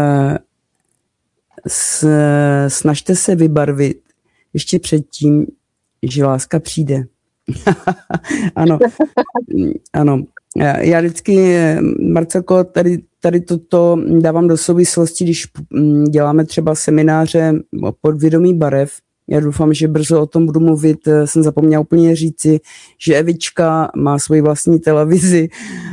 snažte se vybarvit ještě předtím, že láska přijde. Ano. Ano. Já vždycky, Marcelko, tady toto dávám do souvislosti, když děláme třeba semináře o podvědomí barev. Já doufám, že brzo o tom budu mluvit. Jsem zapomněla úplně říci, že Evička má svoji vlastní televizi,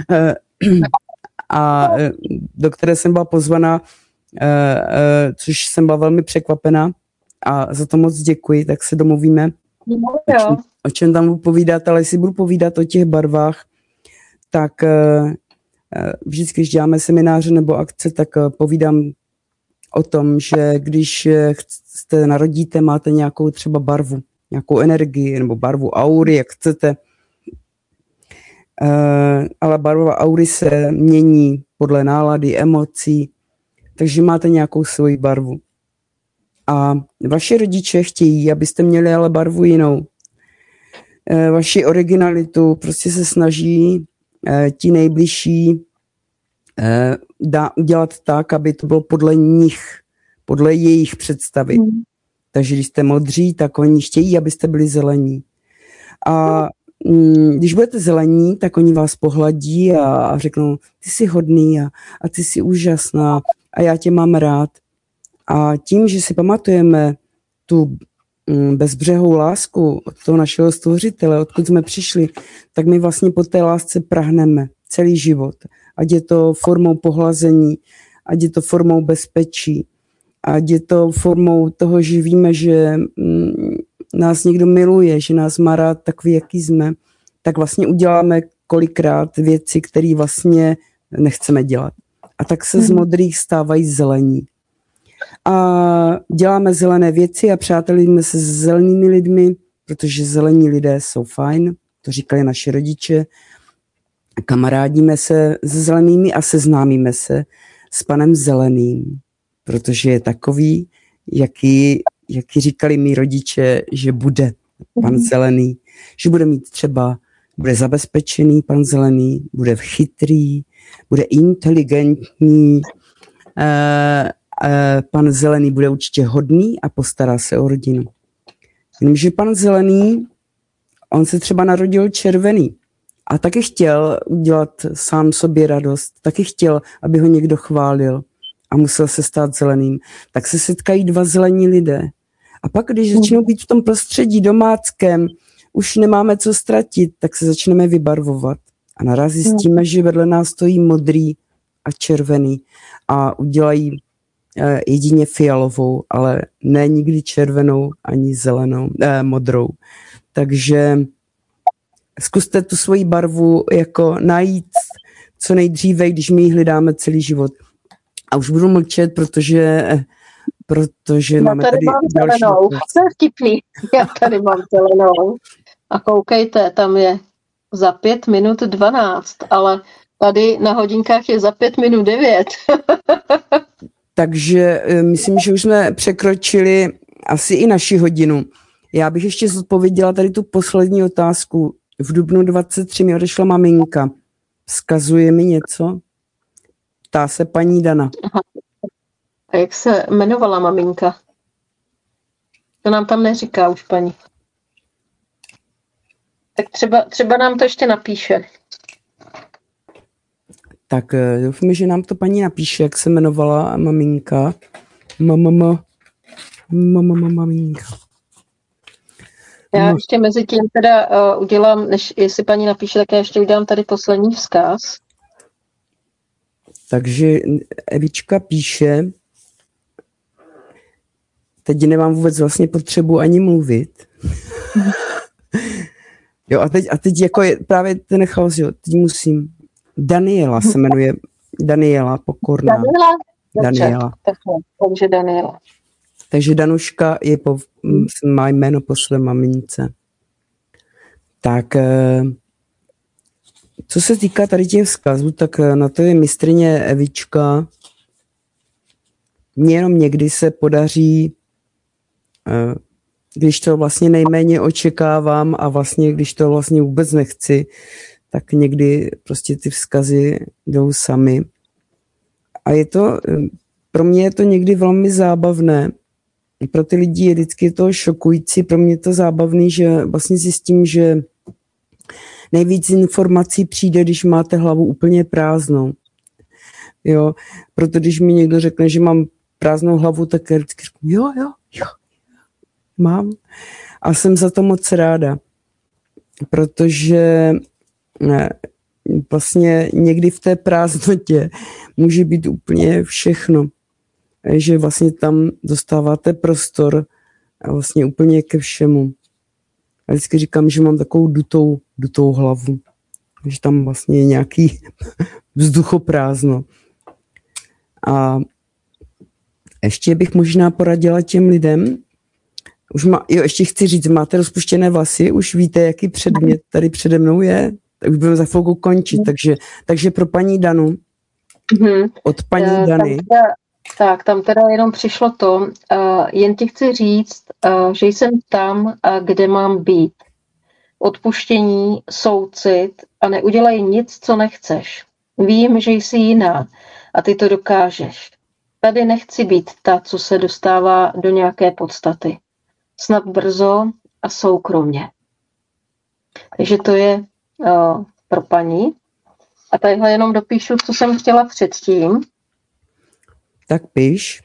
a do které jsem byla pozvaná, což jsem byla velmi překvapená, a za to moc děkuji, tak se domluvíme, o čem tam budu povídat, ale jestli budu povídat o těch barvách, tak vždycky, když děláme semináře nebo akce, tak povídám o tom, že když se narodíte, máte nějakou třeba barvu, nějakou energii nebo barvu aury, jak chcete, ale barva aury se mění podle nálady, emocí, takže máte nějakou svoji barvu. A vaši rodiče chtějí, abyste měli ale barvu jinou. Vaši originalitu prostě se snaží ti nejbližší udělat tak, aby to bylo podle nich, podle jejich představy. Takže když jste modří, tak oni chtějí, abyste byli zelení. A když budete zelení, tak oni vás pohladí a řeknou, ty jsi hodný a ty jsi úžasná a já tě mám rád. A tím, že si pamatujeme tu bezbřehou lásku od toho našeho stvořitele, odkud jsme přišli, tak my vlastně po té lásce prahneme celý život. Ať je to formou pohlazení, ať je to formou bezpečí, ať je to formou toho, že víme, že nás někdo miluje, že nás má rád takový, jaký jsme, tak vlastně uděláme kolikrát věci, které vlastně nechceme dělat. A tak se z modrých stávají zelení. A děláme zelené věci a přátelíme se s zelenými lidmi, protože zelení lidé jsou fajn, to říkali naši rodiče. Kamarádíme se s zelenými a seznámíme se s panem zeleným, protože je takový, jaký říkali mý rodiče, že bude pan zelený, že bude mít třeba, bude zabezpečený pan zelený, bude chytrý, bude inteligentní, pan zelený bude určitě hodný a postará se o rodinu. Jenomže pan zelený, on se třeba narodil červený a taky chtěl udělat sám sobě radost, taky chtěl, aby ho někdo chválil a musel se stát zeleným. Tak se setkají dva zelení lidé. A pak, když začnou být v tom prostředí domáckém, už nemáme co ztratit, tak se začneme vybarvovat. A naraz zjistíme, že vedle nás stojí modrý a červený a udělají jedině fialovou, ale ne nikdy červenou ani zelenou, modrou. Takže zkuste tu svoji barvu jako najít co nejdříve, když my ji hledáme celý život. A už budu mlčet, protože máme tady další zelenou. To je vtipný. Já tady mám zelenou. A koukejte, tam je za 5 minut 12, ale tady na hodinkách je za 5 minut 9. Takže myslím, že už jsme překročili asi i naši hodinu. Já bych ještě zodpověděla tady tu poslední otázku. V dubnu 23 mi odešla maminka. Vzkazuje mi něco? Ptá se paní Dana. Aha. A jak se jmenovala maminka? To nám tam neříká už paní. Tak třeba nám to ještě napíše. Tak doufám, že nám to paní napíše, jak se jmenovala maminka. Maminka. Já ještě mezi tím teda udělám, než jestli paní napíše, tak já ještě udělám tady poslední vzkaz. Takže Evička píše, teď nemám vůbec vlastně potřebu ani mluvit. Jo, a teď jako je právě ten chaos, jo, teď musím. Daniela se jmenuje, Daniela Pokorná. Daniela. Takže Daniela. Takže Danuška má jméno po své mamince. Tak co se týká tady těch vzkazů, tak na to je mistryně Evička. Mně jenom někdy se podaří, když to vlastně nejméně očekávám a vlastně když to vlastně vůbec nechci, tak někdy prostě ty vzkazy jdou sami. A pro mě je to někdy velmi zábavné. Pro ty lidi je vždycky to šokující, pro mě je to zábavný, že vlastně zjistím, že nejvíc informací přijde, když máte hlavu úplně prázdnou. Jo, proto když mi někdo řekne, že mám prázdnou hlavu, tak já vždycky řeknu, jo, mám. A jsem za to moc ráda, protože vlastně někdy v té prázdnotě může být úplně všechno. Že vlastně tam dostáváte prostor a vlastně úplně ke všemu. A vždycky říkám, že mám takovou dutou hlavu. Že tam vlastně je nějaký vzduchoprázdno. A ještě bych možná poradila těm lidem, ještě chci říct, máte rozpuštěné vlasy, už víte, jaký předmět tady přede mnou je, tak už budeme za chvilku končit, takže pro paní Danu, od paní Dany. Tak, tam teda jenom přišlo to, jen ti chci říct, že jsem tam, kde mám být. Odpuštění, soucit a neudělej nic, co nechceš. Vím, že jsi jiná a ty to dokážeš. Tady nechci být ta, co se dostává do nějaké podstaty. Snad brzo a soukromně. Takže to je pro paní. A tadyhle jenom dopíšu, co jsem chtěla předtím. Tak píš.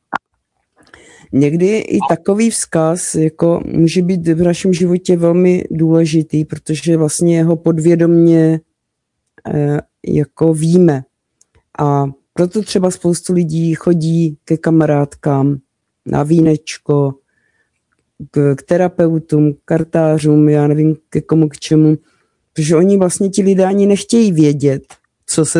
Někdy i takový vzkaz jako může být v našem životě velmi důležitý, protože vlastně ho podvědomě jako víme. A proto třeba spoustu lidí chodí ke kamarádkám na vínečko, k terapeutům, kartářům, já nevím ke komu k čemu, protože oni vlastně ti lidé ani nechtějí vědět, co se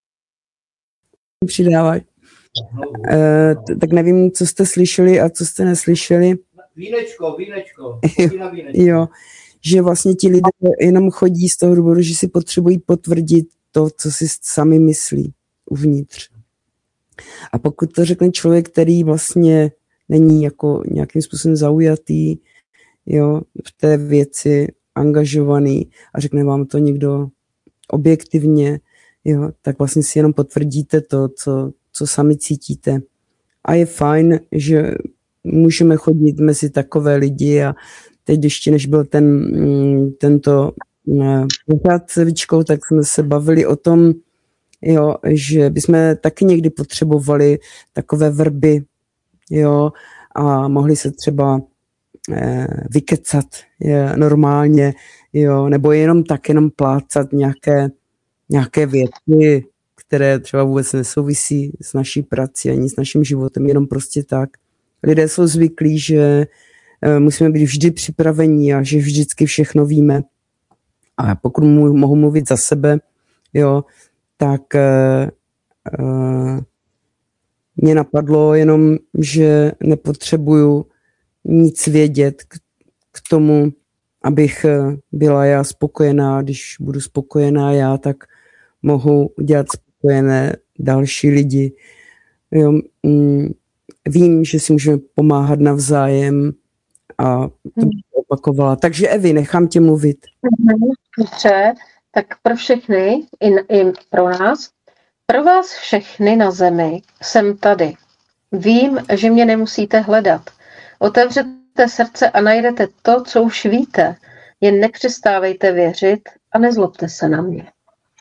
přidává. Tak nevím, co jste slyšeli a co jste neslyšeli. Vínečko. Jo, že vlastně ti lidé jenom chodí z toho důvodu, že si potřebují potvrdit to, co si sami myslí uvnitř. A pokud to řekne člověk, který vlastně není jako nějakým způsobem zaujatý, jo, v té věci angažovaný a řekne vám to někdo objektivně, jo, tak vlastně si jenom potvrdíte to, co sami cítíte. A je fajn, že můžeme chodit mezi takové lidi a teď ještě než byl tento pořad s Evičkou, tak jsme se bavili o tom, jo, že bychom taky někdy potřebovali takové vrby, jo, a mohli se třeba vykecat normálně, jo, nebo jenom plácat nějaké věci, které třeba vůbec nesouvisí s naší prací ani s naším životem, jenom prostě tak. Lidé jsou zvyklí, že musíme být vždy připravení a že vždycky všechno víme. A pokud mohu mluvit za sebe, jo, tak mě napadlo jenom, že nepotřebuju nic vědět k tomu, abych byla já spokojená. Když budu spokojená já, tak mohu udělat spokojené další lidi. Jo, vím, že si můžeme pomáhat navzájem a to bych opakovala. Takže Evi, nechám tě mluvit. Dobře, tak pro všechny, i pro nás, pro vás všechny na zemi jsem tady. Vím, že mě nemusíte hledat. Otevřete srdce a najdete to, co už víte. Jen nepřestávejte věřit a nezlobte se na mě.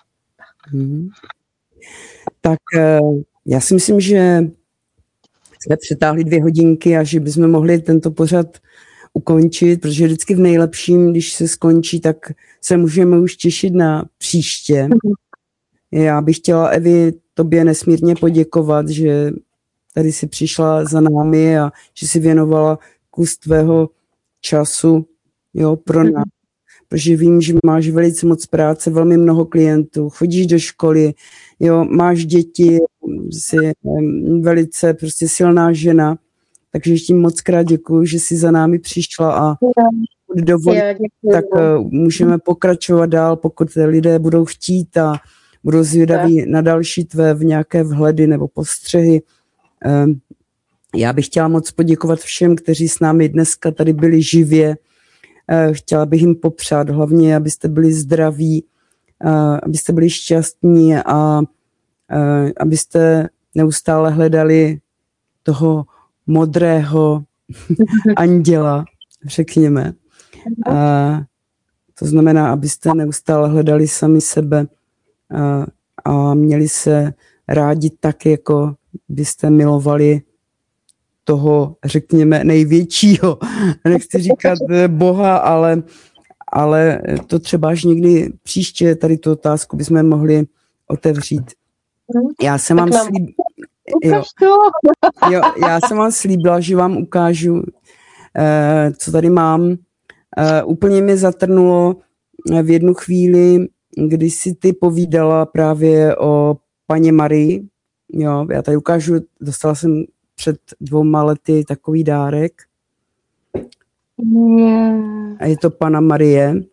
Tak já si myslím, že jsme přetáhli 2 hodinky a že bychom mohli tento pořad ukončit, protože vždycky v nejlepším, když se skončí, tak se můžeme už těšit na příště. Já bych chtěla, Evi, tobě nesmírně poděkovat, že tady si přišla za námi a že si věnovala kus tvého času, jo, pro nás. Protože vím, že máš velice moc práce, velmi mnoho klientů, chodíš do školy, jo, máš děti, jsi velice prostě silná žena, takže ještě moc krát děkuju, že jsi za námi přišla a dovolí, tak můžeme pokračovat dál, pokud lidé budou chtít a budou zvědaví na další tvé v nějaké vhledy nebo postřehy. Já bych chtěla moc poděkovat všem, kteří s námi dneska tady byli živě. Chtěla bych jim popřát hlavně, abyste byli zdraví, abyste byli šťastní a abyste neustále hledali toho modrého anděla, řekněme. To znamená, abyste neustále hledali sami sebe a měli se rádi tak, jako byste milovali toho, řekněme, největšího. Nechci říkat Boha, ale to třeba až někdy příště tady tu otázku bychom mohli otevřít. Já jsem vám slíbila, že vám ukážu, co tady mám. Úplně mě zatrnulo v jednu chvíli, když si ty povídala právě o paně Marii. Jo, já tady ukážu, dostala jsem před 2 lety takový dárek. A je to Panna Marie.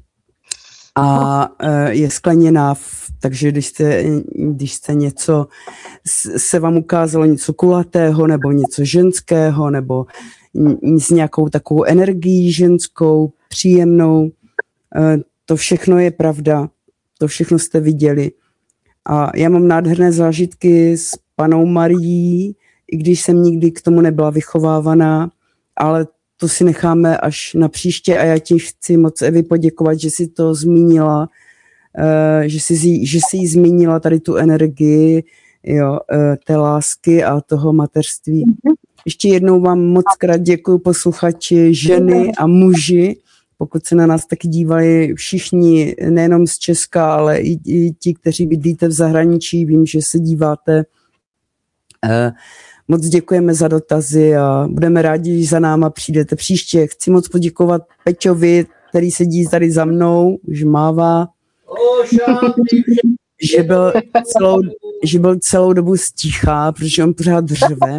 A je skleněná, takže když jste něco, se vám ukázalo něco kulatého, nebo něco ženského, nebo s nějakou takovou energií ženskou, příjemnou, to všechno je pravda, to všechno jste viděli. A já mám nádherné zážitky s Pannou Marií, i když jsem nikdy k tomu nebyla vychovávaná, ale to si necháme až na příště a já ti chci moc, Evi, poděkovat, že jsi to zmínila, že jsi jí zmínila tady tu energii, jo, té lásky a toho mateřství. Ještě jednou vám moc krát děkuju, posluchači, ženy a muži, pokud se na nás taky dívali všichni, nejenom z Česka, ale i ti, kteří bydlíte v zahraničí, vím, že se díváte. Moc děkujeme za dotazy a budeme rádi, když za náma přijdete příště. Chci moc poděkovat Peťovi, který sedí tady za mnou, už mává, že byl celou dobu stichá, protože on pořád řve.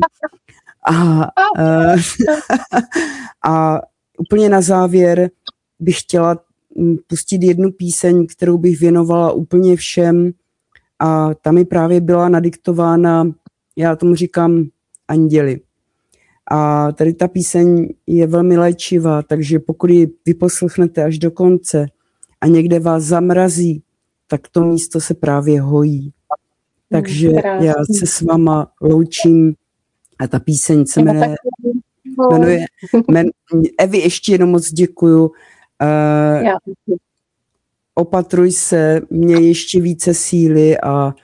A úplně na závěr bych chtěla pustit jednu píseň, kterou bych věnovala úplně všem a ta mi právě byla nadiktována, já tomu říkám anděli. A tady ta píseň je velmi léčivá, takže pokud ji vyposlechnete až do konce a někde vás zamrazí, tak to místo se právě hojí. Takže já se s váma loučím a ta píseň se jmenuje Evi, ještě jenom moc děkuju. Opatruj se, měj ještě více síly a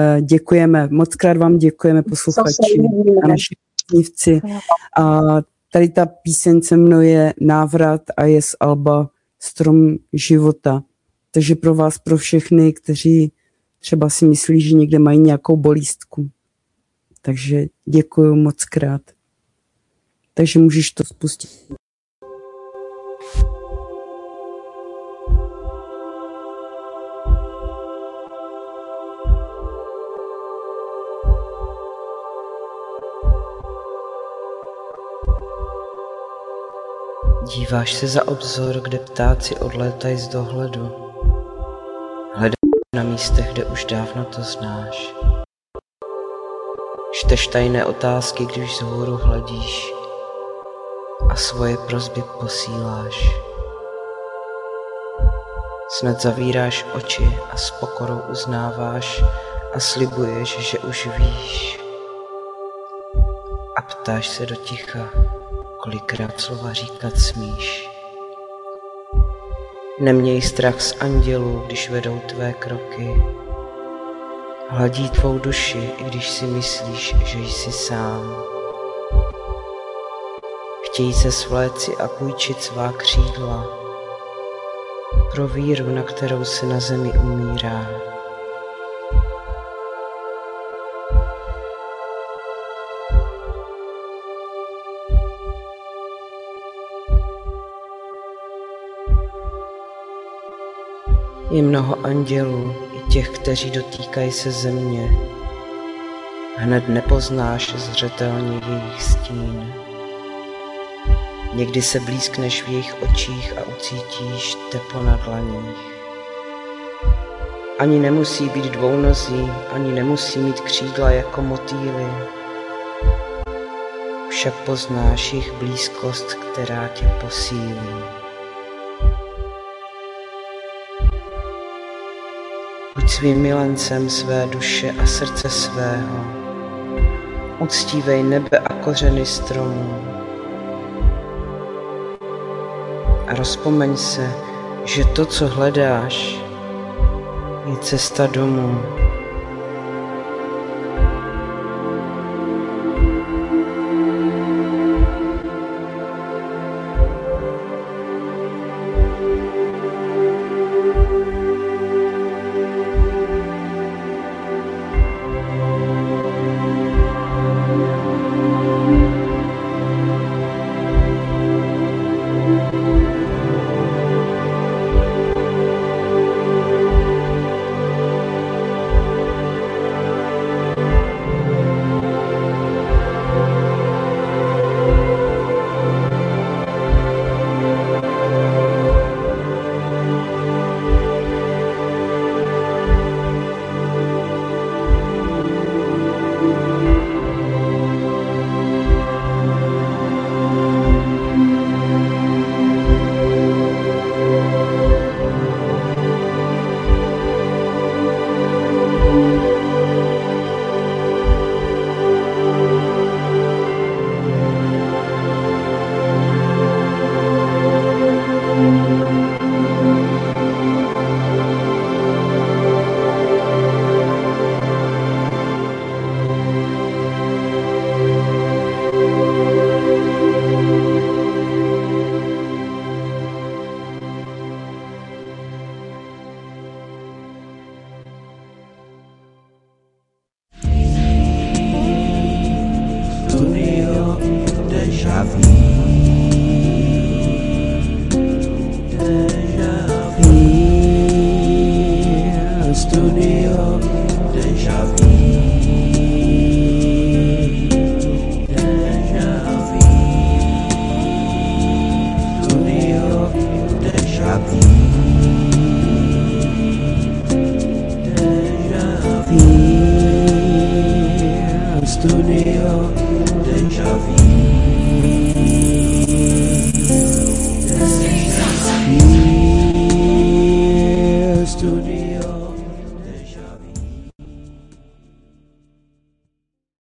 děkujeme. Moc krát vám děkujeme, posluchači a naši knívci. A tady ta píseň se jmenuje Návrat a je z alba Strom života. Takže pro vás, pro všechny, kteří třeba si myslí, že někde mají nějakou bolístku. Takže děkuju moc krát. Takže můžeš to spustit. Díváš se za obzor, kde ptáci odlétají z dohledu. Hledáš na místech, kde už dávno to znáš. Čteš tajné otázky, když vzhůru hledíš a svoje prosby posíláš. Snad zavíráš oči a s pokorou uznáváš a slibuješ, že už víš. A ptáš se do ticha, kolikrát slova říkat smíš. Neměj strach z andělů, když vedou tvé kroky. Hladí tvou duši, i když si myslíš, že jsi sám. Chtějí se svléci a půjčit svá křídla pro víru, na kterou se na zemi umírá. Je mnoho andělů, i těch, kteří dotýkají se země. Hned nepoznáš zřetelně jejich stín. Někdy se blízkneš v jejich očích a ucítíš teplo na dlaních. Ani nemusí být dvounozí, ani nemusí mít křídla jako motýly. Však poznáš jejich blízkost, která tě posílí. Buď svým milencem své duše a srdce svého. Uctívej nebe a kořeny stromů. A rozpomeň se, že to, co hledáš, je cesta domů. Studio Deja Vu.